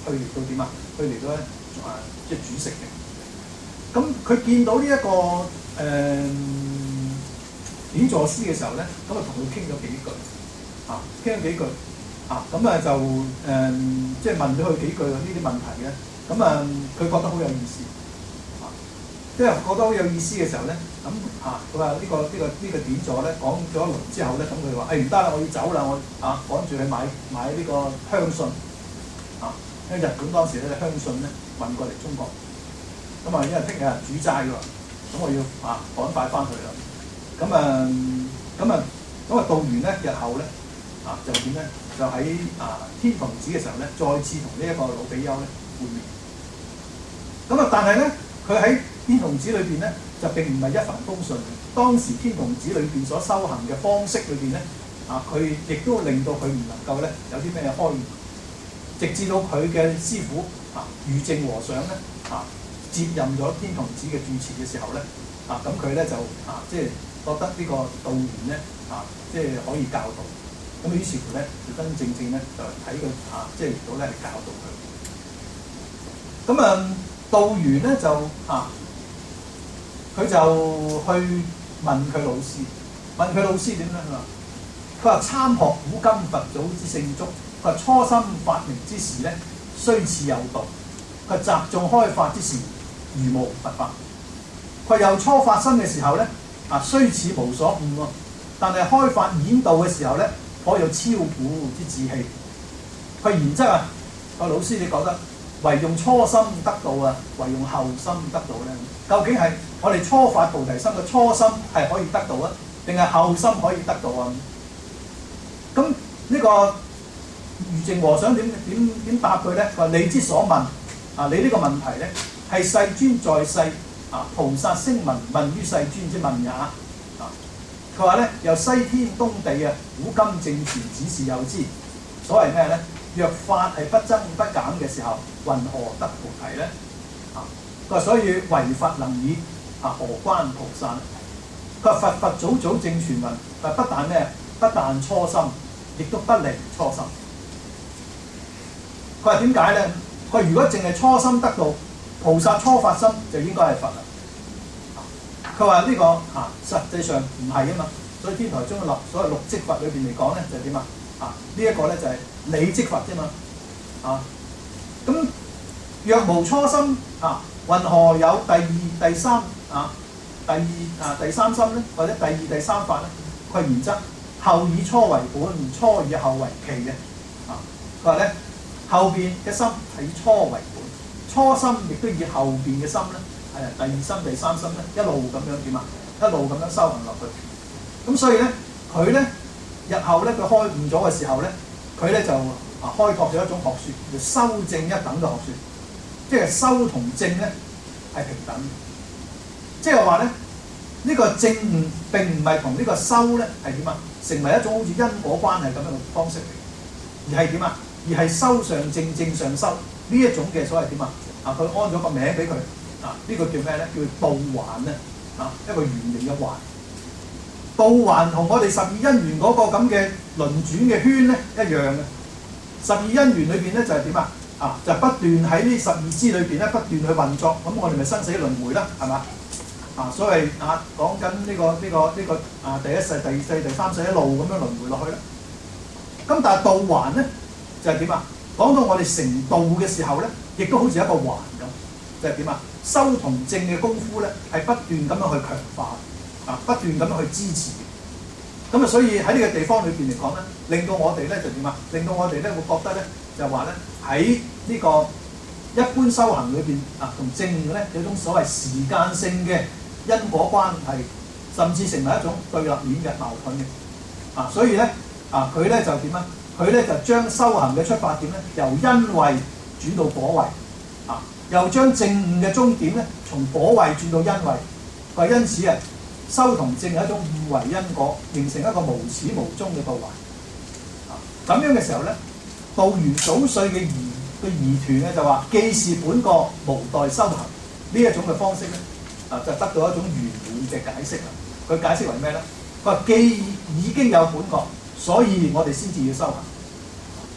去嚟到點啊？去嚟到咧啊，即係煮食嘅。咁佢見到呢、這、一個誒、呃、典座師嘅時候咧，咁啊同佢傾咗幾句，啊傾咗幾句，啊咁啊就誒、呃、即係問咗佢幾句呢啲問題嘅，咁啊佢覺得好有意思，啊即係覺得好有意思嘅時候咧，咁啊佢話呢個呢、這個呢、這個典座咧講咗一輪之後咧，咁佢話誒唔得啦，我要走啦，我啊趕住去買買呢個香信，啊因為日本當時咧香信咧運過嚟中國。咁啊，因為聽日煮齋㗎，咁我要啊趕快翻去啦。咁啊，咁啊，咁啊，到完咧日後咧啊就點咧？就喺啊天童寺嘅時候咧，再次同呢一個老比丘咧會面。咁啊，但係咧，佢喺天童寺裏邊咧，就並唔係一帆風順。當時天童寺裏邊所修行嘅方式裏邊咧，啊佢亦都令到佢唔能夠咧有啲咩開悟，直至到佢嘅師傅啊御正和尚咧啊。接任咗天童寺嘅住持嘅時候咧，啊咁佢咧就啊即係覺得呢個道元咧啊即係可以教導，咁於是乎咧就真正正咧就睇佢啊即係嚟到咧係教導佢。咁啊道元咧就啊佢就去問佢老師，問佢老師點樣啊？佢話參學古今佛祖之聖足，佢話初心發明之時咧，雖似有道，佢集眾開發之時，如無佛法。佢由初發生嘅時候咧，啊雖似無所悟喎，但係開發演導嘅時候咧，頗有超古之志氣。佢原則啊，個老師你覺得唯用初心得道啊，唯用後心得道咧？究竟係我哋初發菩提心嘅初心係可以得到啊，定係後心可以得到啊？咁呢個御淨和尚點點點答佢咧？話你之所問啊，你呢個問題咧？係世尊在世啊，菩薩聲聞問於世尊之問也啊！佢話咧，由西天東地啊，古今正傳只是有之。所謂咩咧？若法係不增不減嘅時候，云何得菩提咧？啊！佢話所以唯佛能以啊，何關菩薩？佢話佛佛祖祖正傳聞，但不但咩？不但初心，亦都不離初心。佢話點解咧？佢話如果淨係初心得到。菩薩初發心就應該係佛啦。佢話呢個啊，實際上唔係啊嘛。所以天台宗嘅六所謂六即佛裏邊嚟講咧，就係點啊？啊，呢一個咧就係理即佛啫嘛。啊，咁若無初心啊，云何有第二、第三啊、第二啊、第三心咧，或者第二、第三法咧？佢原則後以初為本，初以後為期嘅。啊，佢話咧後邊嘅心係以初為本。初心亦都以後邊嘅心咧，係啊第二心、第三心咧，一路咁樣點啊，一路咁樣修行落去。咁所以咧，佢咧日後咧佢開悟咗嘅時候咧，佢咧就啊開拓咗一種學説，叫修正一等嘅學説，即係修同正咧係平等嘅。即係話咧，呢、呢個正悟並唔係同呢個修咧係點啊，成為一種好似因果關係咁樣嘅方式嚟，而係點啊？而係修上正，正上修呢一種嘅所謂點啊？啊！佢安咗個名俾佢，啊！呢、這個叫咩咧？叫道環咧，啊！一個圓形嘅環。道環同我哋十二因緣嗰個咁嘅輪轉嘅圈咧一樣嘅。十二因緣裏邊咧就係點啊？啊！就不斷喺呢十二支裏邊咧不斷去運作，咁我哋咪生死輪迴啦，係嘛？啊！所謂啊講緊呢個呢、這個呢、這個啊第一世、第二世、第三世一路咁樣輪迴落去啦。咁但係道環咧就係點啊？講到我哋成道嘅時候咧，亦都好似一個環咁，就係點啊？修同正嘅功夫咧，係不斷咁樣去強化，啊，不斷咁樣去支持。咁啊，所以喺呢個地方裏邊嚟講咧，令到我哋咧就點啊？令到我哋咧會覺得咧，就係話咧喺呢個一般修行裏邊啊，同正嘅咧有種所謂時間性嘅因果關係，甚至成為一種對立面嘅矛盾嘅。啊，所以咧啊，佢咧就點啊？佢咧就將修行嘅出發點咧，由因位轉到果位，啊，又將正悟嘅終點咧，從果位轉到因位。佢因此啊，修同正係一種互為因果，形成一個無始無終嘅道環。啊，咁樣嘅時候咧，道元早歲嘅疑嘅疑團咧就話，既是本覺，無待修行呢一種嘅方式咧，啊就得到一種圓滿嘅解釋啦。佢解釋為咩咧？佢話既已經有本覺。所以我哋先至要修行。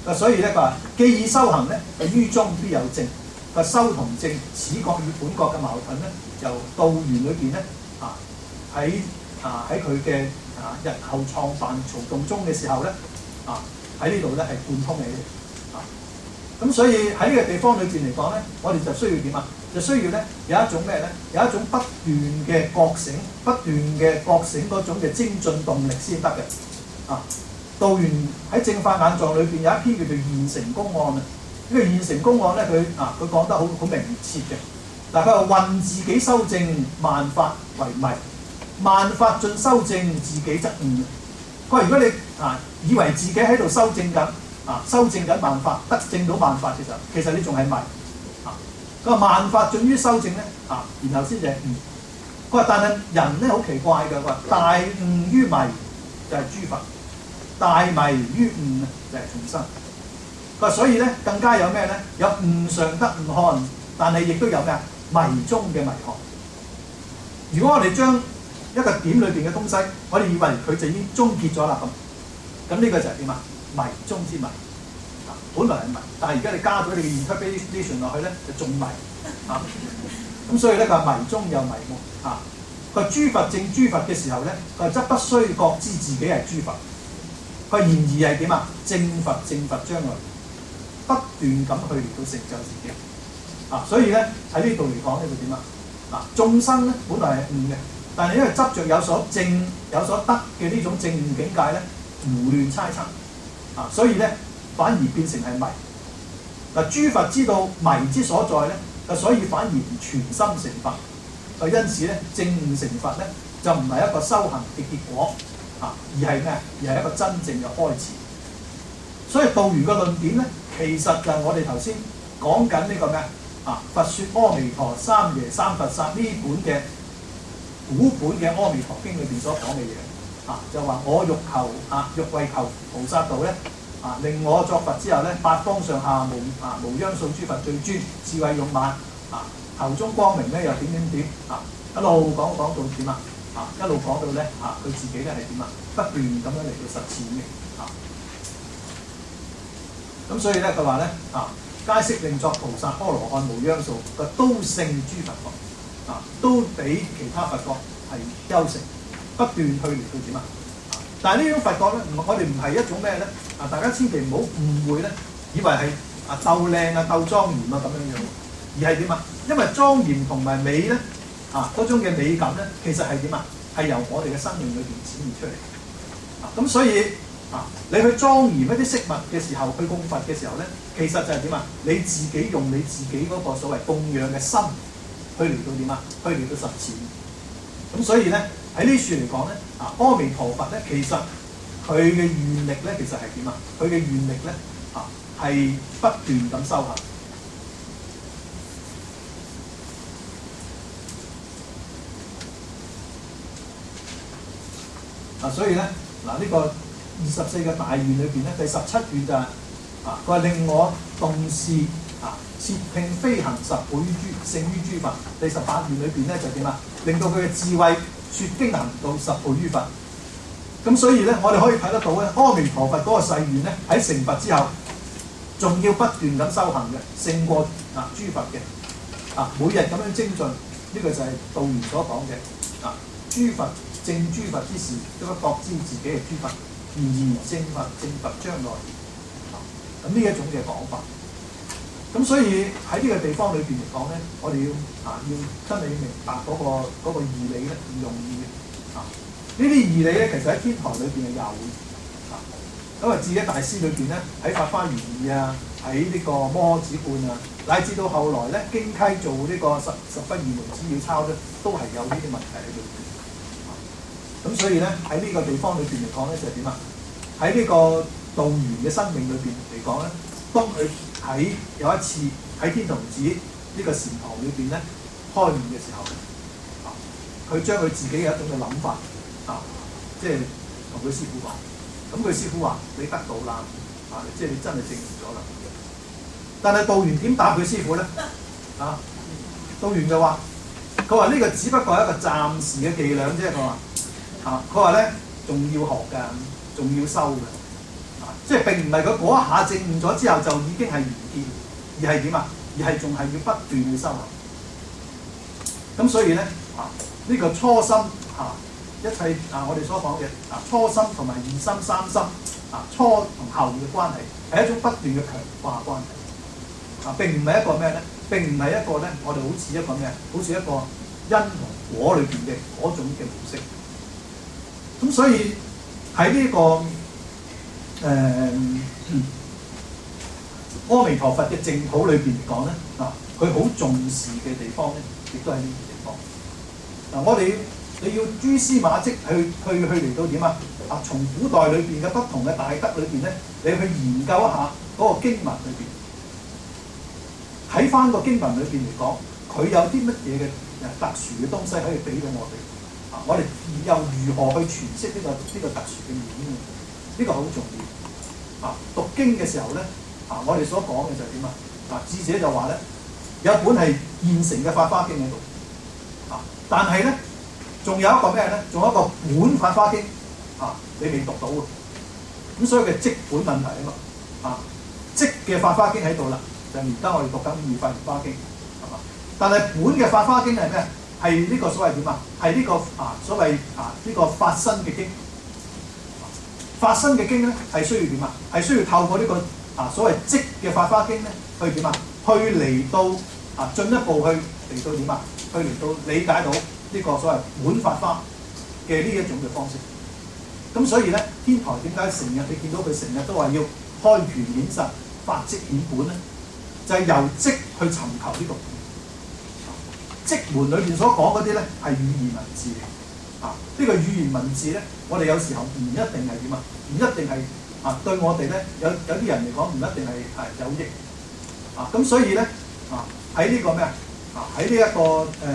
所以咧佢話：既已修行咧，於中必有正。個修同正，此國與本國嘅矛盾咧，由道元裏邊咧啊喺啊喺佢嘅啊日後創辦曹洞宗嘅時候咧啊喺呢度咧係貫通嘅啊。咁所以喺呢個地方裏邊嚟講咧，我哋就需要點啊？就需要咧有一種咩咧？有一種不斷嘅覺醒，不斷嘅覺醒嗰種嘅精進動力先得嘅啊。道元喺正法眼藏裏邊有一篇叫做《現成公案》啊。呢個現成公案咧，佢啊佢講得好好明切嘅。嗱，佢話運自己修正，萬法為迷；萬法盡修正，自己則悟。佢話：如果你啊以為自己喺度修正緊啊，修正緊萬法，得正到萬法嘅時候，其實你仲係迷啊。佢話萬法盡於修正咧啊，然後先至係悟。佢話但係人咧好奇怪嘅，佢話大悟於迷就係諸佛，大迷於悟就係眾生。所以咧，更加有咩咧？有悟上得悟看，但係亦都有咩啊？迷中嘅迷看。如果我哋將一個點裏邊嘅東西，我哋以為佢就已經終結咗啦咁，咁呢個就係點啊？迷中之迷啊！本來係迷，但係而家你加咗你嘅 interpretation 落去咧，就仲迷啊！咁所以咧，佢話迷中有迷喎啊！佢話諸佛正諸佛嘅時候咧，佢話則不須覺知自己係諸佛。佢然而係點啊？正佛正佛將來。不斷咁去嚟到成就自己啊！所以咧喺呢度嚟講呢就點啊？嗱，眾生咧本來係悟嘅，但係因為執着有所正有所得嘅呢種正悟境界咧，胡亂猜測啊，所以咧反而變成係迷。嗱，諸佛知道迷之所在咧，就所以反而全心成佛。啊，因此咧正悟成佛咧就唔係一個修行嘅結果啊，而係咩？而係一個真正嘅開始。所以道元嘅論點咧。其實就係我哋頭先講緊呢個咩啊？佛說阿彌陀三耶三佛剎呢本嘅古本嘅《阿彌陀經》裏邊所講嘅嘢啊，就話我欲求啊，欲為求菩薩道咧啊，令我作佛之後咧，八方上下無啊無央數諸佛最尊，智慧勇猛啊，頭中光明咧又點點點啊，一路講講到點啊啊，一路講到咧啊，佢自己咧係點啊，不斷咁樣嚟到實踐嘅啊。咁所以咧，佢話咧啊，皆悉令作菩薩、阿羅漢無央數，佢都勝諸佛國啊，都比其他佛國係優勝，不斷去嚟到點啊！但係呢種佛國咧，我哋唔係一種咩咧啊！大家千祈唔好誤會咧，以為係啊鬥靚啊、鬥莊嚴啊咁樣樣，而係點啊？因為莊嚴同埋美咧啊嗰種嘅美感咧，其實係點啊？係由我哋嘅生命裏邊展現出嚟啊！咁所以。啊！你去莊嚴一啲飾物嘅時候，去供佛嘅時候咧，其實就係點啊？你自己用你自己嗰個所謂供養嘅心去嚟到點啊？去嚟到實踐。咁所以咧喺呢處嚟講咧，啊阿彌陀佛咧，其實佢嘅願力咧，其實係點啊？佢嘅願力咧啊係不斷咁修行。啊，所以咧嗱呢個。二十四個大願裏邊咧，第十七願就係、是、啊，佢話令我動視啊，切聽飛行十倍於諸勝於諸佛。第十八願裏邊咧就點啊？令到佢嘅智慧説經行到十倍於佛。咁所以咧，我哋可以睇得到咧，阿彌陀佛嗰個誓願咧，喺成佛之後，仲要不斷咁修行嘅，勝過啊諸佛嘅啊，每日咁樣精進。呢、這個就係道元所講嘅啊，諸佛正諸佛之時，都不覺知自己係諸佛。然而正佛正佛將來，咁呢一種嘅講法，咁所以喺呢個地方裏邊嚟講咧，我哋要啊要真係要明白嗰、那個嗰、那個義理咧，唔容易嘅啊。呢啲義理咧，其實喺天台裏邊係有啊。咁啊，智者大師裏邊咧，喺法華玄義啊，喺呢個摩訶止觀啊，乃至到後來咧，經溪做呢個十十不二門資料抄咧，都係有呢啲問題喺度。咁所以咧喺呢個地方裏邊嚟講咧就係點啊？喺呢個道元嘅生命裏邊嚟講咧，當佢喺有一次喺天童寺呢個禪堂裏邊咧開悟嘅時候，啊，佢將佢自己嘅一種嘅諗法啊，即係同佢師傅講，咁佢師傅話：你得到啦，啊，即係你真係證實咗啦。但係道元點答佢師傅咧？啊，道元就話：佢話呢個只不過係一個暫時嘅伎倆啫。佢話。啊！佢話咧，仲要學㗎，仲要修㗎，啊！即即係並唔係佢嗰一下證悟咗之後就已經係完結，而係點啊？而係仲係要不斷去修行。咁所以咧啊，呢、這個初心啊，一切啊，我哋所講嘅啊初心同埋二心三心啊，初同後嘅關係係一種不斷嘅強化關係啊，並唔係一個咩咧？並唔係一個咧，我哋好似一個咩？好似一個因同果裏邊嘅嗰種嘅模式。咁所以喺呢、這個誒、呃嗯、阿彌陀佛嘅淨土裏邊嚟講咧啊，佢好重視嘅地方咧，亦都係呢啲地方。嗱、啊，我哋你要蛛絲馬跡去去去嚟到點啊？啊，從古代裏邊嘅不同嘅大德裏邊咧，你去研究一下嗰個經文裏邊，睇翻個經文裏邊嚟講，佢有啲乜嘢嘅特殊嘅東西可以俾到我哋。啊，我哋又如何去詮釋呢個呢個特殊嘅面呢？呢個好重要。啊，讀經嘅時候咧，啊，我哋所講嘅就係點啊？啊，智者就話咧，有一本係現成嘅《法華經》喺度。啊，但係咧，仲有一個咩咧？仲有一個本《法華經》啊，你未讀到嘅。咁所以嘅積本問題啊嘛。啊，積嘅《法華經》喺度啦，就而家我哋讀緊《二法蓮華經》，係嘛？但係本嘅《法華經》係咩？係呢個所謂點啊？係呢個啊所謂啊呢個法身嘅經。法身嘅經咧係需要點啊？係需要透過呢個啊所謂積嘅《法華經》咧去點啊？去嚟到啊進一步去嚟到點啊？去嚟到理解到呢個所謂本法華嘅呢一種嘅方式。咁所以咧，天台點解成日你見到佢成日都話要開權顯實、法積顯本咧？就係、是、由積去尋求呢個本。積門裏邊所講嗰啲咧係語言文字嚟，啊呢、這個語言文字咧，我哋有時候唔一定係點啊？唔一定係啊對我哋咧有有啲人嚟講唔一定係係有益啊。咁所以咧啊喺呢個咩啊啊喺呢一個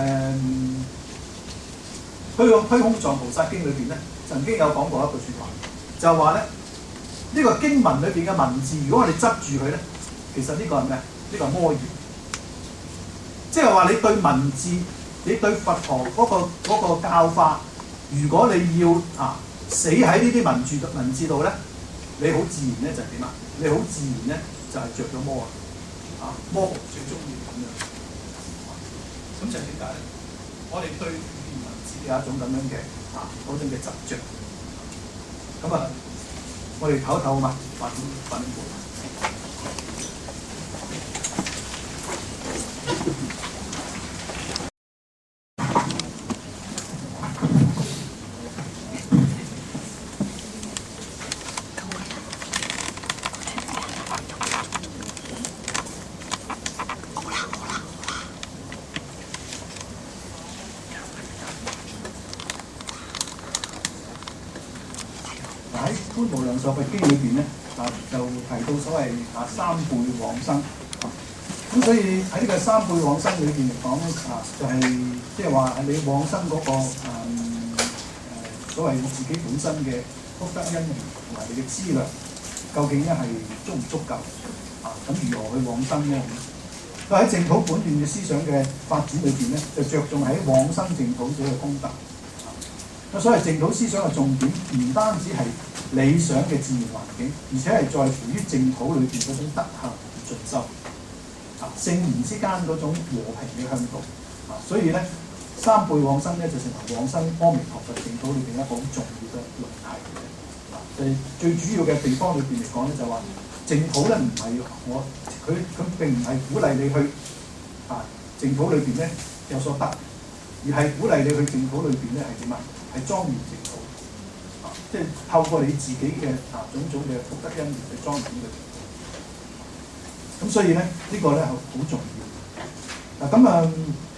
誒虛空虛空藏菩薩經裏邊咧，曾經有講過一句説話，就係話咧呢、這個經文裏邊嘅文字，如果我哋執住佢咧，其實呢個係咩啊？呢、這個係魔言。即係話你對文字，你對佛陀嗰、那個嗰、那個教法，如果你要啊死喺呢啲文字文字度咧，你好自然咧就係點啊？你好自然咧就係着咗魔啊！啊魔王最中意咁樣。咁就係點解咧？我哋對語言文字有一種咁樣嘅啊嗰種嘅執着。咁啊，我哋唞一唞啊嘛，八點八點半。《無量壽佛經》裏邊咧啊，就提到所謂啊三輩往生。咁所以喺呢個三輩往生裏邊嚟講咧啊，就係即係話你往生嗰、那個誒誒、嗯呃、所謂自己本身嘅福德因緣同埋你嘅資糧，究竟咧係足唔足夠啊？咁如何去往生咧？咁喺淨土本願嘅思想嘅發展裏邊咧，就着重喺往生淨土者嘅功德。咁所謂淨土思想嘅重點，唔單止係理想嘅自然環境，而且係在乎於淨土裏邊嗰種德行進修啊，聖賢之間嗰種和平嘅向導啊，所以咧三輩往生咧就成為往生阿彌陀佛淨土裏邊一個好重要嘅論題嘅啊。就係、最主要嘅地方裏邊嚟講咧，就話淨土咧唔係我佢佢並唔係鼓勵你去啊淨土裏邊咧有所得，而係鼓勵你去淨土裏邊咧係點啊？係莊嚴淨土。即係透過你自己嘅啊種種嘅福德因緣去莊嚴呢個淨土，咁所以咧呢、這個咧係好重要。嗱咁啊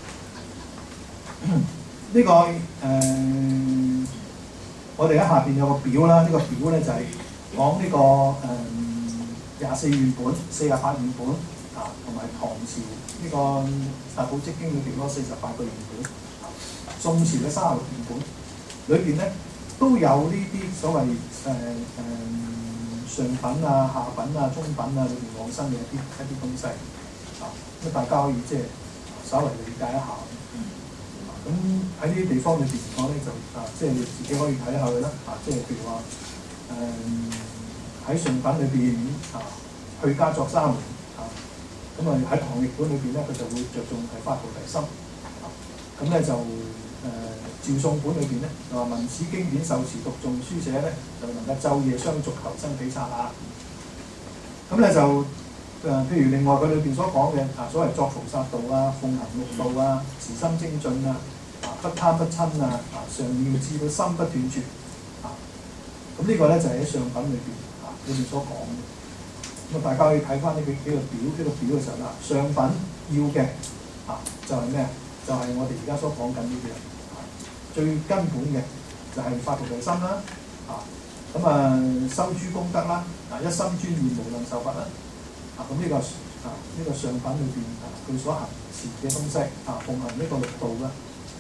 呢、這個誒、呃，我哋喺下邊有個表啦，呢、這個表咧就係、是、講呢、這個誒廿四願本、四十八願本啊，同埋唐朝呢個《大寶積經》裏邊嗰四十八個願本，宋朝嘅三十六願本裏邊咧。都有呢啲所謂誒誒、呃呃、上品啊、下品啊、中品啊裏邊往生嘅一啲一啲東西啊，咁大家可以即係稍微理解一下。咁喺呢啲地方裏邊嚟講咧，就啊即係你自己可以睇下佢啦。啊，即係譬如話誒喺上品裏邊啊去家作沙門啊，咁啊喺唐譯本裏邊咧，佢就會着重係發菩提心。咁、啊、咧就誒趙宋本裏邊咧就話聞此經典受持讀誦書寫咧，就能夠晝夜相續求生彼剎那。咁咧就誒、呃、譬如另外佢裏邊所講嘅啊，所謂作菩薩道啊、奉行六道啊、慈心精進啊、啊不貪不瞋啊、啊常妙智到心不斷絕啊。咁呢個咧就係、是、喺上品裏邊啊裏邊所講嘅。咁啊，大家可以睇翻呢幾幾個表，呢、這個表嘅時候啦，上品要嘅啊就係咩啊？就係、是、我哋而家所講緊呢啲啊，最根本嘅就係發菩提心啦啊。咁啊，修諸功德啦，啊一心專念無量壽佛啦，啊咁呢、這個啊呢、這個上品裏邊啊佢所行持嘅東西啊，奉行呢個六道啦。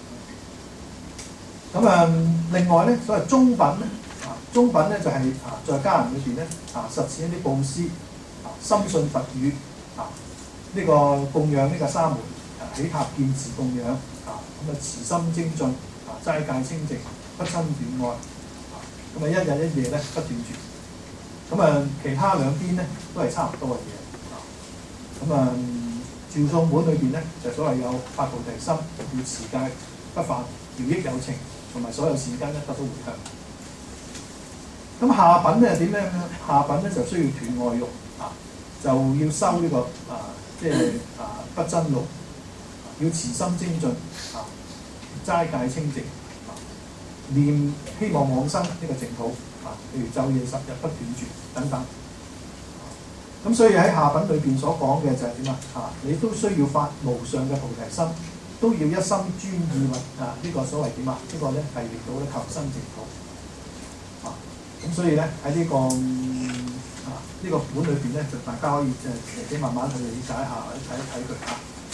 咁啊，另外咧，所謂中品咧，啊中品咧就係、是、啊在家人裏邊咧啊實踐一啲布施，啊深信佛語，啊呢、這個供養呢個沙門，啊起塔建寺供養，啊咁啊慈心精進，啊齋戒清淨，不親戀愛。咁啊，一日一夜咧不斷絕。咁啊，其他兩邊咧都係差唔多嘅嘢。咁啊，趙宋本裏邊咧就所謂有發菩提心，要持戒不犯，饒益有情，同埋所有善根咧得到回向。咁下品咧點咧？下品咧就需要斷愛欲啊，就要修呢、這個啊，即係啊不嗔怒，要慈心精進啊，齋戒清淨。念希望往生呢個淨土啊，譬如晝夜十日不斷絕等等。咁所以喺下品裏邊所講嘅就係點啊？啊，你都需要發無上嘅菩提心，都要一心專意或啊呢、這個所謂點啊？這個、呢個咧係嚟到咧求生淨土啊。咁所以咧喺呢、這個啊呢、這個本裏邊咧，就大家可以誒自己慢慢去理解下，或者睇一睇佢嚇。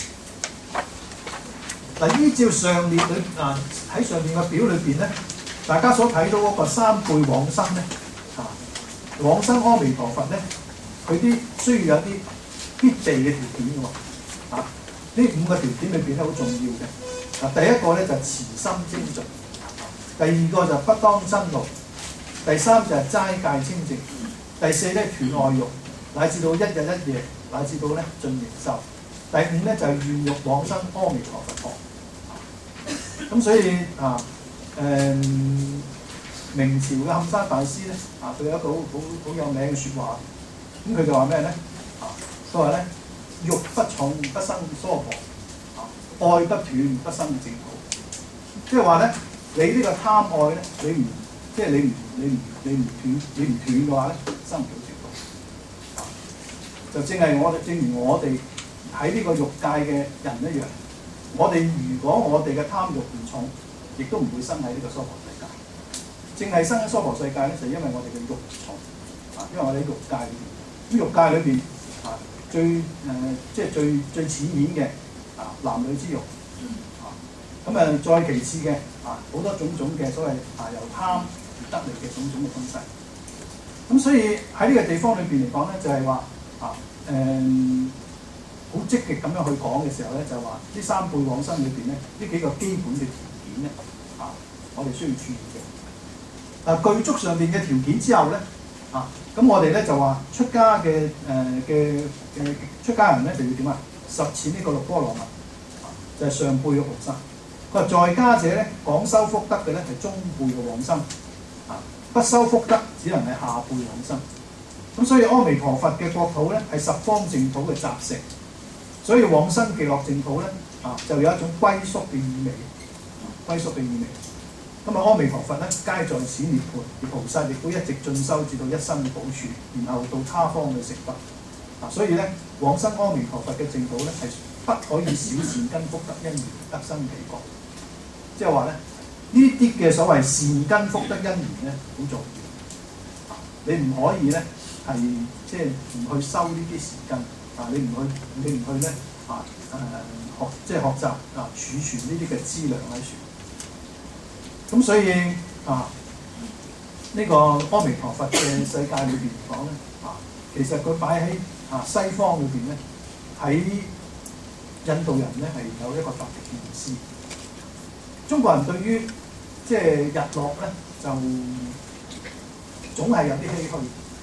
嗱，依照上列裏啊喺上面嘅表裏邊咧，大家所睇到嗰個三輩往生咧，啊往生阿彌陀佛咧，佢啲需要有啲必備嘅條件嘅喎，啊呢五個條件裏邊咧好重要嘅。啊，第一個咧就係慈心精進，第二個就不當嗔怒，第三就係齋戒清淨，第四咧斷愛欲，乃至到一日一夜，乃至到咧盡形壽。第五咧就係願欲往生阿彌陀佛國。咁所以啊，誒、嗯、明朝嘅坎山大師咧，啊佢有一個好好好有名嘅説話，咁佢就話咩咧？啊，佢話咧，欲不重不生娑婆，啊愛不斷不生淨土。即係話咧，你呢個貪愛咧，你唔即係你唔你唔你唔斷你唔斷嘅話咧，生唔到淨土。啊，就正係我哋正如我哋喺呢個欲界嘅人一樣。我哋如果我哋嘅貪欲唔重，亦都唔會生喺呢個娑婆世界。淨係生喺娑婆世界咧，就因為我哋嘅欲重啊，因為我哋喺欲界裏邊。咁欲界裏邊啊，最誒、呃、即係最最淺面嘅啊，男女之欲啊。咁啊，再其次嘅啊，好多種種嘅所謂啊，由貪而得嚟嘅種種嘅東西。咁所以喺呢個地方裏邊嚟講咧，就係、是、話啊誒。嗯好積極咁樣去講嘅時候咧，就話呢三輩往生裏邊咧，呢幾個基本嘅條件咧，啊，我哋需要注意嘅。啊，具足上邊嘅條件之後咧，啊，咁我哋咧就話出家嘅誒嘅嘅出家人咧就要點啊？實踐呢個六波羅蜜，啊，就係、是、上輩嘅菩薩。佢話在家者咧講修福德嘅咧係中輩嘅往生，啊，不修福德只能係下輩往生。咁所以阿彌陀佛嘅國土咧係十方淨土嘅集成。所以往生極樂淨土咧，啊，就有一種歸宿嘅意味，歸宿嘅意味。咁啊，阿彌陀佛咧，皆在此涅槃，而菩薩亦都一直進修至到一生嘅補處，然後到他方去成佛。啊，所以咧，往生阿彌陀佛嘅淨土咧，係不可以小善根福德因緣得生彼國。即係話咧，呢啲嘅所謂善根福德因緣咧，好重要。啊，你唔可以咧係即係唔去修呢啲善根。啊！你唔去，你唔去咧啊！誒、呃、學即係學習啊，儲存呢啲嘅資糧喺處。咁所以啊，呢、這個阿彌陀佛嘅世界裏邊嚟講咧，啊，其實佢擺喺啊西方裏邊咧，喺印度人咧係有一個特別嘅意思。中國人對於即係日落咧，就總係有啲唏噓。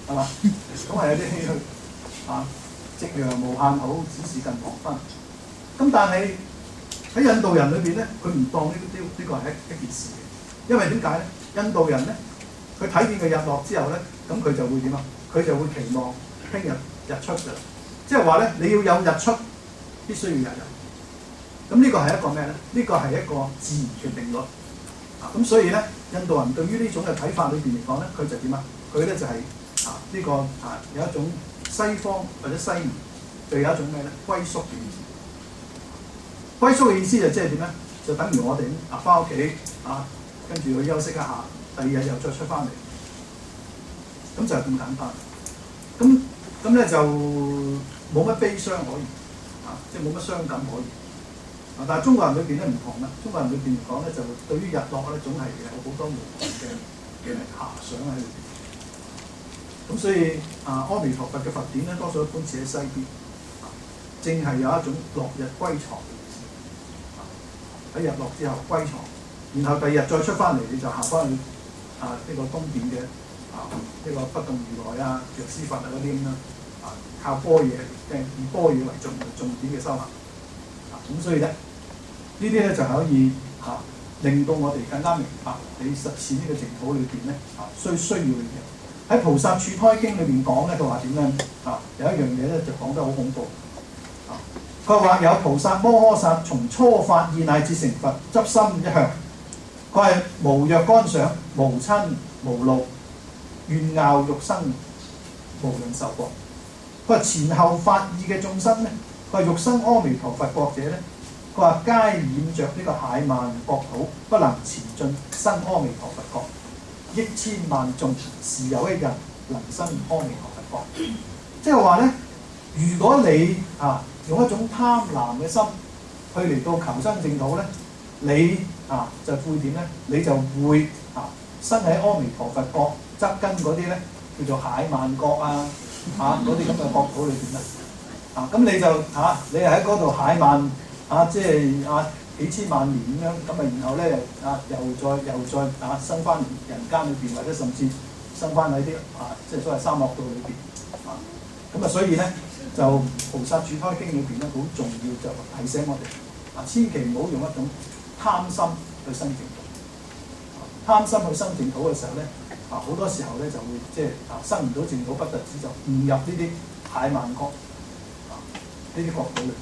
係嘛？咁係有啲啊，夕陽無限好，只是近黃昏。咁但係喺印度人裏邊咧，佢唔當呢呢呢個係一一件事嘅，因為點解咧？印度人咧，佢睇見個日落之後咧，咁佢就會點啊？佢就會期望聽日日出㗎，即係話咧，你要有日出，必須要有日入。咁呢個係一個咩咧？呢個係一個自然嘅定律。啊，咁所以咧，印度人對於呢種嘅睇法裏邊嚟講咧，佢就點啊？佢咧就係、是、啊呢、這個啊有一種西方或者西面，就有一種咩咧？歸宿嘅意思。歸宿嘅意思就即係點咧？就等於我哋啊翻屋企啊，跟住去休息一下，第二日又再出翻嚟，咁就係咁簡單。咁咁咧就冇乜悲傷可言，啊，即係冇乜傷感可言。啊，但係中國人裏邊咧唔同啦，中國人裏邊嚟講咧，就對於日落咧總係有好多無窮嘅嘅遐想喺裏邊。咁所以啊，阿彌陀佛嘅佛典咧，多數一般設喺西邊，啊，正係有一種落日歸床嘅意思。啊，喺日落之後歸床，然後第二日再出翻嚟，你就行翻去啊呢、這個東邊嘅啊呢、這個不動如來啊、藥師佛啊嗰啲咁啦，啊靠般若嘅以般若為重重點嘅修行。啊，咁所以咧。呢啲咧就可以嚇、啊、令到我哋更加明白你實踐呢個淨土裏邊咧啊，需需要嘅嘢。喺《菩薩處胎經》裏邊講咧，佢話點咧啊？有一樣嘢咧就講得好恐怖啊！佢話有菩薩摩訶薩從初發意乃至成佛，執心一向，佢係無若干想，無親無路，願樂欲生，無論受國。佢話前後發意嘅眾生咧，佢話欲生阿彌陀佛國者咧。佢話皆染着呢個懈慢國土，不能前進生阿彌陀佛國。億千萬眾時有一人能生阿彌陀佛國。即係話咧，如果你啊用一種貪婪嘅心去嚟到求生淨土咧，你啊就會點咧？你就會啊生喺阿彌陀佛國側根嗰啲咧，叫做懈慢國啊啊嗰啲咁嘅國土裏邊啦。啊咁你就啊你係喺嗰度懈慢。啊，即係啊幾千萬年咁樣，咁啊然後咧啊又再又再啊生翻人間裏邊，或者甚至生翻喺啲啊即係所謂三惡道裏邊啊，咁啊所以咧就《菩薩處胎經》裏邊咧好重要，就提醒我哋啊，千祈唔好用一種貪心去生淨土。啊、貪心去生淨土嘅時候咧，啊好多時候咧就會即係啊生唔到淨土，不特止就誤入呢啲懈慢國啊呢啲國土裏邊。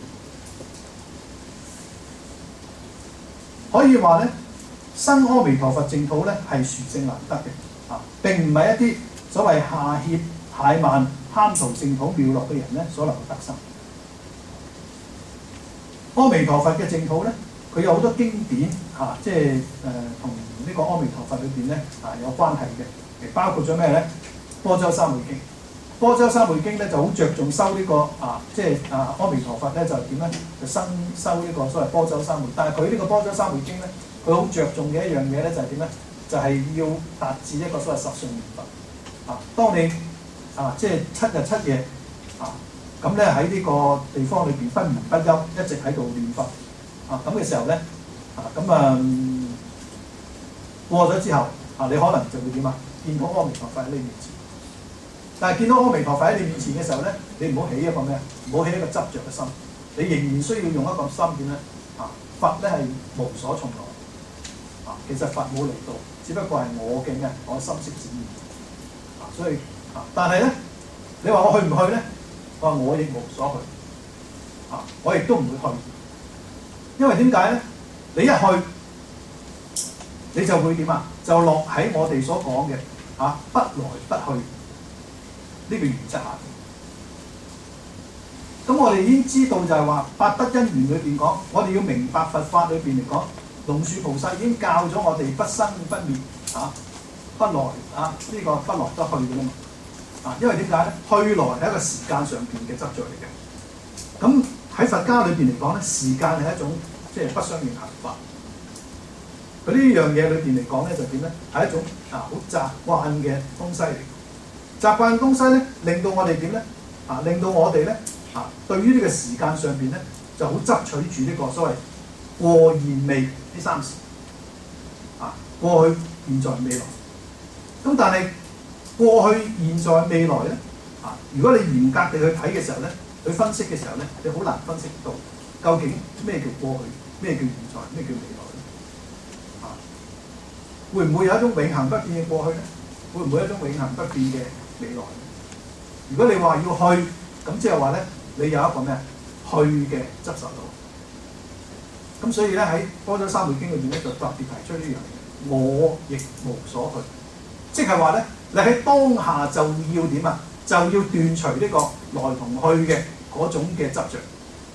可以話咧，生阿彌陀佛淨土咧係殊勝難得嘅，啊並唔係一啲所謂下怯懈慢貪圖淨土妙樂嘅人咧所能夠得生。阿彌陀佛嘅淨土咧，佢有好多經典嚇、啊，即係誒同呢個阿彌陀佛裏邊咧啊有關係嘅，包括咗咩咧？般舟三昧經。般舟三昧經咧就好着重修呢、這個啊，即係啊阿彌陀佛咧就點咧？就生修呢個所謂般舟三昧。但係佢呢個般舟三昧經咧，佢好着重嘅一樣嘢咧就係點咧？就係、是、要達至一個所謂十順念佛啊。當你啊即係七日七夜啊，咁咧喺呢個地方裏邊不眠不休，一直喺度念佛啊咁嘅時候咧啊咁啊過咗之後啊，你可能就會點啊？見到阿彌陀佛喺你面前。但係見到阿彌陀佛喺你面前嘅時候咧，你唔好起一個咩？唔好起一個執着嘅心，你仍然需要用一個心點咧？啊，佛咧係無所從來，啊，其實佛冇嚟到，只不過係我嘅咩？我心識展現，啊，所以啊，但係咧，你話我去唔去咧？我話我亦無所去，啊，我亦都唔會去，因為點解咧？你一去，你就會點啊？就落喺我哋所講嘅啊，不來不去。呢個原則下邊，咁我哋已經知道就係話八德因緣裏邊講，我哋要明白佛法裏邊嚟講，龍樹菩薩已經教咗我哋不生不滅啊，不來啊，呢、這個不來不去嘅啦嘛，啊，因為點解咧？去來係一個時間上邊嘅執着嚟嘅。咁喺佛家裏邊嚟講咧，時間係一種即係不相應行法。佢呢樣嘢裏邊嚟講咧，就點咧？係一種啊好習慣嘅東西嚟。習慣嘅東西咧，令到我哋點咧？啊，令到我哋咧啊，對於呢個時間上邊咧，就好執取住呢個所謂過現未呢三時啊，過去、現在、未來。咁但係過去、現在、未來咧啊，如果你嚴格地去睇嘅時候咧，去分析嘅時候咧，你好難分析到究竟咩叫過去，咩叫現在，咩叫未來咧？啊，會唔會有一種永恆不變嘅過去咧？會唔會有一種永恆不變嘅未來咧？如果你話要去，咁即係話咧，你有一個咩去嘅執實度。咁所以咧喺《多咗三昧經》裏邊咧，就特別提出呢樣嘢，我亦無所去，即係話咧，你喺當下就要點啊？就要斷除呢個來同去嘅嗰種嘅執着。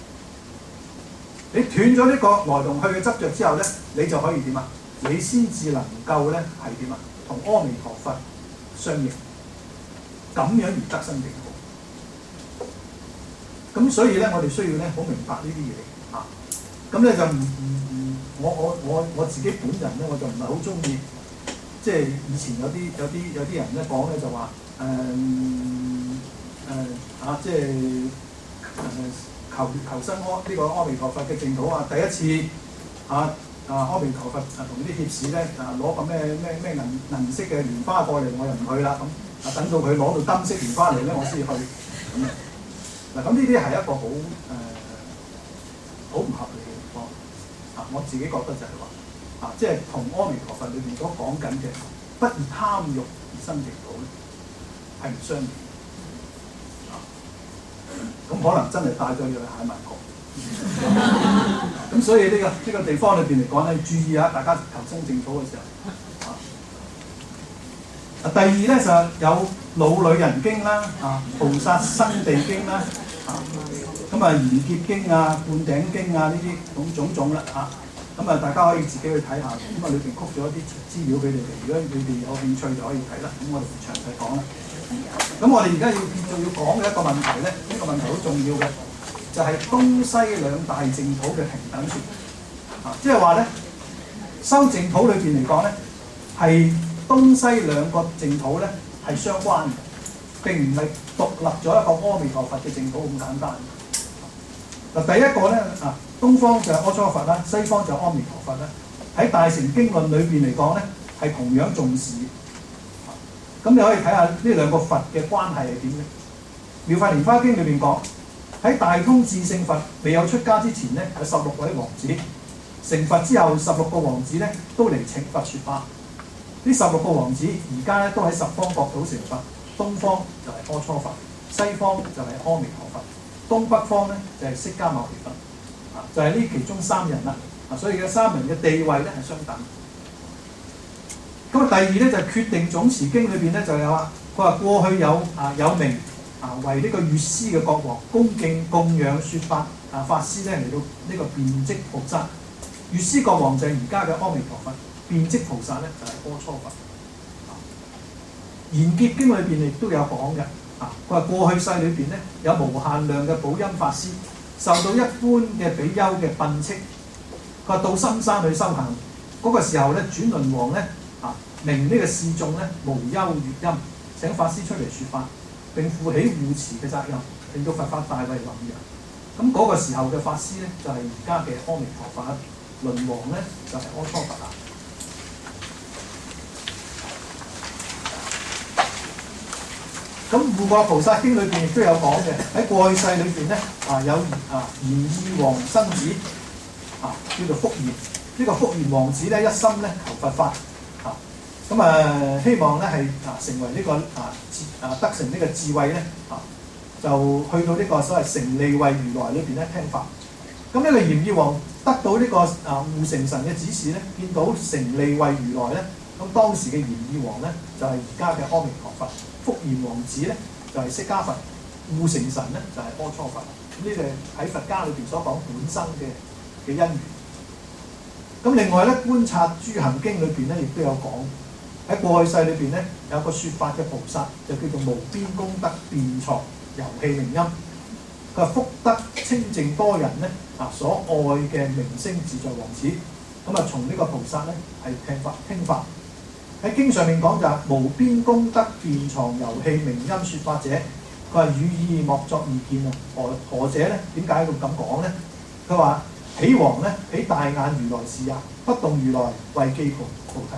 你斷咗呢個來同去嘅執着之後咧，你就可以點啊？你先至能夠咧係點啊？同阿彌陀佛相應，咁樣而得生淨土。咁所以咧，我哋需要咧好明白呢啲嘢啊。咁咧就唔唔唔，我我我我自己本人咧，我就唔係好中意，即係以前有啲有啲有啲人咧講咧就話誒誒啊，即係誒求求生阿呢個阿彌陀佛嘅淨土啊，第一次啊啊阿彌陀佛啊同啲脅士咧啊攞個咩咩咩銀銀色嘅蓮花過嚟，我又唔去啦咁啊，等到佢攞到金色蓮花嚟咧，我先去咁啊。嗱咁呢啲係一個好誒好唔合理嘅地方啊！我自己覺得就係話啊，即係同阿彌陀佛裏邊所講緊嘅不以貪欲而生淨土咧，係唔相應啊！咁可能真係帶咗你去蟹曼國。咁所以呢、呢個呢、呢個地方裏邊嚟講咧，注意下大家求生淨土嘅時候啊。第二咧就有老女人經啦，啊菩薩生地經啦，啊咁啊賢劫經啊、灌頂經啊呢啲種種種啦，啊咁啊大家可以自己去睇下，咁啊裏邊曲咗一啲資料俾你哋，如果你哋有興趣就可以睇啦。咁我哋唔詳細講啦。咁我哋而家要仲要講嘅一個問題咧，呢、呢個問題好重要嘅，就係、是、東西兩大淨土嘅平等說，啊即係話咧修淨土裏邊嚟講咧係。東西兩個淨土咧係相關嘅，並唔係獨立咗一個阿彌陀佛嘅淨土咁簡單。嗱，第一個咧啊，東方就係阿閦佛啦，西方就係阿彌陀佛啦。喺大乘經論裏邊嚟講咧，係同樣重視。咁你可以睇下呢兩個佛嘅關係係點嘅。妙法蓮華經裏邊講，喺大通智勝佛未有出家之前咧，有十六位王子；成佛之後，十六個王子咧都嚟請佛説法。呢十六個王子而家咧都喺十方國土成佛，東方就係阿閦佛，西方就係阿彌陀佛，東北方咧就係釋迦牟尼佛，啊就係、是、呢其中三人啦，啊所以嘅三人嘅地位咧係相等。咁啊第二咧就係、是、決定總持經裏邊咧就有啊，佢話過去有啊有名啊為呢個月師嘅國王恭敬供養説法啊法師咧嚟到呢個辯跡菩薩，月師國王就係而家嘅阿彌陀佛。辯跡菩薩咧就係、是、阿閦佛，賢劫經裏邊亦都有講嘅，啊佢話過去世裏邊咧有無限量嘅寶音法師，受到一般嘅比丘嘅訓斥，佢話到深山去修行，嗰、那個時候咧轉輪王咧啊明呢個示眾咧無憂悅音，請法師出嚟説法，並負起護持嘅責任，令到佛法大為弘揚。咁、那、嗰個時候嘅法師咧就係而家嘅阿彌陀佛，輪王咧就係、是、阿閦佛啦。咁《護國菩薩經》裏邊亦都有講嘅，喺過去世裏邊咧啊有啊賢意王生子啊叫做福賢，呢、這個福賢王子咧一心咧求佛法啊，咁啊希望咧係啊成為呢、這個啊啊得成呢個智慧咧啊，就去到呢個所謂成利慧如來裏邊咧聽法。咁呢個賢意王得到呢個啊護成神嘅指示咧，見到成利慧如來咧，咁當時嘅賢意王咧就係而家嘅阿彌陀佛。福賢王子咧就係、是、釋迦佛，護成神咧就係、是、阿閦佛。咁呢個喺佛家裏邊所講本身嘅嘅因緣。咁另外咧觀察諸行經裏邊咧亦都有講，喺過去世裏邊咧有個説法嘅菩薩就叫做無邊功德辯幢遊戲名音。佢話福德清淨多人咧啊所愛嘅明星自在王子，咁啊從呢個菩薩咧係聽法聽法。喺經上面講就係無邊功德辯幢遊戲名音説法者，佢話語意莫作意見啊！何何者咧？點解會咁講咧？佢話：彼王咧，彼大眼如來視也，不動如來為記菩菩提。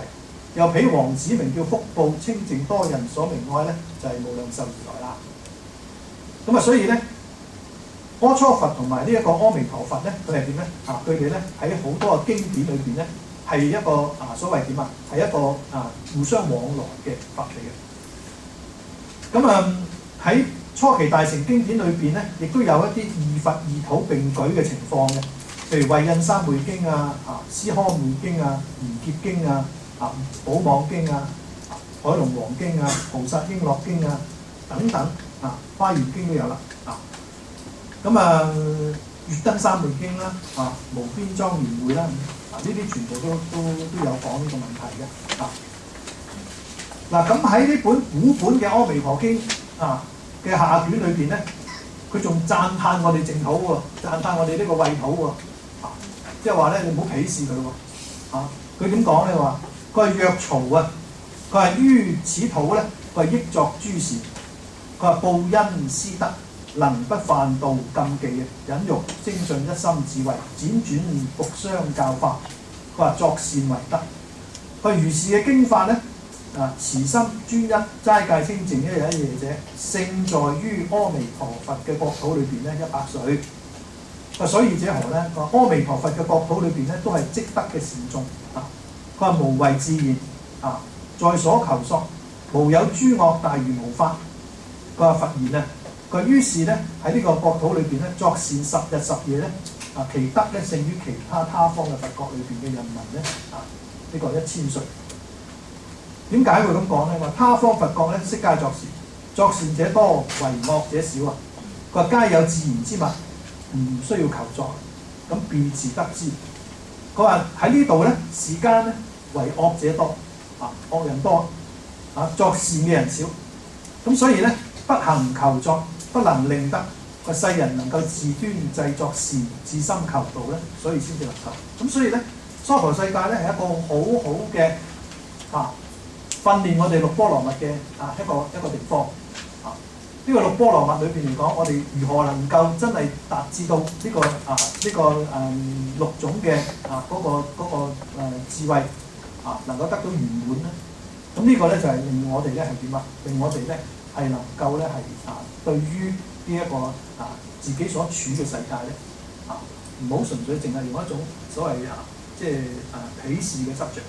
又俾王子名叫福報，清淨多人所明愛咧，就係、是、無量壽如來啦。咁啊，所以咧，阿閦佛同埋呢一個阿彌陀佛咧，佢係點咧？啊，佢哋咧喺好多嘅經典裏邊咧，係一個啊所謂點啊，係一個啊互相往來嘅佛嚟嘅。咁啊喺初期大乘經典裏邊咧，亦都有一啲異佛異土並舉嘅情況嘅，譬如慧印三昧經啊、啊斯科昧經啊、賢劫經啊、啊寶網經啊、海龍王經啊、菩薩瓔珞經啊等等啊，華嚴經都有啦啊。咁啊，月燈三昧經啦，啊無邊莊嚴會啦，啊呢啲全部都都都有講呢個問題嘅啊。嗱，咁喺呢本古本嘅《阿彌陀經》啊嘅下卷裏邊咧，佢仲讚歎我哋淨土喎，讚歎我哋呢個穢土喎，啊，即係話咧，你唔好鄙視佢喎，啊，佢點講咧？話佢係若曹啊，佢係於此土咧，佢係益作諸事，佢話報恩施德，能不犯道禁忌嘅，忍辱精進一心智慧，輾轉復相教化，佢話作善為德，佢如是嘅經法咧。啊！慈心專一齋戒清淨一日一夜者，勝在於阿彌陀佛嘅國土裏邊咧一百歲。啊，所以者何咧？個阿彌陀佛嘅國土裏邊咧都係積德嘅善眾。啊，佢話無為自然。啊，在所求索，無有諸惡大如無法。佢話佛言啊，佢於是咧喺呢個國土裏邊咧作善十日十夜咧，啊其德咧勝於其他他方嘅佛國裏邊嘅人民咧，啊呢、這個一千歲。點解會咁講咧？話他方佛國咧，悉皆作善，作善者多，為惡者少啊！佢話皆有自然之物，唔需要求作，咁便自得之。佢話喺呢度咧，時間咧為惡者多，啊惡人多，啊作善嘅人少，咁所以咧不行求作，不能令得個世人能夠自端製作善，自心求道咧，所以先至能夠。咁所以咧，娑婆世界咧係一個好好嘅啊〜訓練我哋六波羅蜜嘅啊一個一個地方啊，呢、這個六波羅蜜裏邊嚟講，我哋如何能夠真係達至到呢、這個啊呢、這個誒、嗯、六種嘅啊嗰、那個嗰、那個呃、智慧啊，能夠得到圓滿咧？咁、這個、呢個咧就係、是、令我哋咧係點啊？令我哋咧係能夠咧係啊對於呢一個啊自己所處嘅世界咧啊，唔好純粹淨係用一種所謂啊即係誒鄙視嘅執着。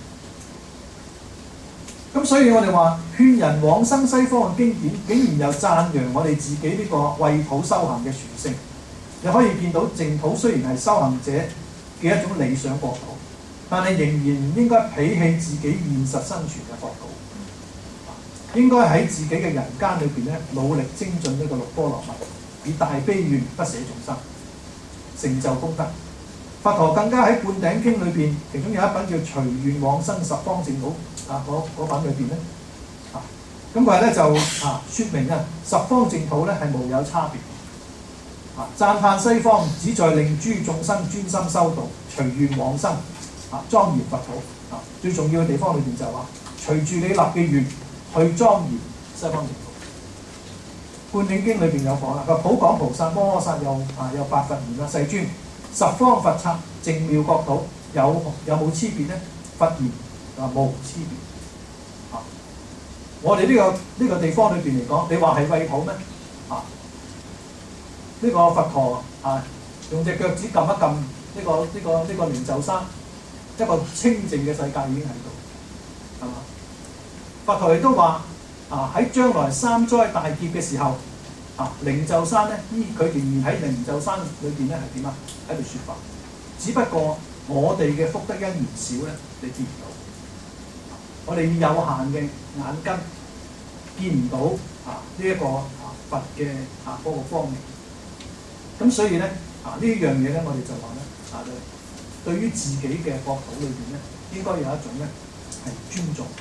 咁所以我哋話勸人往生西方嘅經典，竟然又讚揚我哋自己呢個穢土修行嘅殊勝。你可以見到淨土雖然係修行者嘅一種理想國土，但係仍然唔應該鄙棄自己現實生存嘅國土。應該喺自己嘅人間裏邊咧，努力精進呢個六波羅蜜，以大悲願不捨眾生，成就功德。佛陀更加喺《灌頂經》裏邊，其中有一本叫《隨願往生十方淨土》啊，嗰嗰本裏邊咧，啊，咁佢咧就啊説明啊，十方淨土咧係無有差別，啊，讚歎西方旨在令諸眾生專心修道，隨願往生，啊，莊嚴佛土，啊，最重要嘅地方裏邊就係話，隨住你立嘅願去莊嚴西方淨土。《灌頂經》裏邊有講啦，佢普廣菩薩摩訶薩又啊有白佛言啦，世尊。十方佛剎淨妙國土有有冇差別咧？佛言啊無差別。啊，我哋呢、這個呢、這個地方裏邊嚟講，你話係穢土咩？啊，呢、這個佛陀啊用隻腳趾撳一撳呢、這個呢、這個呢、這個靈鷲山，一個清淨嘅世界已經喺度，係嘛？佛陀亦都話啊喺將來三災大劫嘅時候。啊！靈鷲山咧，依佢仍然喺靈鷲山裏邊咧係點啊？喺度説法，只不過我哋嘅福德因緣少咧，你見唔到。我哋有限嘅眼根見唔到啊呢一、這個啊佛嘅啊嗰、那個光明。咁所以咧啊呢樣嘢咧，我哋就話咧啊，對於自己嘅國土裏邊咧，應該有一種咧係尊重。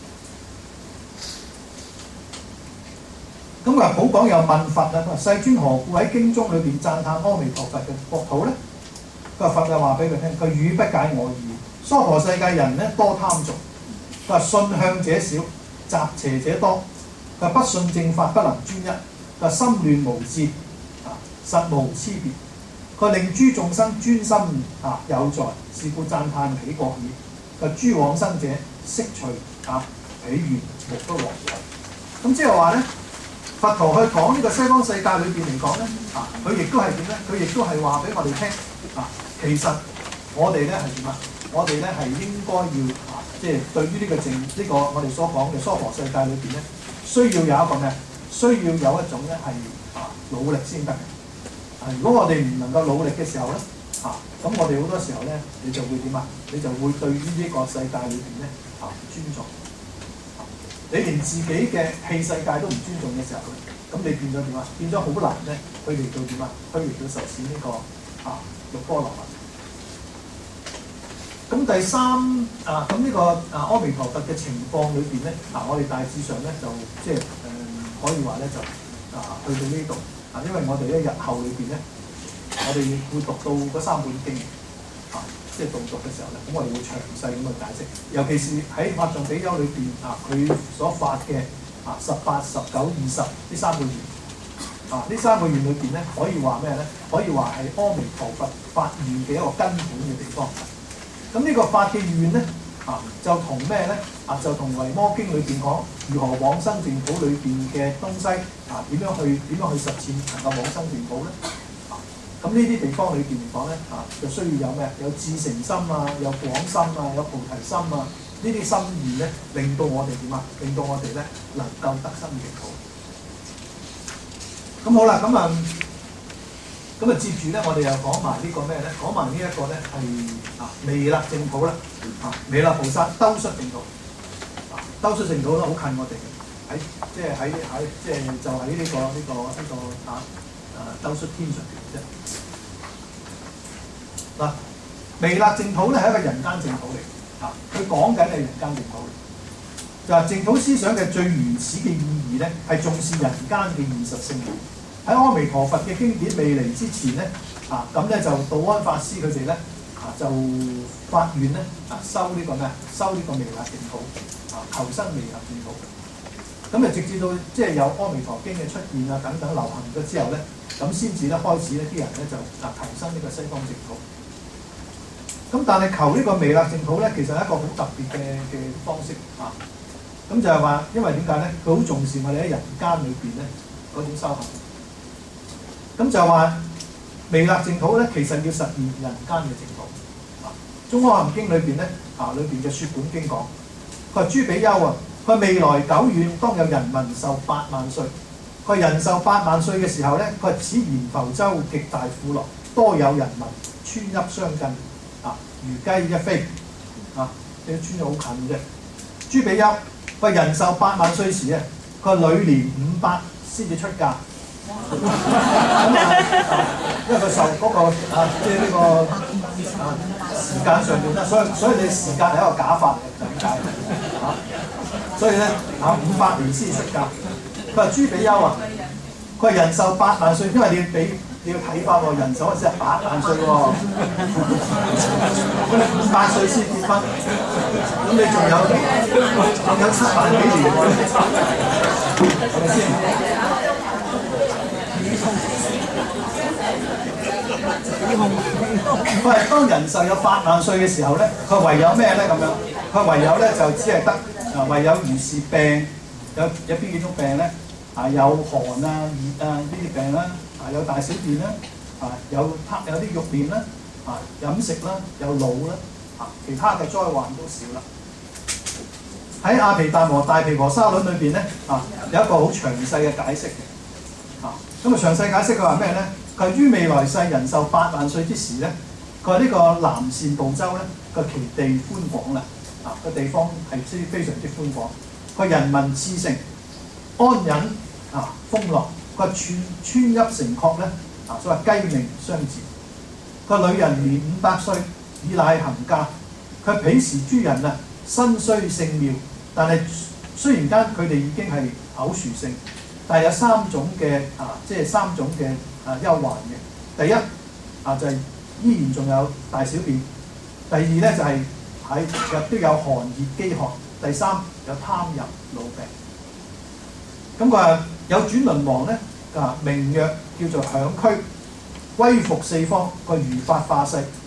咁佢話普廣又問佛啊，佢話世尊何故喺經中裏邊讚歎阿彌陀佛嘅國土咧？佢話佛就話俾佢聽，佢語不解我意。娑婆世界人咧多貪俗，佢話信向者少，習邪者多。佢話不信正法不能專一，佢話心亂無智，啊實無差別。佢話令諸眾生專心啊有在，是故讚歎彼國矣。佢話諸往生者悉隨啊，彼緣目不獲有。咁即係話咧，佛陀去講呢個西方世界裏邊嚟講咧，啊，佢亦都係點咧？佢亦都係話俾我哋聽，啊，其實我哋咧係點啊？我哋咧係應該要啊，即係對於呢個正呢個我哋所講嘅娑婆世界裏邊咧，需要有一個咩？需要有一種咧係啊努力先得嘅。啊，如果我哋唔能夠努力嘅時候咧，啊，咁我哋好多時候咧，你就會點啊？你就會對於呢個世界裏邊咧啊唔尊重。你連自己嘅器世界都唔尊重嘅時候，咁你變咗點啊？變咗好難咧，去嚟到點啊？去嚟到實踐呢個啊六波羅蜜。咁第三啊，咁呢個啊阿彌陀佛嘅情況裏邊咧，嗱、啊、我哋大致上咧就即係誒可以話咧就啊去到呢度啊，因為我哋咧日後裏邊咧，我哋會讀到嗰三本經啊。即係導讀嘅時候咧，咁我哋會詳細咁去解釋，尤其是喺法藏比丘裏邊啊，佢所發嘅啊十八、十九、二十呢三個願啊，呢三個願裏邊咧，可以話咩咧？可以話係阿彌陀佛發願嘅一個根本嘅地方。咁呢個發嘅願咧啊，就同咩咧？啊，就同《維摩經》裏邊講如何往生淨土裏邊嘅東西啊，點樣去點樣去實踐能夠往生淨土咧？咁呢啲地方裏邊嚟講咧，啊，就需要有咩？有至誠心啊，有廣心啊，有菩提心啊，呢啲心意咧，令到我哋點啊？令到我哋咧能夠得生淨土。咁好啦，咁啊，咁啊，接住咧，我哋又講埋呢個咩咧？講埋呢一個咧係啊彌勒淨土啦，啊彌勒菩薩兜率淨土，啊兜率淨土都好近我哋嘅，喺即係喺喺即係就喺呢個呢個呢個啊。誒兜率天上邊啫。嗱，彌勒淨土咧係一個人間淨土嚟，啊，佢講緊係人間淨土嚟，就係、是、淨土思想嘅最原始嘅意義咧，係重視人間嘅現實性。喺阿彌陀佛嘅經典未嚟之前咧，啊咁咧就道安法師佢哋咧啊就發願咧啊修呢個咩啊修呢個彌勒淨土啊求生彌勒淨土。咁啊直至到即係有阿彌陀經嘅出現啊等等流行咗之後咧。咁先至咧開始咧，啲人咧就啊求生呢個西方淨土。咁但係求呢個彌勒淨土咧，其實係一個好特別嘅嘅方式啊。咁就係話，因為點解咧？佢好重視我哋喺人間裏邊咧嗰種修行。咁就係話彌勒淨土咧，其實要實現人間嘅淨土。啊，《中阿含經》裏邊咧啊，裏邊嘅說本經講，佢話諸比丘啊，佢未來久遠，當有人民壽八萬歲。佢人壽八萬歲嘅時候咧，佢此言浮洲極大富樂，多有人民，村邑相近，啊，如雞一飛，啊，啲村邑好近嘅。諸比丘，佢人壽八萬歲時啊，佢每年五百先至出嫁，咁啊，因為佢受嗰個啊，即係呢個啊時間上邊啦，所以所以你時間係一個假法嚟嘅，就咁解啊。所以咧啊，五百年先出嫁。佢話諸比丘啊，佢話人壽八萬歲，因為你要俾你要睇翻喎，人壽嗰陣時係八萬歲喎，咁你五百歲先結婚，咁你仲有仲有七萬幾年喎，係咪先？佢係當人壽有八萬歲嘅時候咧，佢唯有咩咧咁樣？佢唯有咧就只係得啊，唯有如是病。有有邊幾種病咧？啊，有寒啊、熱啊呢啲病啦，啊有大小便啦，啊有黑有啲欲念啦，啊飲食啦，有老啦，啊其他嘅災患都少啦。喺《阿毗達摩大毗婆沙論》裏邊咧，啊有一個好詳細嘅解釋嘅，啊咁啊詳細解釋佢話咩咧？佢話於未來世人壽八萬歲之時咧，佢話呢個南贍部洲咧個其地寬廣啦，啊個地方係非非常之寬廣。佢人民熾盛安忍啊豐樂，佢村村邑城郭咧啊，所謂雞鳴相接。佢女人年五百歲，以乃行嫁。佢彼時諸人啊，身雖聖妙，但係雖然間佢哋已經係偶殊聖，但係有三種嘅啊，即係三種嘅啊憂患嘅。第一啊就係、是、依然仲有大小便；第二咧就係喺亦都有寒熱飢渴；第三有貪淫老病。咁佢話有轉輪王咧啊，名曰叫做響區，威服四方，佢如法化世啊，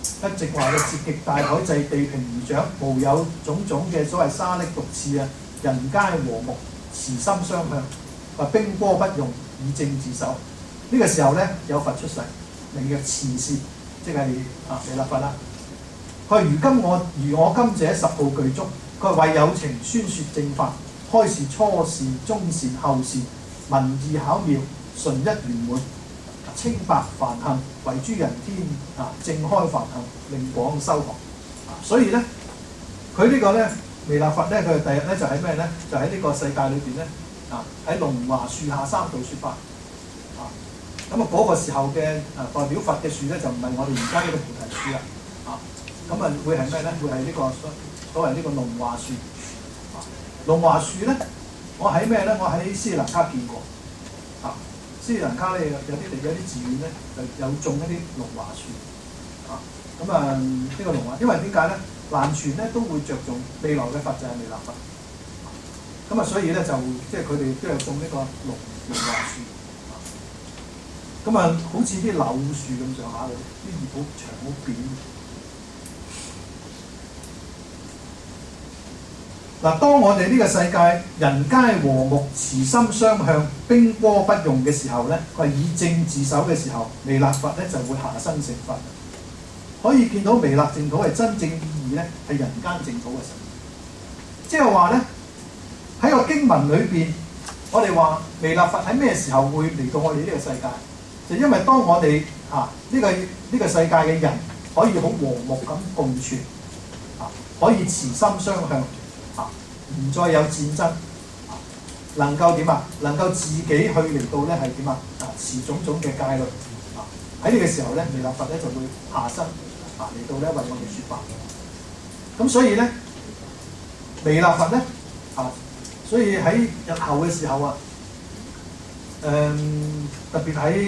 一直話嘅節極大海濟，地平如掌，無有種種嘅所謂沙礫毒刺啊，人皆和睦，慈心相向，話兵戈不用，以正自守。呢、這個時候咧有佛出世，名曰慈氏，即係啊彌勒佛啦。佢話：如今我如我今者十號具足，佢話為有情宣説正法，開示初善、中善、後善，文義巧妙，純一圓滿，清白梵行，為諸人天啊正開梵行，令廣修學。啊，所以咧，佢呢個咧彌勒佛咧，佢第日咧就喺咩咧？就喺呢個世界裏邊咧啊，喺龍華樹下三度説法。啊，咁啊嗰個時候嘅啊代表佛嘅樹咧，就唔係我哋而家呢個菩提樹啦。啊，咁啊會係咩咧？會係呢、這個所所謂呢個龍華樹。啊，龍華樹咧，我喺咩咧？我喺斯里蘭卡見過。啊。斯里蘭卡咧有啲地有啲寺院咧，就有種一啲龍華樹啊。咁啊，呢、這個龍華，因為點解咧？南傳咧都會着重未來嘅佛就係彌勒佛。咁啊，所以咧就即係佢哋都有種呢個龍龍華樹。咁啊，好似啲柳樹咁上下嘅，啲葉好長好扁。嗱，當我哋呢個世界人皆和睦、慈心相向、兵戈不用嘅時候咧，佢係以正自守嘅時候，彌勒佛咧就會下生成佛。可以見到彌勒淨土係真正意義咧，係人間淨土嘅神。即係話咧，喺個經文裏邊，我哋話彌勒佛喺咩時候會嚟到我哋呢個世界？就因為當我哋啊呢、這個呢、這個世界嘅人可以好和睦咁共存，啊可以慈心相向。唔再有戰爭，能夠點啊？能夠自己去嚟到咧係點啊？啊，持種種嘅戒律啊！喺呢個時候咧，彌勒佛咧就會下生啊嚟到咧為我哋説法。咁所以咧，彌勒佛咧啊，所以喺日後嘅時候啊，誒、嗯、特別喺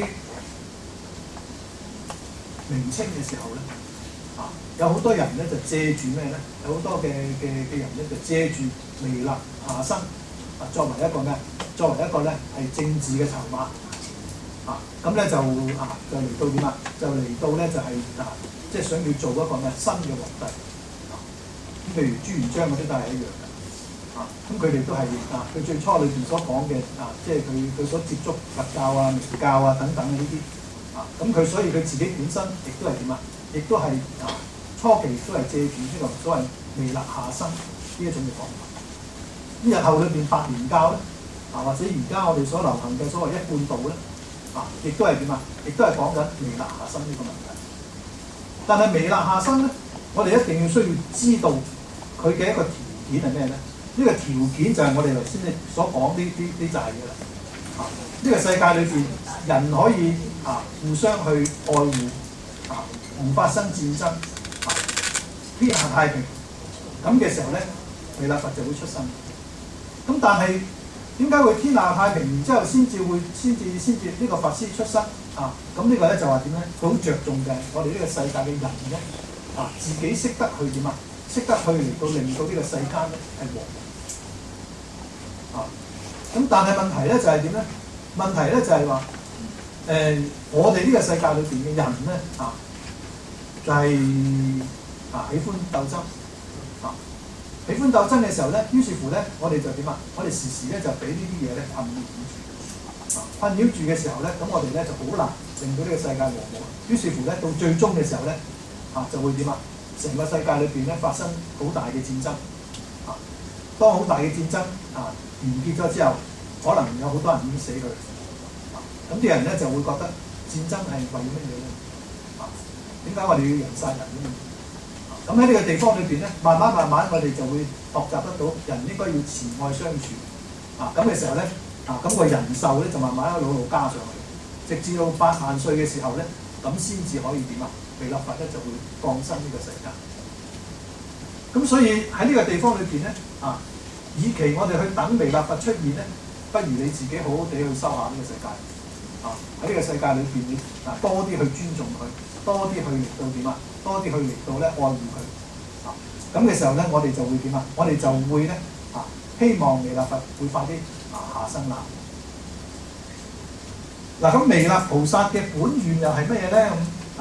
明清嘅時候咧。有好多人咧就借住咩咧？有好多嘅嘅嘅人咧就借住彌勒下生啊，作為一個咩？作為一個咧係政治嘅籌碼啊！咁咧就啊就嚟到點啊？就嚟到咧就係、是、啊，即係想要做一個咩新嘅皇帝啊！咁譬如朱元璋嗰啲都係一樣嘅啊！咁佢哋都係啊，佢最初裏邊所講嘅啊，即係佢佢所接觸佛教啊、明教啊等等嘅呢啲啊，咁佢所以佢自己本身亦都係點啊？亦都係啊。初期都係借住呢個所謂彌勒下生呢一種嘅講法。咁日後裏邊白蓮教咧，啊或者而家我哋所流行嘅所謂一貫道咧，啊亦都係點啊？亦都係講緊彌勒下生呢個問題。但係彌勒下生咧，我哋一定要需要知道佢嘅一個條件係咩咧？呢、這個條件就係我哋頭先你所講呢啲呢就係嘅啦。啊呢、這個世界裏邊人可以啊互相去愛護，啊唔發生戰爭。天下太平咁嘅時候咧，彌勒佛就會出生。咁但係點解會天下太平，然之後先至會先至先至呢個佛師出生啊？咁呢個咧就話點咧？佢好着重嘅，我哋呢個世界嘅人咧啊，自己識得去點啊？識得去嚟到令到呢個世間咧係和睦啊！咁但係問題咧就係點咧？問題咧就係話誒，我哋呢個世界裏邊嘅人咧啊，就係、是。啊！喜歡鬥爭啊！喜歡鬥爭嘅時候咧，於是乎咧，我哋就點啊？我哋時時咧就俾呢啲嘢咧困擾住啊！困擾住嘅時候咧，咁我哋咧就好難令到呢個世界和睦。於是乎咧，到最終嘅時候咧，啊就會點啊？成個世界裏邊咧發生好大嘅戰爭啊！當好大嘅戰爭啊完結咗之後，可能有好多人已經死去啊！咁啲人咧就會覺得戰爭係為乜嘢咧？啊？點解我哋要人殺人咧？咁喺呢個地方裏邊咧，慢慢慢慢我哋就會學習得到人應該要慈愛相處啊！咁嘅時候咧，啊咁、個人壽咧就慢慢一路路加上去，直至到八萬歲嘅時候咧，咁先至可以點啊？彌勒佛咧就會降生呢個世界。咁所以喺呢個地方裏邊咧，啊，與其我哋去等彌勒佛出現咧，不如你自己好好地去修下呢個世界。啊！喺呢個世界裏邊，你啊多啲去尊重佢，多啲去嚟到點啊？多啲去嚟到咧愛護佢。啊！咁嘅時候咧，我哋就會點啊？我哋就會咧啊，希望彌勒佛會快啲啊下生啦。嗱、啊，咁彌勒菩薩嘅本願又係乜嘢咧？咁啊，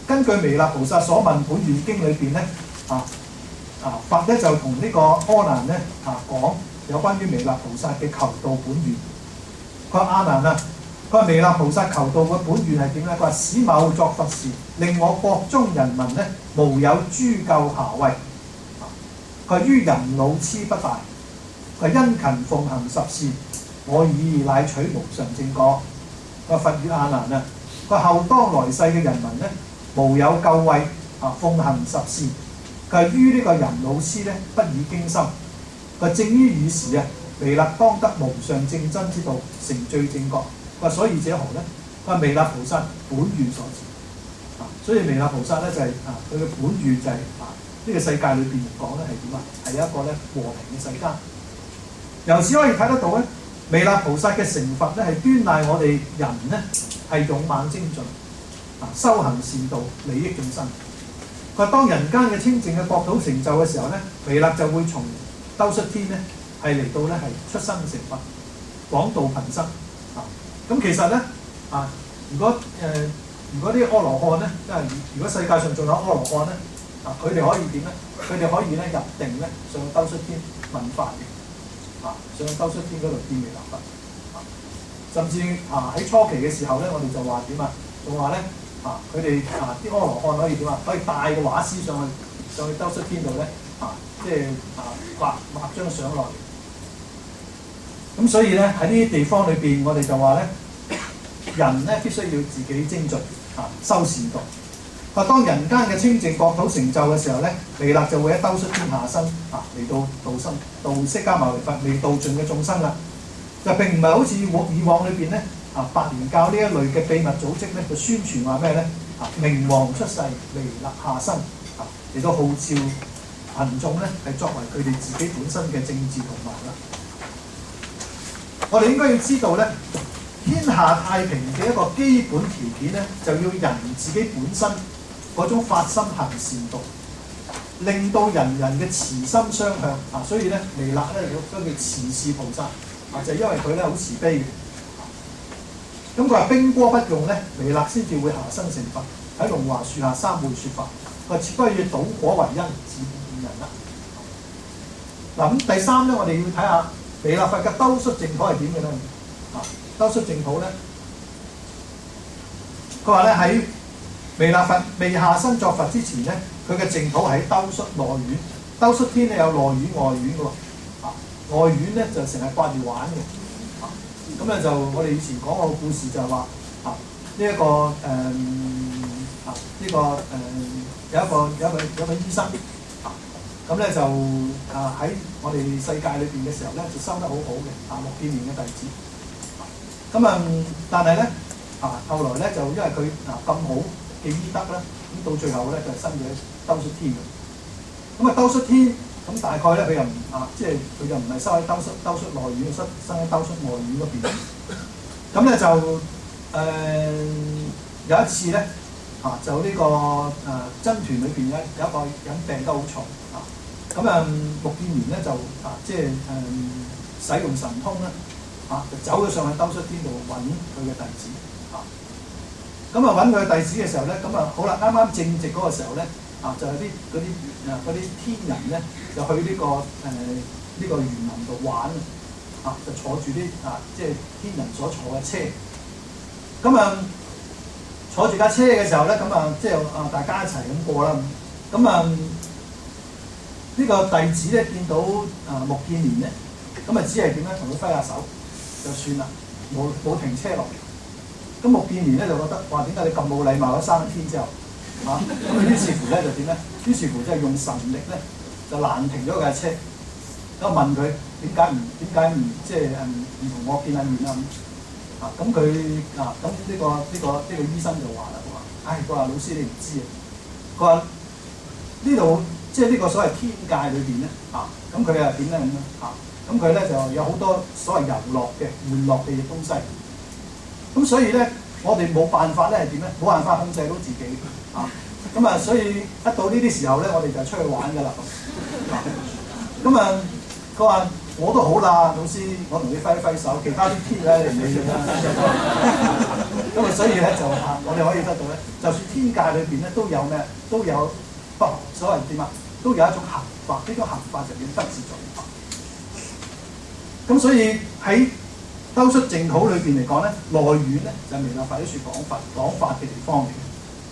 根據彌勒菩薩所問本願經裏邊咧，啊啊佛咧就同呢個阿難咧啊講有關於彌勒菩薩嘅求道本願。佢話阿難啊，佢話彌勒菩薩求道嘅本願係點咧？佢話使某作佛事，令我國中人民咧無有諸救下惠。佢話於人老痴不大，佢話殷勤奉行十事，我以乃取無上正果。佢話佛與阿難啊，佢話後當來世嘅人民咧無有救惠啊，奉行十事。佢話於呢個人老痴咧不以經心。佢話正於爾時啊，彌勒當得無上正真之道，成最正覺。佢話所以者何咧？佢話彌勒菩薩本願所致。啊，所以彌勒菩薩咧就係、是、啊，佢嘅本願就係、是、啊。呢個世界裏邊嚟講咧係點啊？係一個咧和平嘅世間。由此可以睇得到咧，彌勒菩薩嘅成佛咧係端賴我哋人咧係勇猛精進，啊修行善道，利益眾生。佢話當人間嘅清淨嘅國土成就嘅時候咧，彌勒就會從兜率天咧係嚟到咧係出生成佛，廣度貧生。啊，咁其實咧啊，如果誒、呃、如果啲阿羅漢咧，即係如果世界上仲有阿羅漢咧。啊！佢哋可以點咧？佢哋可以咧入定咧上兜率天問法嘅，啊上兜率天嗰度見彌勒佛，啊甚至啊喺初期嘅時候咧，我哋就話點啊？仲話咧啊佢哋啊啲阿羅漢可以點啊？可以帶個畫師上去上去兜率天度咧啊，即係啊畫畫張相落嚟。咁所以咧喺呢啲地方裏邊，我哋就話咧人咧必須要自己精進啊修善道。話當人間嘅清淨國土成就嘅時候咧，彌勒就會喺兜率天下生啊嚟到度生度釋迦牟尼佛未度盡嘅眾生啦。就並唔係好似以往裏邊咧啊白蓮教呢一類嘅秘密組織咧，就宣傳話咩咧啊明王出世，彌勒下生啊嚟到號召群眾咧係作為佢哋自己本身嘅政治同盟啦。我哋應該要知道咧，天下太平嘅一個基本條件咧，就要人自己本身嗰種發心行善道，令到人人嘅慈心相向啊！所以咧，彌勒咧都叫慈氏菩薩啊，就係、因為佢咧好慈悲嘅。咁佢話兵戈不用咧，彌勒先至會下生成佛，喺龍華樹下三會説法。佢話切不以倒果為因，自見人啦。嗱、啊、咁第三咧，我哋要睇下彌勒佛嘅兜率淨土係點嘅咧？啊，兜率淨土咧，佢話咧喺彌勒佛未下生作佛之前咧，佢嘅淨土喺兜率內院。兜率天咧有內院外院嘅喎，啊外院咧就成日掛住玩嘅，啊咁咧就我哋以前講過個故事就係話啊呢一個誒啊呢個誒有一個有一個有一個醫生啊咁咧就啊喺我哋世界裏邊嘅時候咧就收得好好嘅啊目犍連嘅弟子，咁啊但係咧啊後來咧就因為佢啊咁好嘅醫德啦，咁到最後咧就生咗兜率天嘅。咁啊兜率天咁大概咧佢又唔啊，即係佢就唔係收喺兜率兜率內院，生生喺兜率外院嗰邊。咁咧就誒、呃、有一次咧啊，就呢、這個誒僧團裏邊咧有一個人病得好重啊。咁啊目犍連咧就啊即係誒、嗯、使用神通咧啊，就走咗上去兜率天度揾佢嘅弟子啊。咁啊揾佢嘅弟子嘅時候咧，咁啊好啦，啱啱正值嗰個時候咧。啊，就係啲嗰啲誒嗰啲天人咧，就去呢、這個誒呢、呃這個園林度玩啊，就坐住啲啊，即係天人所坐嘅車。咁啊，坐住架車嘅時候咧，咁啊，即係啊，大家一齊咁過啦。咁啊，呢、這個弟子咧見到啊目犍連咧，咁啊只係點咧，同佢揮下手就算啦，冇冇停車落嚟。咁目犍連咧就覺得，哇！點解你咁冇禮貌？一生天之後。啊！咁佢於是乎咧就點咧？於是乎即係用神力咧就攔停咗架車。咁問佢點解唔點解唔即係誒唔同我見下面啊？啊咁佢啊咁呢個呢、這個呢、這個醫生就話啦，佢話：唉，佢話老師你唔知啊。佢話呢度即係呢個所謂天界裏邊咧啊，咁佢又點咧咁樣啊？咁佢咧就有好多所謂遊樂嘅玩樂嘅東西。咁所以咧，我哋冇辦法咧係點咧？冇辦法控制到自己。啊，咁啊，所以一到呢啲時候咧，我哋就出去玩㗎啦。咁啊，佢話我都好啦，老師，我同你揮一揮手，其他啲天咧嚟唔理㗎啦。 咁啊，所以咧就啊，我哋可以得到咧，就算天界裏邊咧都有咩，都有不所謂點啊，都有一種行法，呢種行法就叫不自在法。咁所以喺兜率淨土裏邊嚟講咧，內院咧就係彌勒佛喺處講法講法嘅地方嚟嘅。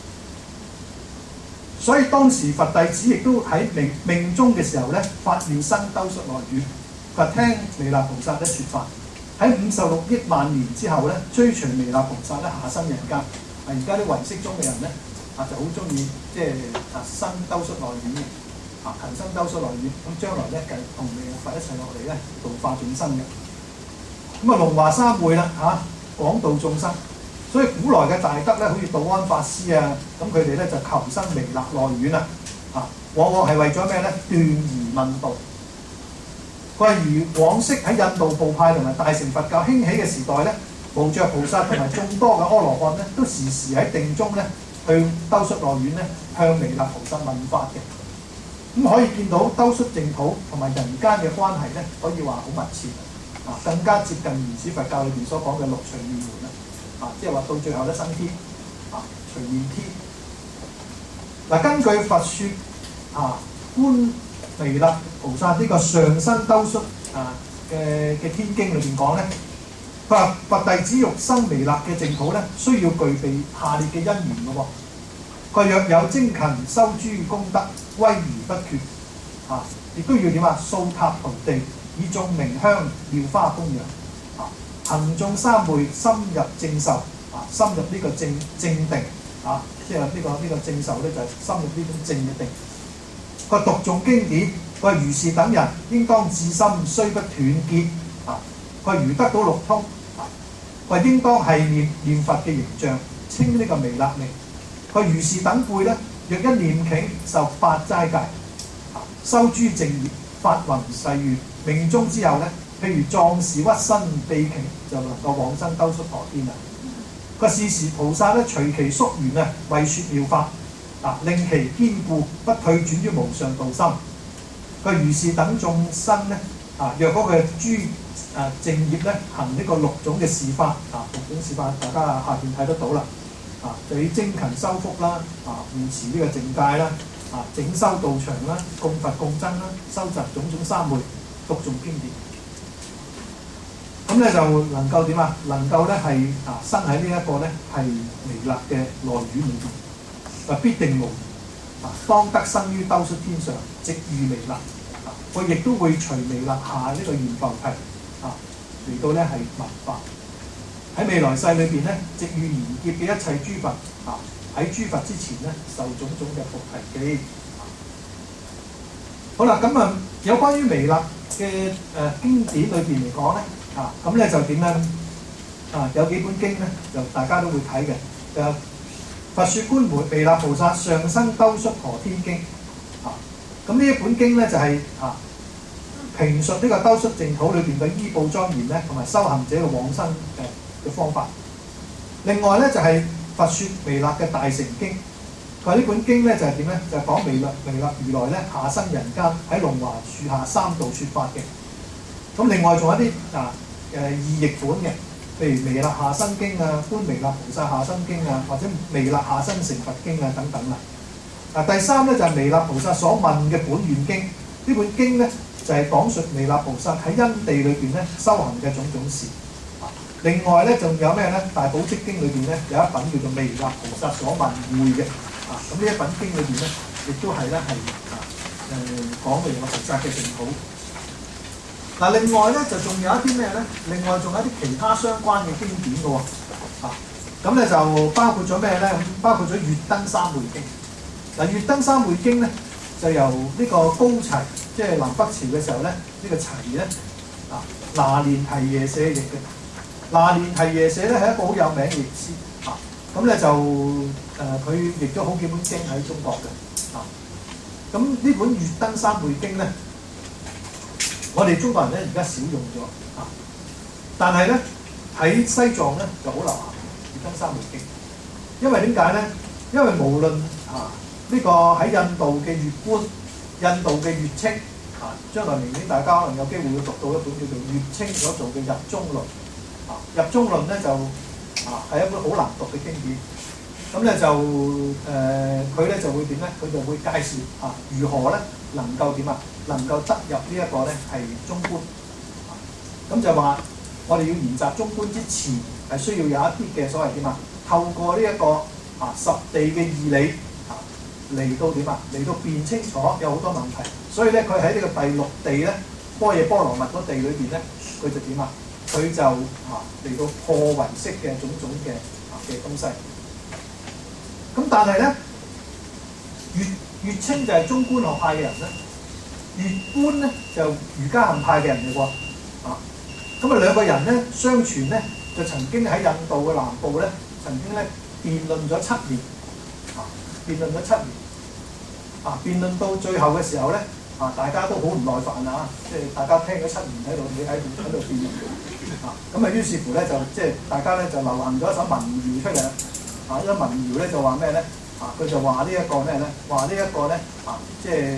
所以當時佛弟子亦都喺命命終嘅時候咧，發願生兜率內院，佛聽彌勒菩薩咧説法。喺五十六億萬年之後咧，追隨彌勒菩薩咧下生人間。啊，而家啲唯識宗嘅人咧啊就好中意即係啊生兜率內院嘅，啊求生兜率內院。咁將來咧繼同彌勒佛一齊落嚟咧度化眾生嘅。咁啊龍華三會啦嚇，廣度眾生。所以古來嘅大德咧，好似道安法師啊，咁佢哋咧就求生彌勒內院啊，啊往往係為咗咩咧？斷疑問道。佢話如往昔喺印度部派同埋大乘佛教興起嘅時代咧，無著菩薩同埋眾多嘅阿羅漢咧，都時時喺定中咧去兜率內院咧向彌勒菩薩問法嘅。咁可以見到兜率淨土同埋人間嘅關係咧，可以話好密切啊，更加接近原始佛教裏邊所講嘅六隨眠門啦。啊，即係話到最後咧生天啊，隨眠天。嗱、啊，根據佛説啊，觀彌勒菩薩呢個上身兜率啊嘅嘅天經裏邊講咧，佢話佛弟子欲生彌勒嘅淨土咧，需要具備下列嘅因緣嘅喎。佢若有精勤修諸功德，威儀不缺啊，亦都要點啊？掃塔塗地，以眾明香妙花供養。行眾三昧，深入正受啊，深入呢個正正定啊，即係呢、這個呢、這個正受咧，就係、是、深入呢種正嘅定。佢讀誦經典，佢話如是等人應當至心雖不斷結啊，佢話如得到六通啊，佢話應當係念念佛嘅形象，稱呢個彌勒名。佢話如是等輩咧，若一念頃受八齋戒啊，修諸正業，發宏誓願，命終之後咧。譬如壯士屈身臂頃，就能夠往生兜率陀天啦。個是時菩薩咧，隨其宿緣啊，為説妙法啊，令其堅固，不退轉於無上道心。佢如是等眾生咧啊，若果佢諸啊正業咧，行呢個六種嘅事法啊，六種事法大家下邊睇得到啦。啊，就以精勤修福啦，啊護持呢個淨戒啦，啊整修道場啦，供佛供僧啦，收集種種三昧，讀誦經典。咁咧就能夠點啊？能夠咧係啊生喺呢一個咧係彌勒嘅內院裏邊，啊必定無啊當得生於兜率天上，直遇彌勒啊！佢亦都會隨彌勒下呢個現浮提啊嚟到咧係聞法。喺未來世裏邊咧，直遇賢劫嘅一切諸佛啊，喺諸佛之前咧受種種嘅菩提記。好啦，咁啊有關於彌勒嘅誒、呃、經典裏邊嚟講咧。啊，咁咧就點咧？啊，有幾本經咧，就大家都會睇嘅。就《佛説觀彌勒菩薩上生兜率陀天經》啊，咁呢一本經咧就係、是、啊評述呢個兜率淨土裏邊嘅依報莊嚴咧，同埋修行者嘅往生嘅嘅方法。另外咧就係、是《佛説彌勒嘅大乘經》，佢呢本經咧就係點咧？就係、是、講彌勒彌勒如來咧下生人間喺龍華樹下三度説法嘅。咁另外仲有啲啊〜誒異譯本嘅，譬如彌勒下生經啊、觀彌勒菩薩下生經啊，或者彌勒下生成佛經啊等等啦。啊，第三咧就係、是、彌勒菩薩所問嘅本願經，呢本經咧就係、是、講述彌勒菩薩喺因地裏邊咧修行嘅種種事。啊，另外咧仲有咩咧？大寶積經裏邊咧有一本叫做彌勒菩薩所問會嘅。啊，咁呢一本經裏邊咧，亦都係咧係啊誒講彌勒菩薩嘅淨土。嗱，另外咧就仲有一啲咩咧？另外仲有一啲其他相關嘅經典嘅喎，啊，咁咧就包括咗咩咧？咁包括咗《月燈三昧經》。嗱，《月燈三昧經》咧就由呢個高齊，即係南北朝嘅時候咧，呢個齊咧啊，那連提耶舍譯嘅。那連提耶舍咧係一個好有名嘅譯師，啊，咁咧就誒佢譯咗好幾本經喺中國嘅，啊，咁呢本《月燈三昧經》咧。我哋中國人咧而家少用咗啊，但係咧喺西藏咧就好流行《月燈三昧經》，因為點解咧？因為無論啊呢、這個喺印度嘅月觀、印度嘅月稱啊，將來明年大家可能有機會會讀到一本叫做月稱所做嘅入中論啊。入中論咧就啊，係一本好難讀嘅經典。咁咧就誒佢咧就會點咧？佢就會介紹啊如何咧能夠點啊，能夠得入呢一個咧係中觀。咁就話我哋要研習中觀之前係需要有一啲嘅所謂點啊，透過呢、這、一個啊十地嘅義理啊嚟到點啊嚟到辨清楚有好多問題。所以咧佢喺呢個第六地咧般若波羅蜜嗰地裏邊咧，佢就點啊？佢就啊嚟到破唯識嘅種種嘅啊嘅東西。咁但係咧，月月稱就係中觀學派嘅人咧，月觀咧就瑜伽行派嘅人嚟喎。啊，咁啊兩個人咧相傳咧就曾經喺印度嘅南部咧，曾經咧辯論咗七年。啊，辯論咗七年。啊，辯論到最後嘅時候咧，啊大家都好唔耐煩啊！即係大家聽咗七年喺度，你喺度喺度辯論。啊，咁啊於是乎咧就即係大家咧就流行咗一首民謠出嚟。啊！一民謠咧就話咩咧？啊，佢就話呢一個咩咧？話呢一個咧啊，即係誒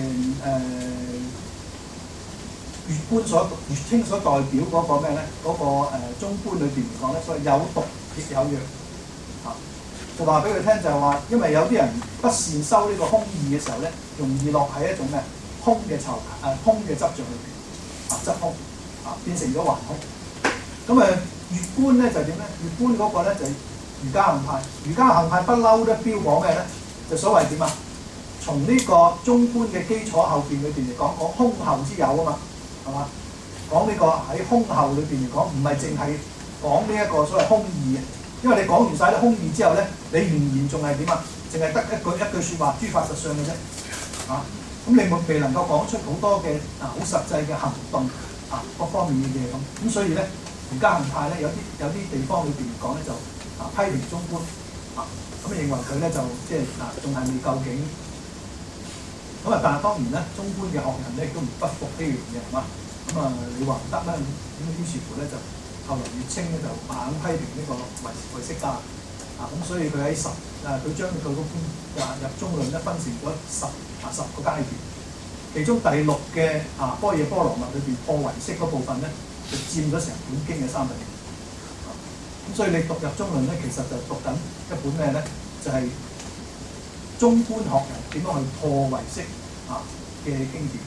月觀所月稱所代表嗰個咩咧？嗰、那個、呃、中觀裏邊嚟講咧，所以有毒亦有藥。啊，就話俾佢聽就係話，因為有啲人不善修呢個空義嘅時候咧，容易落喺一種咩空嘅囚誒空嘅執着裏邊，啊執空啊變成咗頑空。咁誒月觀咧就點咧？月觀嗰個咧就瑜伽行派，瑜伽行派不嬲都標榜咩咧？就所謂點啊？從呢個中觀嘅基礎後邊裏邊嚟講，講空後之有啊嘛，係嘛？講呢個喺空後裏邊嚟講，唔係淨係講呢一個所謂空義嘅，因為你講完晒啲空義之後咧，你仍然仲係點啊？淨係得一句一句説話，諸法實相嘅啫，啊！咁你冇未能夠講出好多嘅啊好實際嘅行動啊各方面嘅嘢咁，咁所以咧瑜伽行派咧有啲有啲地方裏邊嚟講咧就。啊！批評中觀啊，咁啊認為佢咧就即係嗱，仲係未夠勁。咁啊，但係當然咧，中觀嘅學人咧亦都唔不服呢樣嘢，係嘛？咁啊，你話唔得啦，咁於是乎咧就後來月稱咧就猛批評呢個唯唯識家啊，咁所以佢喺十啊，佢將佢嗰篇啊入中論咧分成咗十啊十個階段，其中第六嘅啊般若波羅蜜裏邊破唯識嗰部分咧，就佔咗成本經嘅三分一。咁所以你讀入中論咧，其實就讀緊一本咩咧？就係、是、中觀學人點樣去破唯識啊嘅經典。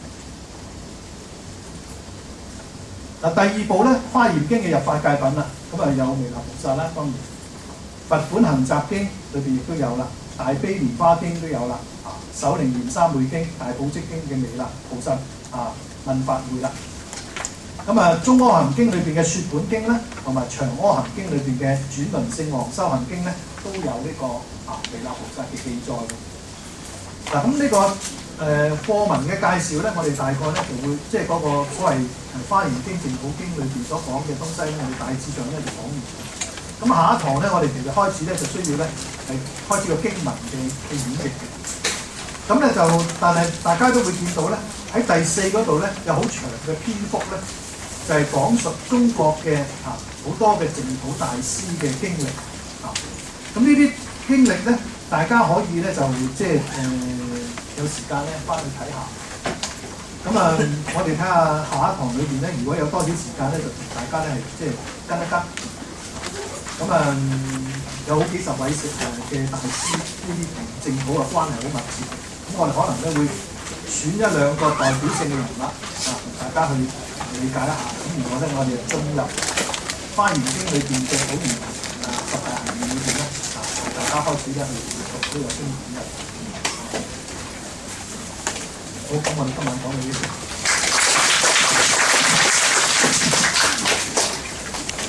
嗱，第二部咧《華嚴經》嘅入法界品啦，咁啊有彌勒菩薩啦，當然《佛本行集經》裏邊亦都有啦，《大悲蓮華經》都有啦，啊《首楞嚴三昧經》、《大寶積經》嘅彌勒菩薩啊問法會啦。咁啊，《中阿含經》裏邊嘅說本經咧，同埋《長阿含經》裏邊嘅轉輪聖王修行經咧，都有呢、這個啊彌勒菩薩嘅記載嘅。嗱、啊，咁、這個呃、呢個誒課文嘅介紹咧，我哋大概咧就會即係嗰個所謂《華嚴經》、《淨土經》裏邊所講嘅東西咧，我哋大致上咧就講完。咁下一堂咧，我哋其實開始咧就需要咧係開始個經文嘅嘅演繹嘅。咁咧就，但係大家都會見到咧，喺第四嗰度咧有好長嘅篇幅咧。就係講述中國嘅啊好多嘅淨土大師嘅經歷啊，咁呢啲經歷咧，大家可以咧就即係誒有時間咧翻去睇下。咁啊，我哋睇下下一堂裏邊咧，如果有多少時間咧，就大家咧係即係跟一跟。咁啊，有好幾十位誒嘅大師，呢啲同淨土嘅關係好密切。咁我哋可能咧會選一兩個代表性嘅人物啊，同大家去理解一下，咁然後咧，我哋就進入《華嚴經》裏邊嘅好嚴啊十大行義裏邊咧，啊同大家開始咧去讀呢個經典嘅。好，咁我哋今晚講到呢度。